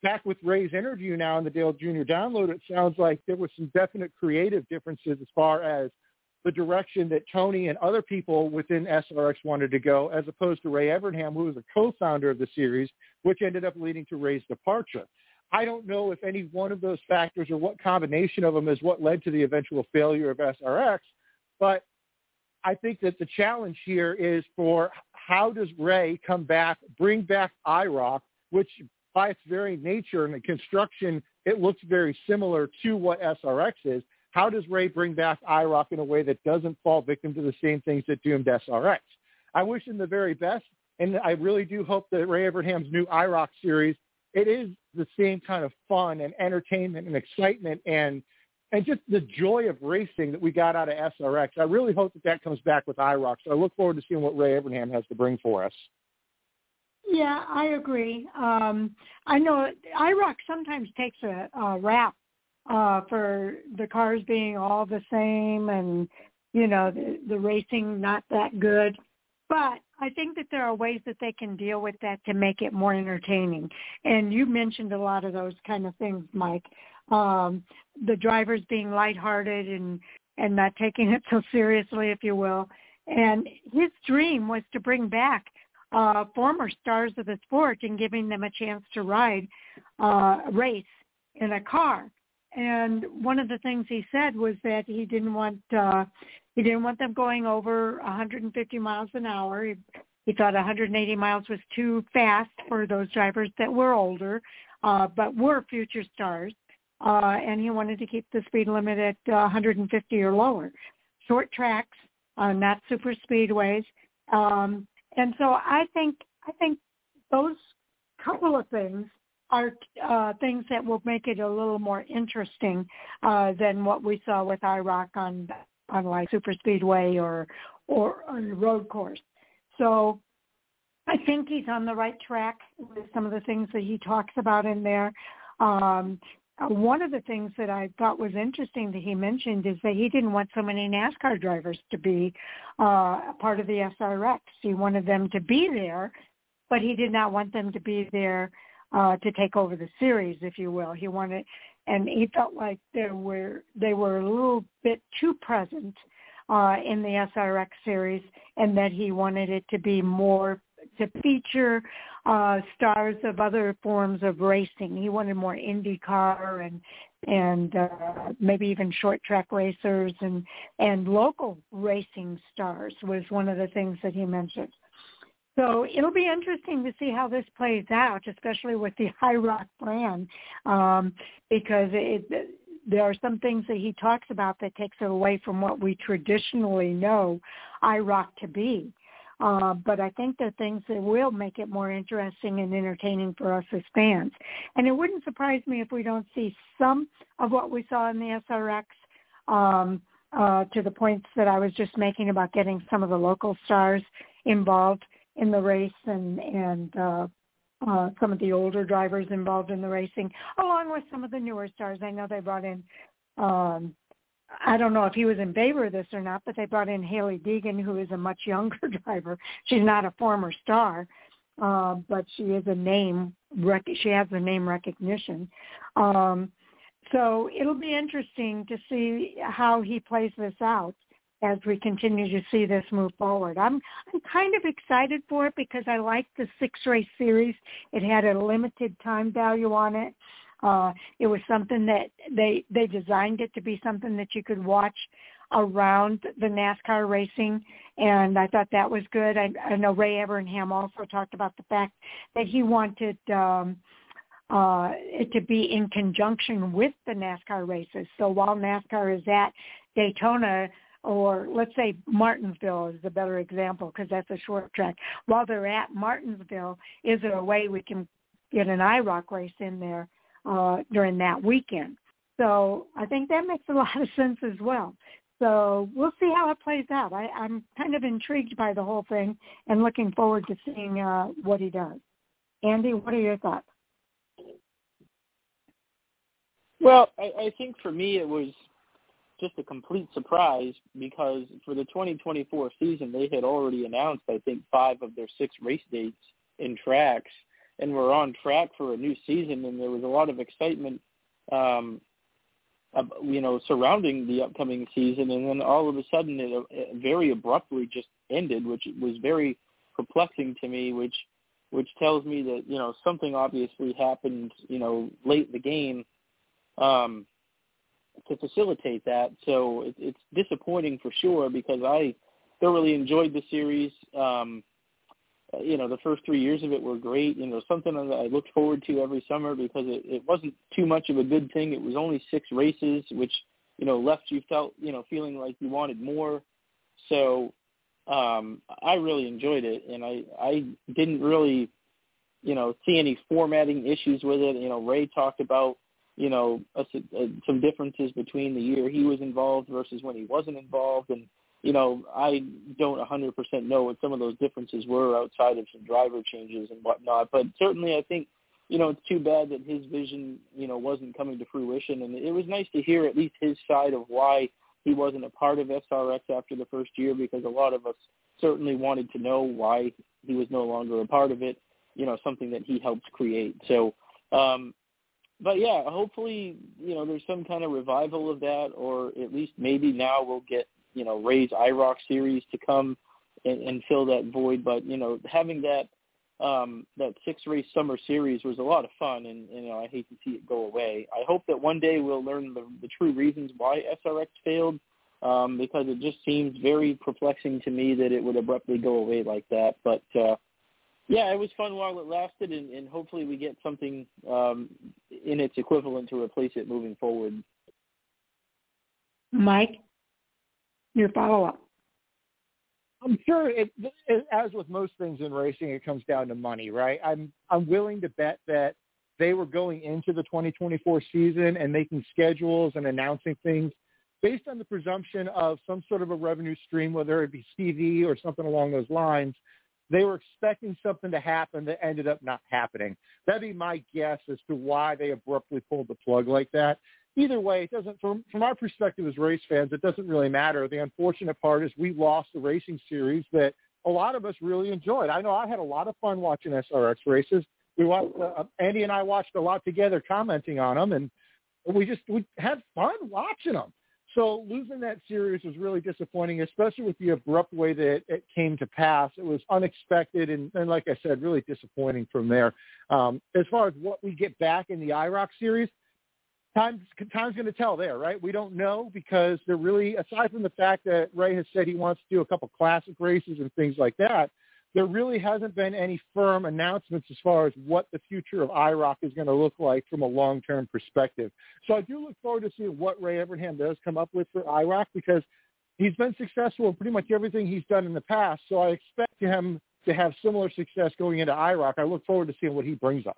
back with Ray's interview now in the Dale Junior Download, it sounds like there were some definite creative differences as far as the direction that Tony and other people within S R X wanted to go, as opposed to Ray Evernham, who was a co-founder of the series, which ended up leading to Ray's departure. I don't know if any one of those factors or what combination of them is what led to the eventual failure of S R X, but I think that the challenge here is for how does Ray come back, bring back I ROC, which by its very nature and the construction, it looks very similar to what S R X is. How does Ray bring back I ROC in a way that doesn't fall victim to the same things that doomed S R X? I wish him the very best, and I really do hope that Ray Evernham's new I ROC series, it is the same kind of fun and entertainment and excitement and and just the joy of racing that we got out of S R X. I really hope that that comes back with I ROC. So I look forward to seeing what Ray Evernham has to bring for us. Yeah, I agree. Um, I know I ROC sometimes takes a, a rap uh, for the cars being all the same and, you know, the, the racing not that good. But I think that there are ways that they can deal with that to make it more entertaining. And you mentioned a lot of those kind of things, Mike. Um, the drivers being lighthearted and, and not taking it so seriously, if you will. And his dream was to bring back uh, former stars of the sport and giving them a chance to ride uh, a race in a car. And one of the things he said was that he didn't want uh, he didn't want them going over one hundred fifty miles an hour. He, he thought one hundred eighty miles was too fast for those drivers that were older, uh, but were future stars. Uh, and he wanted to keep the speed limit at uh, one hundred fifty or lower. Short tracks, uh, not super speedways. Um, and so I think I think those couple of things are uh, things that will make it a little more interesting uh, than what we saw with I ROC on on like super speedway or or on the road course. So I think he's on the right track with some of the things that he talks about in there. Um, one of the things that I thought was interesting that he mentioned is that he didn't want so many NASCAR drivers to be uh, a part of the S R X. He wanted them to be there, but he did not want them to be there Uh, to take over the series, if you will. He wanted, and he felt like there were they were a little bit too present uh, in the S R X series, and that he wanted it to be more to feature uh, stars of other forms of racing. He wanted more IndyCar and and uh, maybe even short track racers and and local racing stars was one of the things that he mentioned. So it'll be interesting to see how this plays out, especially with the I ROC brand, um, because it, there are some things that he talks about that takes it away from what we traditionally know I ROC to be. Uh, but I think there are things that will make it more interesting and entertaining for us as fans. And it wouldn't surprise me if we don't see some of what we saw in the S R X um, uh, to the points that I was just making about getting some of the local stars involved in the race and, and uh, uh, some of the older drivers involved in the racing, along with some of the newer stars. I know they brought in, um, I don't know if he was in favor of this or not, but they brought in Hailie Deegan, who is a much younger driver. She's not a former star, uh, but she is a name, rec- she has a name recognition. Um, so it'll be interesting to see how he plays this out as we continue to see this move forward. I'm I'm kind of excited for it because I like the six-race series. It had a limited time value on it. Uh, it was something that they they designed it to be something that you could watch around the NASCAR racing, and I thought that was good. I, I know Ray Evernham also talked about the fact that he wanted um, uh, it to be in conjunction with the NASCAR races. So while NASCAR is at Daytona, or let's say Martinsville is a better example because that's a short track. While they're at Martinsville, is there a way we can get an I ROC race in there uh, during that weekend? So I think that makes a lot of sense as well. So we'll see how it plays out. I, I'm kind of intrigued by the whole thing and looking forward to seeing uh, what he does. Andy, what are your thoughts? Well, I, I think for me it was just a complete surprise because for the twenty twenty-four season, they had already announced, I think, five of their six race dates in tracks. and we're on track for a new season, and there was a lot of excitement, um, you know, surrounding the upcoming season, and then all of a sudden it, it very abruptly just ended, which was very perplexing to me, which which tells me that, you know, something obviously happened, you know, late in the game um, to facilitate that. So it, it's disappointing for sure, because I thoroughly enjoyed the series. Um, you know, the first three years of it were great. You know, something that I looked forward to every summer, because it, it wasn't too much of a good thing. It was only six races, which, you know, left you felt, you know, feeling like you wanted more. So um, I really enjoyed it, and I, I didn't really, you know, see any formatting issues with it. You know, Ray talked about, you know, a, a, some differences between the year he was involved versus when he wasn't involved. And, you know, I don't one hundred percent know what some of those differences were outside of some driver changes and whatnot. But certainly I think, you know, it's too bad that his vision, you know, wasn't coming to fruition. And it was nice to hear at least his side of why he wasn't a part of S R X after the first year, because a lot of us certainly wanted to know why he was no longer a part of it, you know, something that he helped create. So, um, but yeah, hopefully, you know, there's some kind of revival of that, or at least maybe now we'll get, you know, Ray's I R O C series to come and, and fill that void. But, you know, having that um, that six-race summer series was a lot of fun, and, and, you know, I hate to see it go away. I hope that one day we'll learn the, the true reasons why S R X failed, um, because it just seems very perplexing to me that it would abruptly go away like that. But, uh, yeah, it was fun while it lasted, and, and hopefully we get something um, in its equivalent to replace it moving forward. Mike, your follow-up. I'm sure it, it, as with most things in racing, it comes down to money, right? I'm I'm willing to bet that they were going into the twenty twenty-four season and making schedules and announcing things based on the presumption of some sort of a revenue stream, whether it be T V or something along those lines. They were expecting something to happen that ended up not happening. That'd be my guess as to why they abruptly pulled the plug like that. Either way, it doesn't. From, from our perspective as race fans, it doesn't really matter. The unfortunate part is we lost the racing series that a lot of us really enjoyed. I know I had a lot of fun watching S R X races. We watched, uh, Andy and I watched a lot together, commenting on them, and we just we had fun watching them. So losing that series was really disappointing, especially with the abrupt way that it came to pass. It was unexpected, and, and like I said, really disappointing from there. Um, as far as what we get back in the I R O C series, Time's, time's going to tell there, right? We don't know, because they're really, aside from the fact that Ray has said he wants to do a couple classic races and things like that, there really hasn't been any firm announcements as far as what the future of I R O C is going to look like from a long-term perspective. So I do look forward to seeing what Ray Evernham does come up with for I R O C, because he's been successful in pretty much everything he's done in the past. So I expect him to have similar success going into I R O C. I look forward to seeing what he brings us.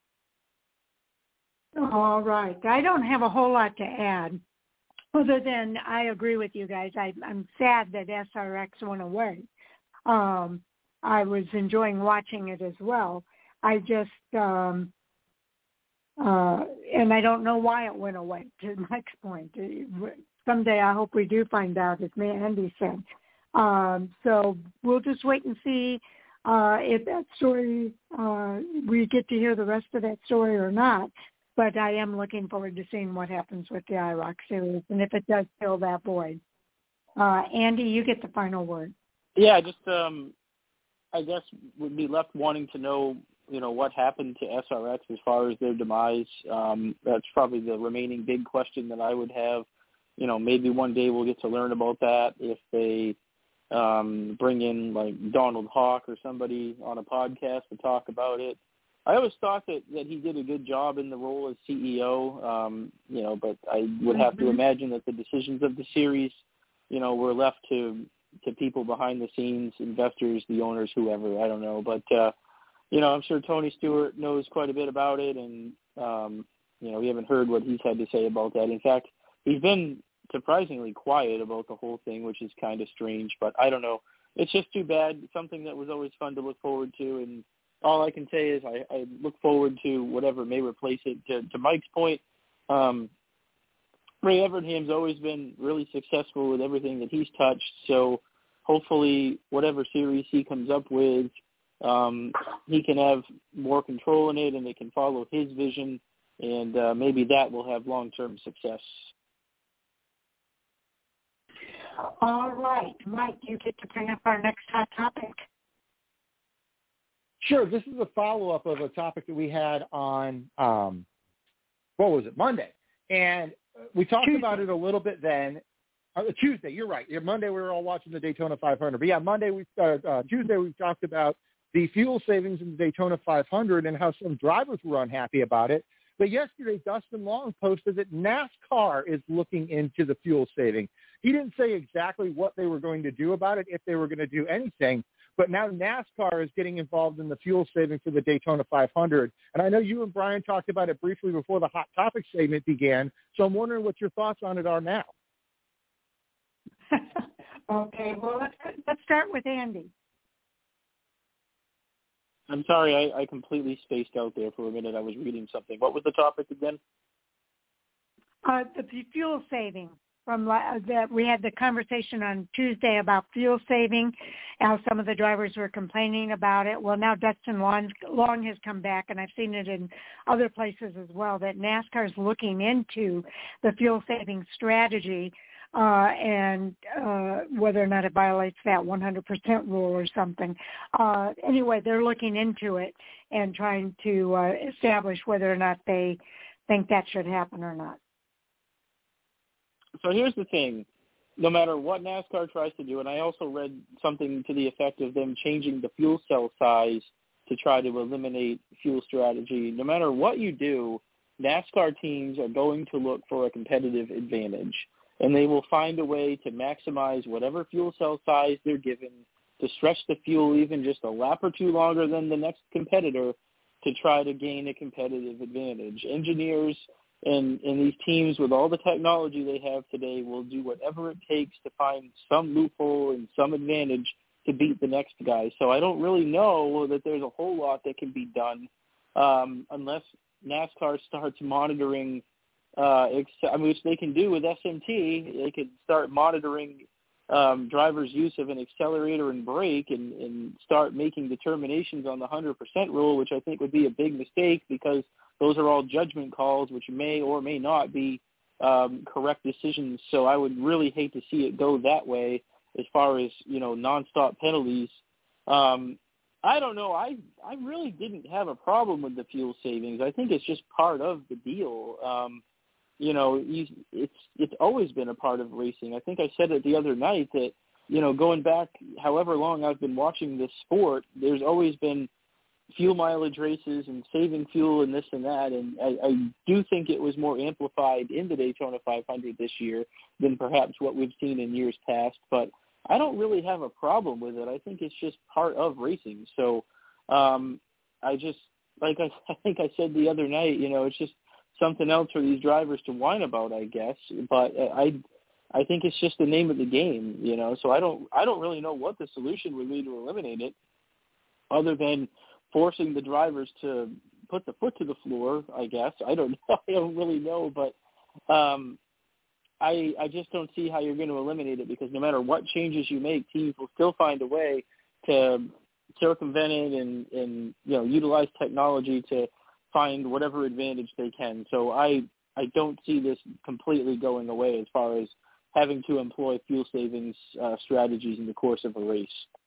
All right. I don't have a whole lot to add, other than I agree with you guys. I, I'm sad that S R X went away. Um, I was enjoying watching it as well. I just, um, uh, and I don't know why it went away, to Mike's point. Someday I hope we do find out, as Andy said. Um, so we'll just wait and see uh, if that story, uh, we get to hear the rest of that story or not. But I am looking forward to seeing what happens with the I R O C series, and if it does fill that void. Uh, Andy, you get the final word. Yeah, just um, I guess would be left wanting to know, you know, what happened to S R X as far as their demise. Um, that's probably the remaining big question that I would have. You know, maybe one day we'll get to learn about that if they um, bring in like Donald Hawk or somebody on a podcast to talk about it. I always thought that, that he did a good job in the role as C E O, um, you know, but I would have to imagine that the decisions of the series, you know, were left to to people behind the scenes, investors, the owners, whoever, I don't know. But, uh, you know, I'm sure Tony Stewart knows quite a bit about it, and, um, you know, we haven't heard what he's had to say about that. In fact, he's been surprisingly quiet about the whole thing, which is kind of strange, but I don't know. It's just too bad. Something that was always fun to look forward to, and all I can say is I, I look forward to whatever may replace it. To, to Mike's point, um, Ray Evernham's always been really successful with everything that he's touched, so hopefully whatever series he comes up with um, he can have more control in it and it can follow his vision, and uh, maybe that will have long-term success. All right. Mike, you get to bring up our next hot topic. Sure. This is a follow-up of a topic that we had on, um, what was it, Monday. And we talked Tuesday. about it a little bit then. Uh, Tuesday, you're right. Yeah, Monday we were all watching the Daytona five hundred. But yeah, Monday, we uh, uh, Tuesday we talked about the fuel savings in the Daytona five hundred and how some drivers were unhappy about it. But yesterday, Dustin Long posted that NASCAR is looking into the fuel saving. He didn't say exactly what they were going to do about it, if they were going to do anything. But now NASCAR is getting involved in the fuel saving for the Daytona five hundred. And I know you and Brian talked about it briefly before the Hot Topic segment began. So I'm wondering what your thoughts on it are now. Okay, well, let's, let's start with Andy. I'm sorry, I, I completely spaced out there for a minute. I was reading something. What was the topic again? Uh, the fuel saving. From uh, that, we had the conversation on Tuesday about fuel saving, how some of the drivers were complaining about it. Well, now Dustin Long, Long has come back, and I've seen it in other places as well, that NASCAR is looking into the fuel saving strategy uh, and uh, whether or not it violates that one hundred percent rule or something. Uh, anyway, they're looking into it and trying to uh, establish whether or not they think that should happen or not. So here's the thing. No matter what NASCAR tries to do, and I also read something to the effect of them changing the fuel cell size to try to eliminate fuel strategy, no matter what you do, NASCAR teams are going to look for a competitive advantage, and they will find a way to maximize whatever fuel cell size they're given, to stretch the fuel even just a lap or two longer than the next competitor to try to gain a competitive advantage. Engineers and, and these teams, with all the technology they have today, will do whatever it takes to find some loophole and some advantage to beat the next guy. So I don't really know that there's a whole lot that can be done um, unless NASCAR starts monitoring, uh, ex- I mean, which they can do with S M T. They could start monitoring um, drivers' use of an accelerator and brake and, and start making determinations on the one hundred percent rule, which I think would be a big mistake because those are all judgment calls, which may or may not be um, correct decisions. So I would really hate to see it go that way as far as, you know, nonstop penalties. Um, I don't know. I I really didn't have a problem with the fuel savings. I think it's just part of the deal. Um, you know, you, it's it's always been a part of racing. I think I said it the other night that, you know, going back however long I've been watching this sport, there's always been fuel mileage races and saving fuel and this and that. And I, I do think it was more amplified in the Daytona five hundred this year than perhaps what we've seen in years past. But I don't really have a problem with it. I think it's just part of racing. So um, I just, like I, I think I said the other night, you know, it's just something else for these drivers to whine about, I guess. But I, I think it's just the name of the game, you know. So I don't, I don't really know what the solution would be to eliminate it, other than forcing the drivers to put the foot to the floor, I guess. I don't know. I don't really know, but um, I I just don't see how you're going to eliminate it, because no matter what changes you make, teams will still find a way to circumvent it and, and you know, utilize technology to find whatever advantage they can. So I I don't see this completely going away as far as having to employ fuel savings uh, strategies in the course of a race.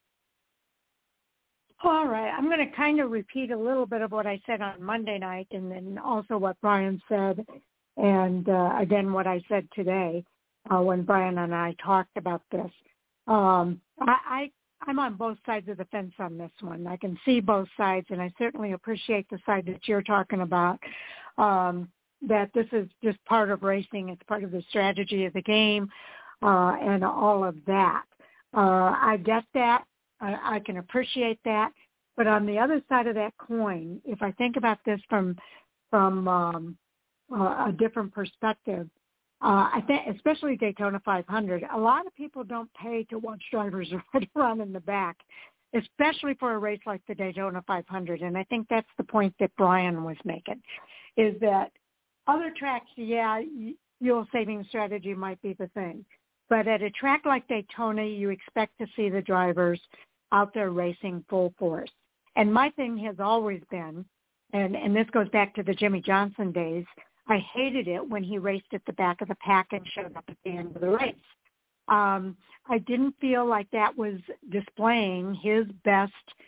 All right. I'm going to kind of repeat a little bit of what I said on Monday night, and then also what Brian said, and uh, again what I said today uh, when Brian and I talked about this. Um, I, I, I'm on both sides of the fence on this one. I can see both sides, and I certainly appreciate the side that you're talking about, um, that this is just part of racing. It's part of the strategy of the game uh, and all of that. Uh, I get that. I, I can appreciate that. But on the other side of that coin, if I think about this from from um, uh, a different perspective, uh, I think, especially Daytona five hundred, a lot of people don't pay to watch drivers ride around in the back, especially for a race like the Daytona five hundred. And I think that's the point that Brian was making, is that other tracks, yeah, fuel saving strategy might be the thing. But at a track like Daytona, you expect to see the drivers out there racing full force. And my thing has always been, and, and this goes back to the Jimmy Johnson days, I hated it when he raced at the back of the pack and showed up at the end of the race. Um, I didn't feel like that was displaying his best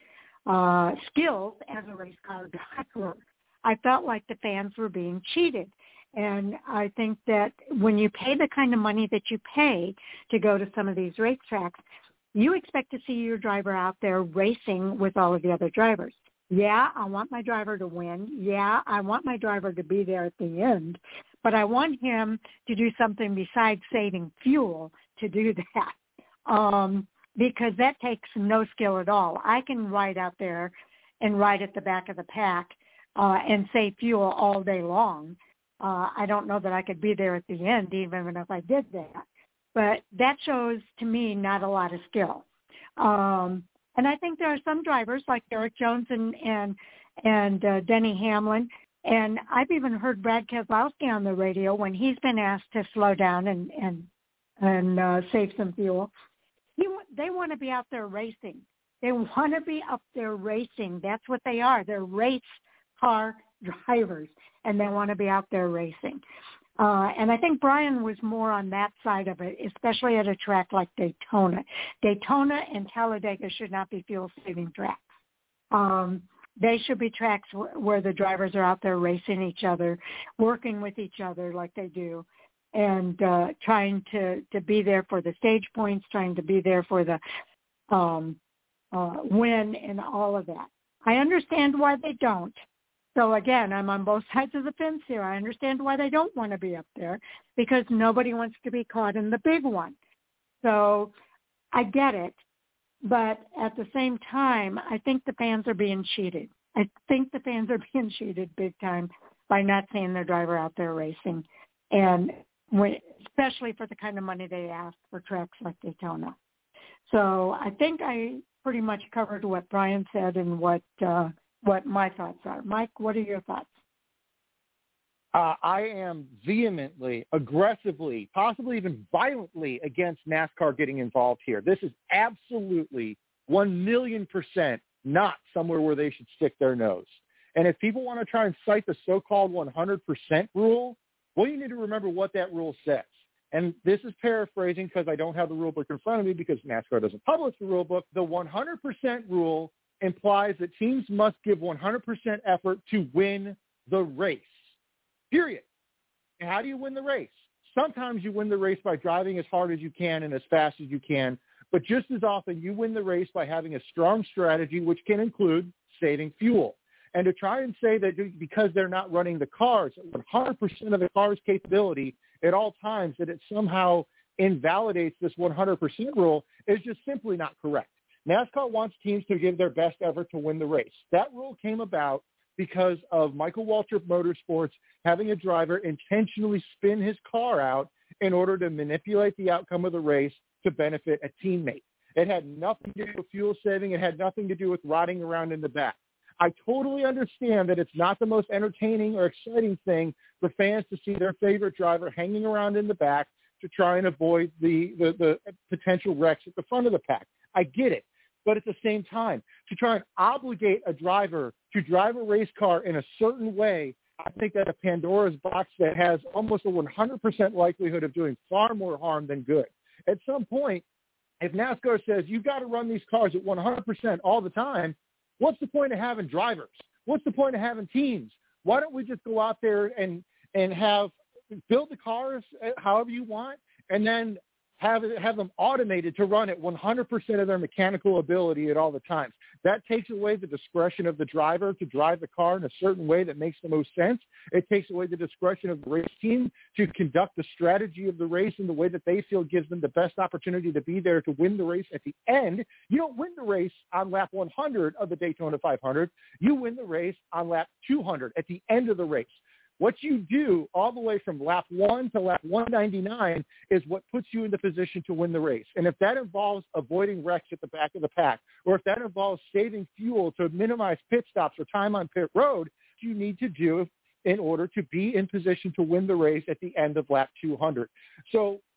uh, skills as a race car driver. I felt like the fans were being cheated. And I think that when you pay the kind of money that you pay to go to some of these racetracks, you expect to see your driver out there racing with all of the other drivers. Yeah, I want my driver to win. Yeah, I want my driver to be there at the end. But I want him to do something besides saving fuel to do that, um, because that takes no skill at all. I can ride out there and ride at the back of the pack uh, and save fuel all day long. Uh, I don't know that I could be there at the end, even if I did that. But that shows, to me, not a lot of skill. Um, and I think there are some drivers like Eric Jones and and, and uh, Denny Hamlin, and I've even heard Brad Keselowski on the radio when he's been asked to slow down and and and uh, save some fuel. He they want to be out there racing. They want to be up there racing. That's what they are. They're race car drivers, and they want to be out there racing. Uh, and I think Brian was more on that side of it, especially at a track like Daytona. Daytona and Talladega should not be fuel-saving tracks. Um, they should be tracks w- where the drivers are out there racing each other, working with each other like they do, and uh, trying to, to be there for the stage points, trying to be there for the um, uh, win and all of that. I understand why they don't. So, again, I'm on both sides of the fence here. I understand why they don't want to be up there, because nobody wants to be caught in the big one. So I get it. But at the same time, I think the fans are being cheated. I think the fans are being cheated big time by not seeing their driver out there racing, and when, especially for the kind of money they ask for tracks like Daytona. So I think I pretty much covered what Brian said and what uh, – what my thoughts are. Mike, what are your thoughts? Uh, I am vehemently, aggressively, possibly even violently against NASCAR getting involved here. This is absolutely one million percent not somewhere where they should stick their nose. And if people want to try and cite the so-called one hundred percent rule, well, you need to remember what that rule says. And this is paraphrasing because I don't have the rule book in front of me because NASCAR doesn't publish the rule book. The one hundred percent rule implies that teams must give one hundred percent effort to win the race, period. And how do you win the race? Sometimes you win the race by driving as hard as you can and as fast as you can, but just as often you win the race by having a strong strategy, which can include saving fuel. And to try and say that because they're not running the cars at one hundred percent of the car's capability at all times, that it somehow invalidates this one hundred percent rule is just simply not correct. NASCAR wants teams to give their best effort to win the race. That rule came about because of Michael Waltrip Motorsports having a driver intentionally spin his car out in order to manipulate the outcome of the race to benefit a teammate. It had nothing to do with fuel saving. It had nothing to do with riding around in the back. I totally understand that it's not the most entertaining or exciting thing for fans to see their favorite driver hanging around in the back to try and avoid the, the, the potential wrecks at the front of the pack. I get it. But at the same time, to try and obligate a driver to drive a race car in a certain way, I think that a Pandora's box that has almost a one hundred percent likelihood of doing far more harm than good. At some point, if NASCAR says you've got to run these cars at one hundred percent all the time, what's the point of having drivers? What's the point of having teams? Why don't we just go out there and, and have build the cars however you want, and then have have them automated to run at one hundred percent of their mechanical ability at all the times. That takes away the discretion of the driver to drive the car in a certain way that makes the most sense. It takes away the discretion of the race team to conduct the strategy of the race in the way that they feel gives them the best opportunity to be there to win the race at the end. You don't win the race on lap one hundred of the Daytona five hundred. You win the race on lap two hundred at the end of the race. What you do all the way from lap one to lap one ninety-nine is what puts you in the position to win the race. And if that involves avoiding wrecks at the back of the pack, or if that involves saving fuel to minimize pit stops or time on pit road, you need to do in order to be in position to win the race at the end of lap two hundred. So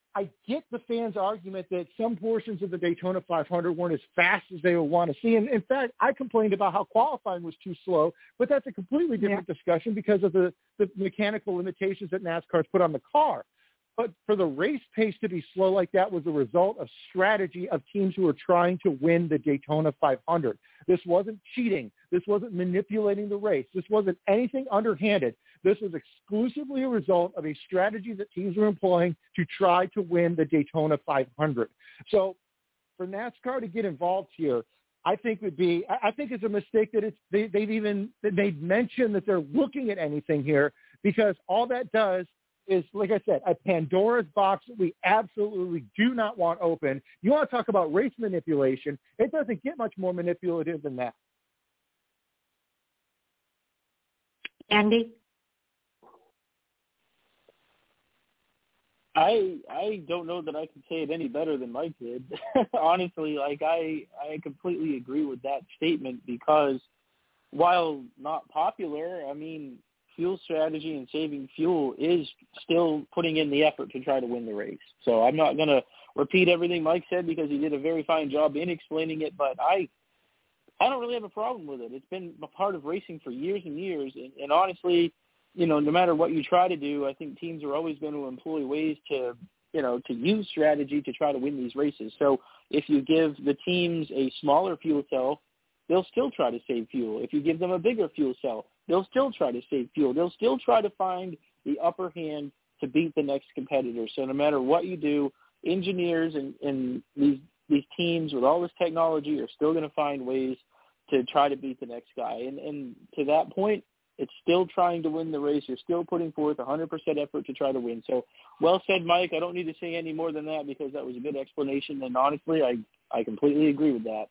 I get the fans' argument that some portions of the Daytona five hundred weren't as fast as they would want to see. And in fact, I complained about how qualifying was too slow, but that's a completely different yeah. discussion because of the, the mechanical limitations that NASCAR's put on the car. But for the race pace to be slow like that was the result of strategy of teams who were trying to win the Daytona five hundred. This wasn't cheating. This wasn't manipulating the race. This wasn't anything underhanded. This was exclusively a result of a strategy that teams were employing to try to win the Daytona five hundred. So for NASCAR to get involved here, I think would be, I think it's a mistake that it's, they, they've even, they've mentioned that they're looking at anything here, because all that does is, like I said, a Pandora's box that we absolutely do not want open. You want to talk about race manipulation, it doesn't get much more manipulative than that. Andy? I I don't know that I can say it any better than Mike did. Honestly, like I, I completely agree with that statement, because while not popular, I mean, fuel strategy and saving fuel is still putting in the effort to try to win the race. So I'm not going to repeat everything Mike said because he did a very fine job in explaining it, but I I don't really have a problem with it. It's been a part of racing for years and years, and, and honestly, you know, no matter what you try to do, I think teams are always going to employ ways to, you know, to use strategy to try to win these races. So if you give the teams a smaller fuel cell, they'll still try to save fuel. If you give them a bigger fuel cell, they'll still try to save fuel. They'll still try to find the upper hand to beat the next competitor. So no matter what you do, engineers and, and these these teams with all this technology are still going to find ways to try to beat the next guy. And, and to that point, it's still trying to win the race. You're still putting forth one hundred percent effort to try to win. So well said, Mike. I don't need to say any more than that because that was a good explanation. And honestly, I, I completely agree with that.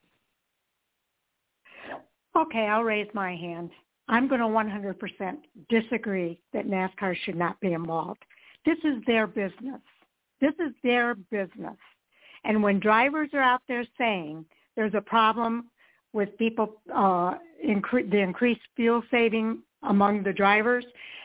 Okay, I'll raise my hand. I'm going to one hundred percent disagree that NASCAR should not be involved. This is their business. This is their business. And when drivers are out there saying there's a problem with people, uh, incre- the increased fuel saving among the drivers,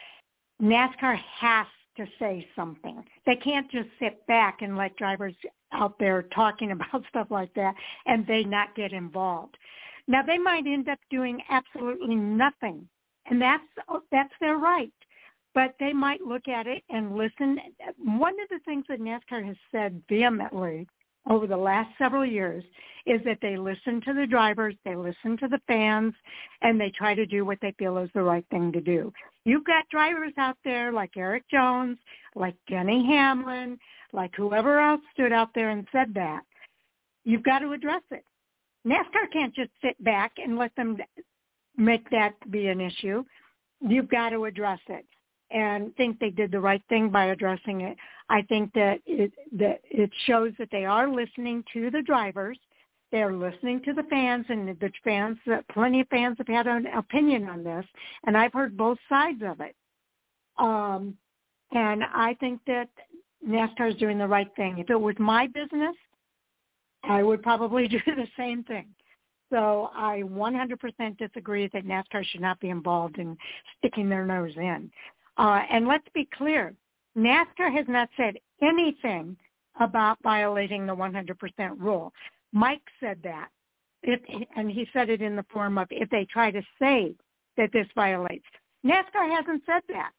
NASCAR has to say something. They can't just sit back and let drivers out there talking about stuff like that and they not get involved. Now, they might end up doing absolutely nothing, and that's that's their right. But they might look at it and listen. One of the things that NASCAR has said vehemently over the last several years is that they listen to the drivers, they listen to the fans, and they try to do what they feel is the right thing to do. You've got drivers out there like Eric Jones, like Denny Hamlin, like whoever else stood out there and said that. You've got to address it. NASCAR can't just sit back and let them make that be an issue. You've got to address it and think they did the right thing by addressing it. I think that it, that it shows that they are listening to the drivers. They're listening to the fans, and the fans, plenty of fans have had an opinion on this, and I've heard both sides of it. Um, and I think that NASCAR is doing the right thing. If it was my business, I would probably do the same thing. So I one hundred percent disagree that NASCAR should not be involved in sticking their nose in. Uh, and let's be clear, NASCAR has not said anything about violating the one hundred percent rule. Mike said that, if, and he said it in the form of if they try to say that this violates. NASCAR hasn't said that.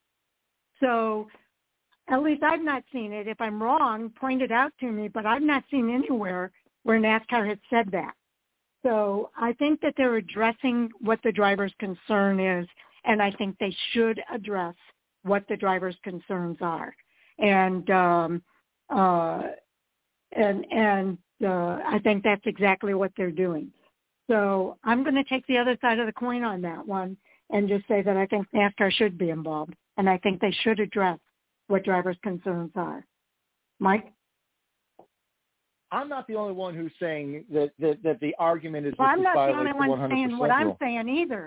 So at least I've not seen it. If I'm wrong, point it out to me, but I've not seen anywhere where NASCAR has said that. So I think that they're addressing what the driver's concern is, and I think they should address what the driver's concerns are. And um, uh, and and uh, I think that's exactly what they're doing. So I'm going to take the other side of the coin on that one and just say that I think NASCAR should be involved, and I think they should address what drivers' concerns are. Mike? I'm not the only one who's saying that, that, that the argument is well, that I'm this not violates the only the one saying what I'm saying either.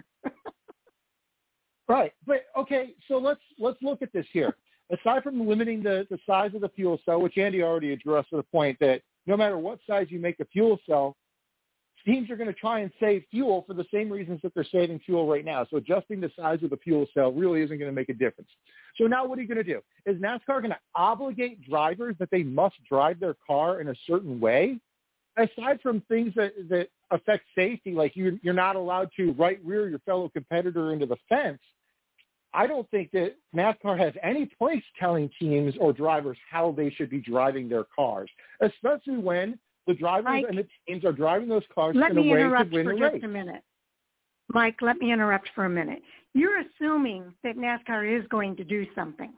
Right. But, okay, so let's let's look at this here. Aside from limiting the, the size of the fuel cell, which Andy already addressed to the point that no matter what size you make the fuel cell, teams are going to try and save fuel for the same reasons that they're saving fuel right now. So adjusting the size of the fuel cell really isn't going to make a difference. So now what are you going to do? Is NASCAR going to obligate drivers that they must drive their car in a certain way? Aside from things that, that affect safety, like you're, you're not allowed to right rear your fellow competitor into the fence, I don't think that NASCAR has any place telling teams or drivers how they should be driving their cars, especially when the drivers Mike, and the teams are driving those cars in a way to win the race. Let me interrupt for just a minute. Mike, let me interrupt for a minute. You're assuming that NASCAR is going to do something.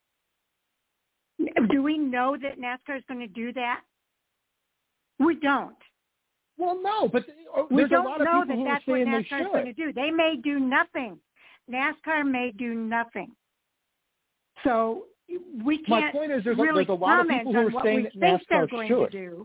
Do we know that NASCAR is going to do that? We don't. Well, no, but we there's don't a lot of know people that who that's are what saying NASCAR is going to do. They may do nothing. NASCAR may do nothing. So we can't My point is there's, really a, there's a lot of people who are saying that NASCAR should. Do.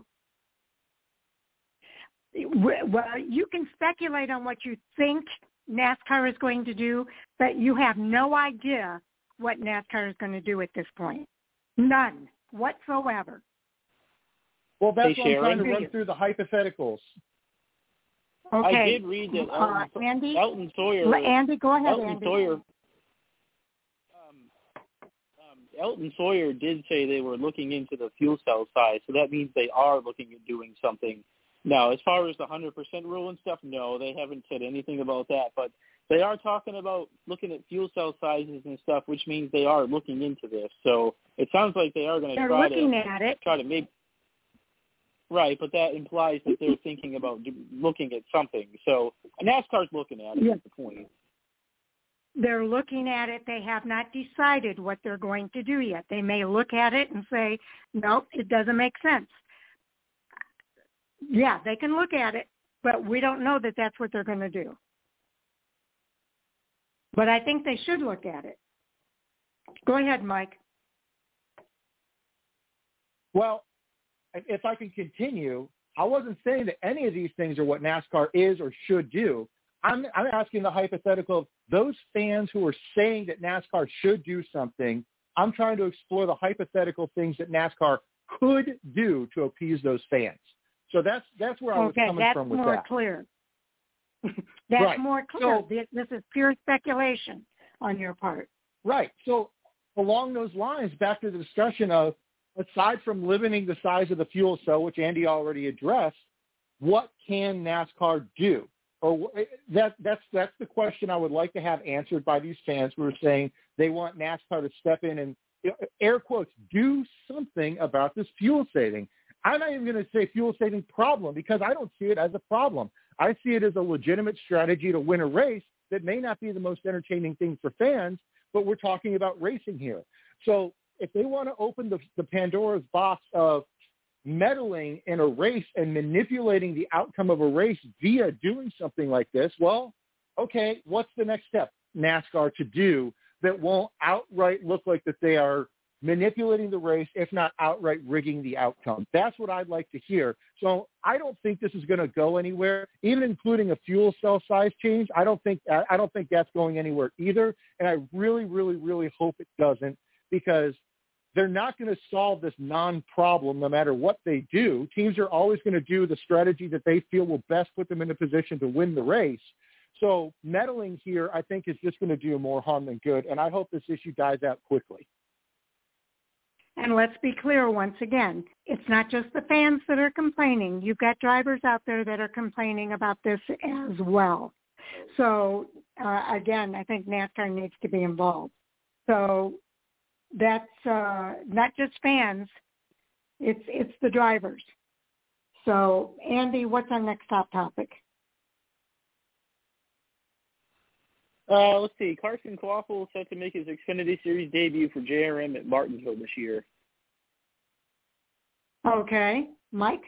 Well, you can speculate on what you think NASCAR is going to do, but you have no idea what NASCAR is going to do at this point. None whatsoever. Well, that's hey, what I'm trying to Sharon. run through the hypotheticals. Okay. I did read that Elton, uh, Andy, Elton Sawyer. Andy, go ahead, Elton Andy. Sawyer. Um, um, Elton Sawyer did say they were looking into the fuel cell size, so that means they are looking at doing something. Now, as far as the one hundred percent rule and stuff, no, they haven't said anything about that. But they are talking about looking at fuel cell sizes and stuff, which means they are looking into this. So it sounds like they are going to try looking to at it. try to make. Right, but that implies that they're thinking about do, looking at something. So NASCAR's looking at it. Yes. Is the point. They're looking at it. They have not decided what they're going to do yet. They may look at it and say, nope, it doesn't make sense. Yeah, they can look at it, but we don't know that that's what they're going to do. But I think they should look at it. Go ahead, Mike. Well, if I can continue, I wasn't saying that any of these things are what NASCAR is or should do. I'm, I'm asking the hypothetical of those fans who are saying that NASCAR should do something. I'm trying to explore the hypothetical things that NASCAR could do to appease those fans. So that's that's where I was okay, coming from with more that. Clear. that's right. more clear. So, this, this is pure speculation on your part. Right. So along those lines, back to the discussion of, aside from limiting the size of the fuel cell, which Andy already addressed, what can NASCAR do? Or that that's that's the question I would like to have answered by these fans who are saying they want NASCAR to step in and, air quotes, do something about this fuel saving. I'm not even going to say fuel saving problem because I don't see it as a problem. I see it as a legitimate strategy to win a race that may not be the most entertaining thing for fans, but we're talking about racing here. So if they want to open the, the Pandora's box of meddling in a race and manipulating the outcome of a race via doing something like this, well, okay, what's the next step NASCAR to do that won't outright look like that they are manipulating the race, if not outright rigging the outcome? That's what I'd like to hear. So I don't think this is going to go anywhere, even including a fuel cell size change. I don't think I don't think that's going anywhere either. And I really, really, really hope it doesn't, because they're not going to solve this non-problem no matter what they do. Teams are always going to do the strategy that they feel will best put them in a position to win the race. So meddling here, I think, is just going to do more harm than good. And I hope this issue dies out quickly. And let's be clear once again, it's not just the fans that are complaining. You've got drivers out there that are complaining about this as well. So, uh, again, I think NASCAR needs to be involved. So that's uh, not just fans, it's it's the drivers. So, Andy, what's our next top topic? Uh, let's see. Carson Kvapil is set to make his Xfinity Series debut for J R M at Martinsville this year. Okay. Mike?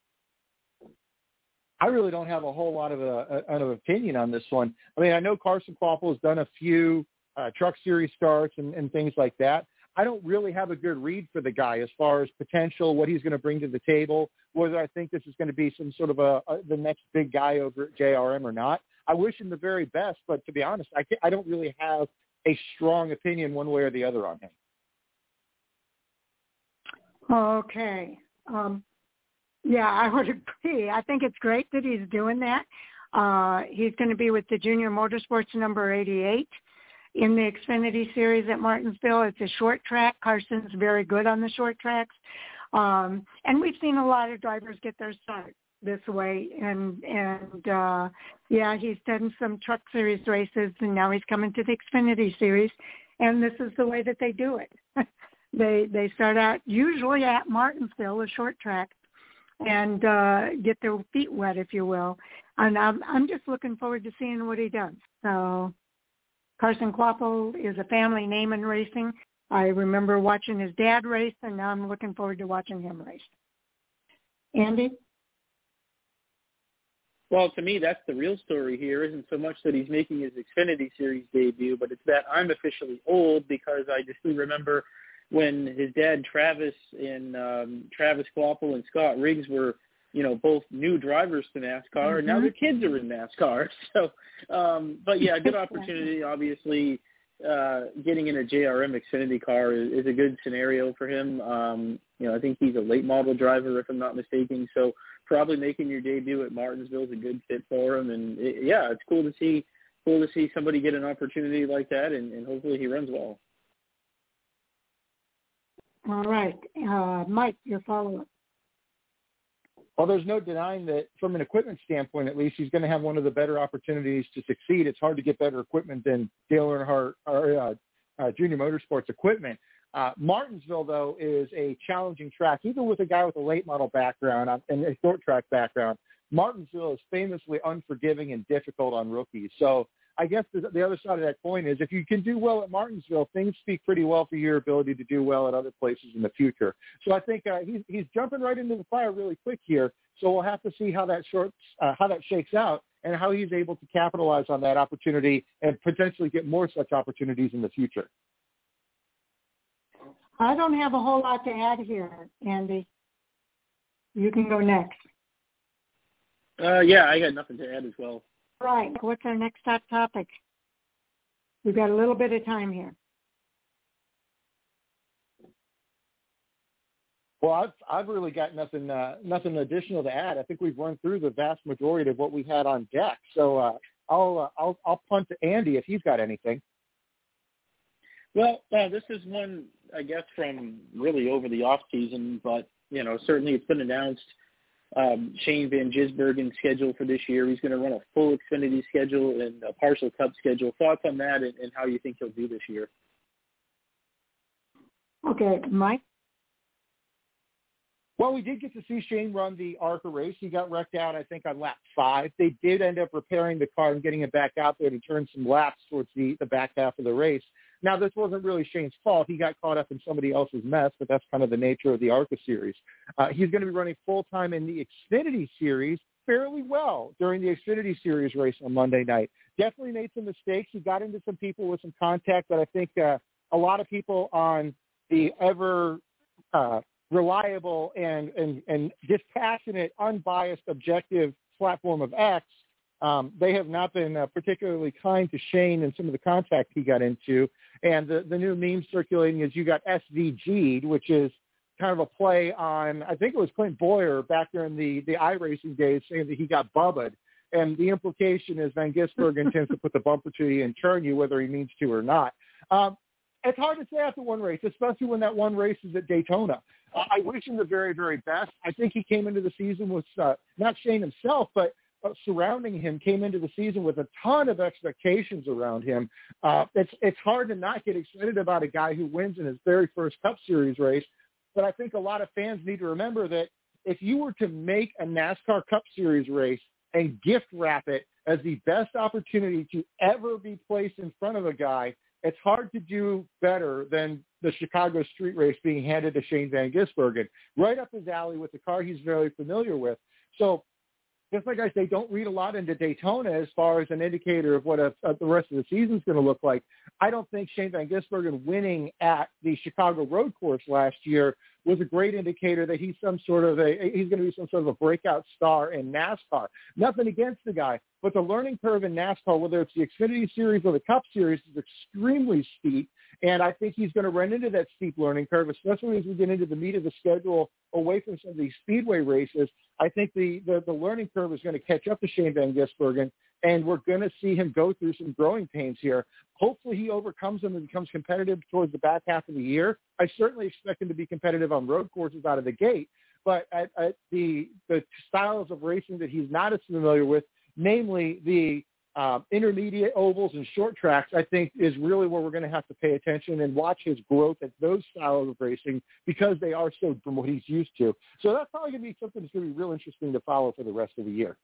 I really don't have a whole lot of a, a, an opinion on this one. I mean, I know Carson Kvapil has done a few uh, Truck Series starts and, and things like that. I don't really have a good read for the guy as far as potential, what he's going to bring to the table, whether I think this is going to be some sort of a, a the next big guy over at J R M or not. I wish him the very best, but to be honest, I, I don't really have a strong opinion one way or the other on him. Okay. Um, Yeah, I would agree. I think it's great that he's doing that. Uh, he's going to be with the Junior Motorsports number eighty-eight in the Xfinity Series at Martinsville. It's a short track. Carson's very good on the short tracks. Um, and we've seen a lot of drivers get their start this way. And, and uh, yeah, he's done some Truck Series races, and now he's coming to the Xfinity Series. And this is the way that they do it. they they start out usually at Martinsville, a short track, and uh, get their feet wet, if you will. And I'm, I'm just looking forward to seeing what he does. So Carson Kvapil is a family name in racing. I remember watching his dad race, and now I'm looking forward to watching him race. Andy? Well, to me, that's the real story here. Isn't so much that he's making his Xfinity Series debut, but it's that I'm officially old, because I distinctly remember when his dad Travis and um, Travis Kvapil and Scott Riggs were, you know, both new drivers to NASCAR, mm-hmm. and now their kids are in NASCAR. So, um, but yeah, good opportunity. Obviously, uh, getting in a J R M Xfinity car is, is a good scenario for him. Um, you know, I think he's a late model driver, if I'm not mistaken. So probably making your debut at Martinsville is a good fit for him. And it, yeah, it's cool to see, cool to see somebody get an opportunity like that, and, and hopefully he runs well. All right. Uh, Mike, your follow-up. Well, there's no denying that from an equipment standpoint, at least, he's going to have one of the better opportunities to succeed. It's hard to get better equipment than Dale Earnhardt or uh, uh, Junior Motorsports equipment. Uh, Martinsville, though, is a challenging track. Even with a guy with a late model background and a short track background, Martinsville is famously unforgiving and difficult on rookies. So I guess the, the other side of that coin is if you can do well at Martinsville, things speak pretty well for your ability to do well at other places in the future. So I think uh, he's, he's jumping right into the fire really quick here. So we'll have to see how that short, uh, how that shakes out and how he's able to capitalize on that opportunity and potentially get more such opportunities in the future. I don't have a whole lot to add here, Andy. You can go next. Uh, yeah, I got nothing to add as well. Right. What's our next hot topic? We've got a little bit of time here. Well, I've I've really got nothing uh, nothing additional to add. I think we've run through the vast majority of what we had on deck. So uh, I'll uh, I'll I'll punt to Andy if he's got anything. Well, uh, this is one, I guess, from really over the off season, but you know, certainly it's been announced. Um, Shane Van Gisbergen's schedule for this year. He's going to run a full Xfinity schedule and a partial Cup schedule. Thoughts on that and, and how you think he'll do this year? Okay, Mike? Well, we did get to see Shane run the ARCA race. He got wrecked out, I think, on lap five. They did end up repairing the car and getting it back out there to turn some laps towards the, the back half of the race. Now, this wasn't really Shane's fault. He got caught up in somebody else's mess, but that's kind of the nature of the ARCA series. Uh, he's going to be running full-time in the Xfinity series fairly well during the Xfinity series race on Monday night. Definitely made some mistakes. He got into some people with some contact, but I think uh, a lot of people on the ever uh, reliable and, and, and dispassionate, unbiased, objective platform of X, Um, they have not been uh, particularly kind to Shane and some of the contact he got into. And the, the new meme circulating is you got S V G'd, which is kind of a play on, I think it was Clint Boyer back during the, the iRacing days saying that he got bubbaed. And the implication is Van Gisbergen intends to put the bumper to you and turn you whether he means to or not. Um, it's hard to say after one race, especially when that one race is at Daytona. Uh, I wish him the very, very best. I think he came into the season with, uh, not Shane himself, but surrounding him came into the season with a ton of expectations around him. Uh, it's it's hard to not get excited about a guy who wins in his very first Cup Series race. But I think a lot of fans need to remember that if you were to make a NASCAR Cup Series race and gift wrap it as the best opportunity to ever be placed in front of a guy, it's hard to do better than the Chicago street race being handed to Shane Van Gisbergen. Right up his alley with the car he's very familiar with. So just like I say, don't read a lot into Daytona as far as an indicator of what a, a, the rest of the season is going to look like. I don't think Shane Van Gisbergen winning at the Chicago road course last year was a great indicator that he's some sort of a he's going to be some sort of a breakout star in NASCAR. Nothing against the guy, but the learning curve in NASCAR, whether it's the Xfinity Series or the Cup Series, is extremely steep. And I think he's going to run into that steep learning curve, especially as we get into the meat of the schedule away from some of these speedway races. I think the, the, the learning curve is going to catch up to Shane Van Gisbergen, and we're going to see him go through some growing pains here. Hopefully he overcomes them and becomes competitive towards the back half of the year. I certainly expect him to be competitive on road courses out of the gate, but at, at the, the styles of racing that he's not as familiar with, namely the Uh, intermediate ovals and short tracks, I think is really where we're going to have to pay attention and watch his growth at those styles of racing because they are so from what he's used to. So that's probably going to be something that's going to be real interesting to follow for the rest of the year.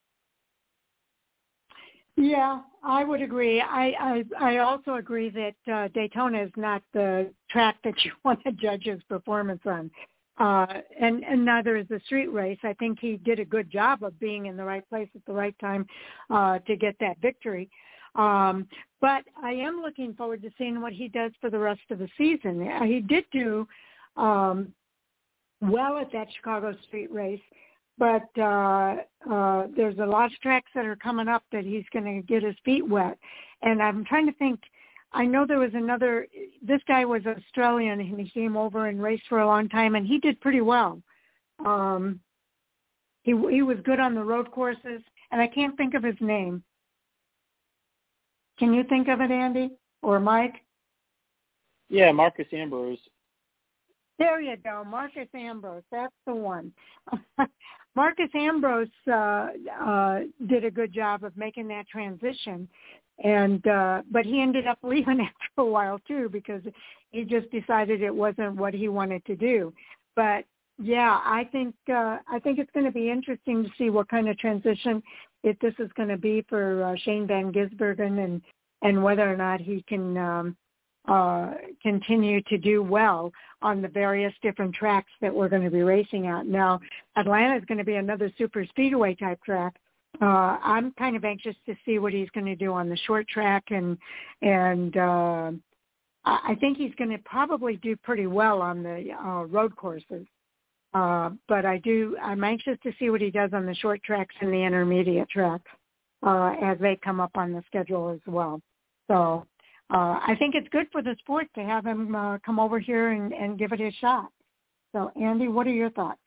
Yeah, I would agree. I I, I also agree that uh, Daytona is not the track that you want to judge his performance on. Uh, and, and neither is the street race. I think he did a good job of being in the right place at the right time uh, to get that victory. Um, but I am looking forward to seeing what he does for the rest of the season. He did do um, well at that Chicago street race, but uh, uh, there's a lot of tracks that are coming up that he's going to get his feet wet. And I'm trying to think, I know there was another, this guy was Australian and he came over and raced for a long time and he did pretty well. Um, he he was good on the road courses and I can't think of his name. Can you think of it, Andy or Mike? Yeah, Marcus Ambrose. There you go, Marcus Ambrose. That's the one. Marcus Ambrose uh, uh, did a good job of making that transition. And uh, but he ended up leaving after a while too because he just decided it wasn't what he wanted to do. But yeah, I think uh, I think it's going to be interesting to see what kind of transition if this is going to be for uh, Shane Van Gisbergen and and whether or not he can um, uh, continue to do well on the various different tracks that we're going to be racing at. Now, Atlanta is going to be another super speedway type track. Uh, I'm kind of anxious to see what he's going to do on the short track, and and uh, I think he's going to probably do pretty well on the uh, road courses. Uh, but I do, I'm anxious to see what he does on the short tracks and the intermediate tracks uh, as they come up on the schedule as well. So uh, I think it's good for the sport to have him uh, come over here and, and give it a shot. So, Andy, what are your thoughts?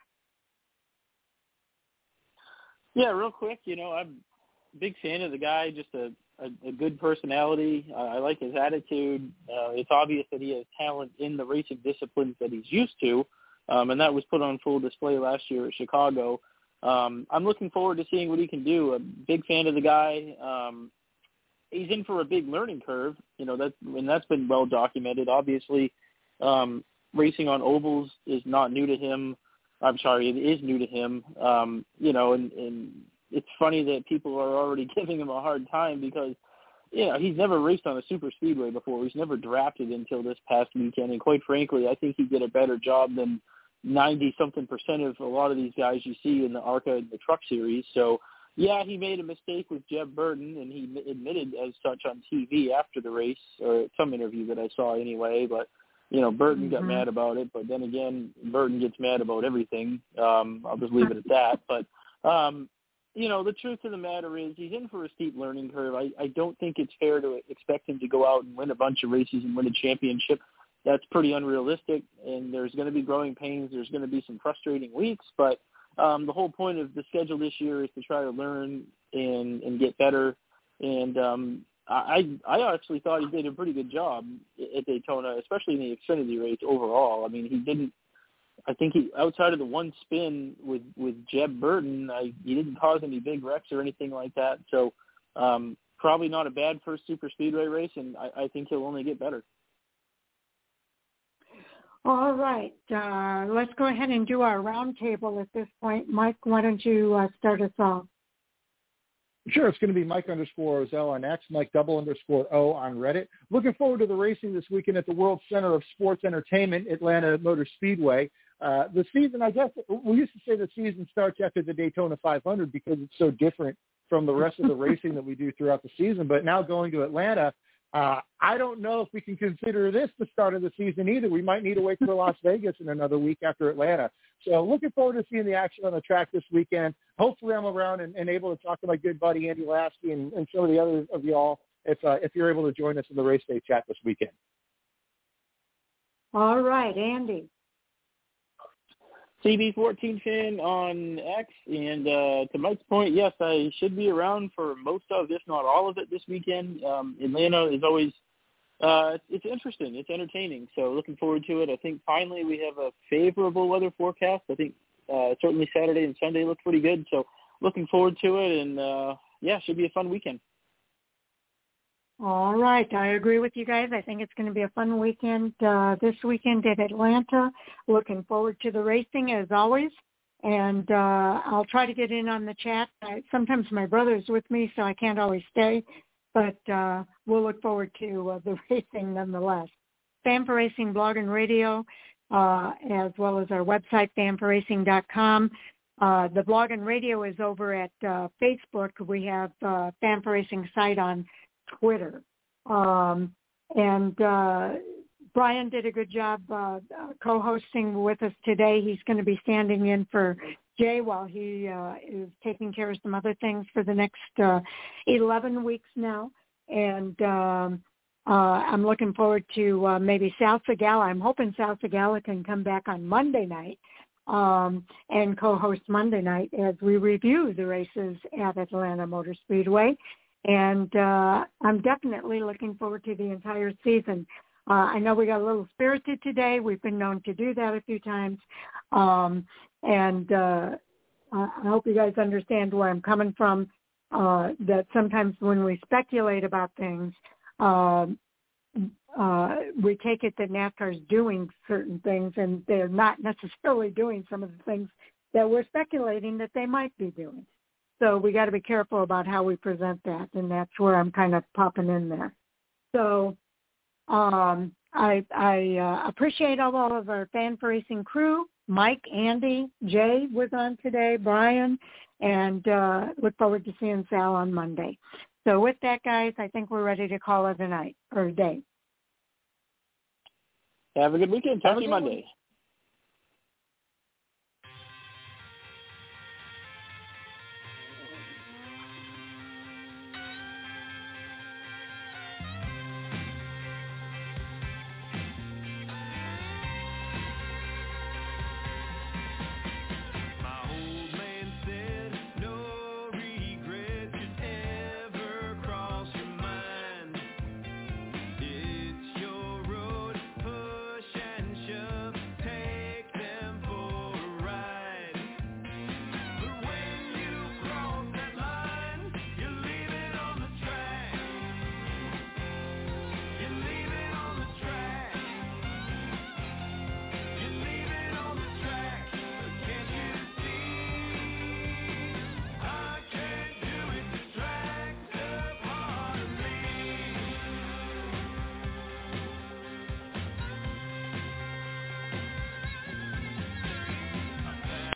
Yeah, real quick, you know, I'm a big fan of the guy, just a, a, a good personality. Uh, I like his attitude. Uh, it's obvious that he has talent in the racing disciplines that he's used to, um, and that was put on full display last year at Chicago. Um, I'm looking forward to seeing what he can do. A big fan of the guy. Um, he's in for a big learning curve, you know, that, and that's been well documented. Obviously, um, racing on ovals is not new to him. I'm sorry, it is new to him, um, you know, and, and it's funny that people are already giving him a hard time because, you know, he's never raced on a super speedway before. He's never drafted until this past weekend, and quite frankly, I think he did a better job than ninety-something percent of a lot of these guys you see in the ARCA and the Truck Series. So, yeah, he made a mistake with Jeb Burton, and he admitted as such on T V after the race, or some interview that I saw anyway, but you know, Burton mm-hmm. got mad about it, but then again, Burton gets mad about everything. Um, I'll just leave it at that. But, um, you know, the truth of the matter is he's in for a steep learning curve. I, I don't think it's fair to expect him to go out and win a bunch of races and win a championship. That's pretty unrealistic, and there's going to be growing pains. There's going to be some frustrating weeks, but um, the whole point of the schedule this year is to try to learn and, and get better. And, um, I I actually thought he did a pretty good job at Daytona, especially in the Xfinity race overall. I mean, he didn't. I think he outside of the one spin with with Jeb Burton, I, he didn't cause any big wrecks or anything like that. So um, probably not a bad first super speedway race, and I, I think he'll only get better. All right, uh, let's go ahead and do our roundtable at this point. Mike, why don't you uh, start us off? Sure, it's going to be Mike underscore Ozell on X, Mike double underscore O on Reddit. Looking forward to the racing this weekend at the World Center of Sports Entertainment, Atlanta Motor Speedway. Uh, the season, I guess, we used to say the season starts after the Daytona five hundred because it's so different from the rest of the racing that we do throughout the season. But now going to Atlanta, uh, I don't know if we can consider this the start of the season either. We might need to wait for Las Vegas in another week after Atlanta. So looking forward to seeing the action on the track this weekend. Hopefully I'm around and, and able to talk to my good buddy Andy Lasky and, and some of the others of y'all if uh, if you're able to join us in the race day chat this weekend. All right, Andy. C B fourteen Fin on X, and uh, to Mike's point, yes, I should be around for most of, if not all of it, this weekend. Um, Atlanta is always uh, it's interesting, it's entertaining, so looking forward to it. I think finally we have a favorable weather forecast. I think uh, certainly Saturday and Sunday look pretty good, so looking forward to it, and uh, yeah, should be a fun weekend. All right. I agree with you guys. I think it's going to be a fun weekend uh, this weekend at Atlanta. Looking forward to the racing as always. And uh, I'll try to get in on the chat. I, sometimes my brother's with me, so I can't always stay. But uh, we'll look forward to uh, the racing nonetheless. Fan for Racing blog and radio, uh, as well as our website, fan for racing dot com. Uh, the blog and radio is over at uh, Facebook. We have uh, Fan for Racing site on Twitter. Um, and uh, Brian did a good job uh, co-hosting with us today. He's going to be standing in for Jay while he uh, is taking care of some other things for the next uh, eleven weeks now. And um, uh, I'm looking forward to uh, maybe Sal Segala. I'm hoping Sal Segala can come back on Monday night um, and co-host Monday night as we review the races at Atlanta Motor Speedway. And uh, I'm definitely looking forward to the entire season. Uh, I know we got a little spirited today. We've been known to do that a few times. Um, and uh, I hope you guys understand where I'm coming from, uh, that sometimes when we speculate about things, uh, uh, we take it that NASCAR is doing certain things, and they're not necessarily doing some of the things that we're speculating that they might be doing. So we got to be careful about how we present that, and that's where I'm kind of popping in there. So um, I, I uh, appreciate all, all of our Fan for Racing crew. Mike, Andy, Jay was on today, Brian, and uh, look forward to seeing Sal on Monday. So with that, guys, I think we're ready to call it a night or a day. Have a good weekend. Talk to you Monday.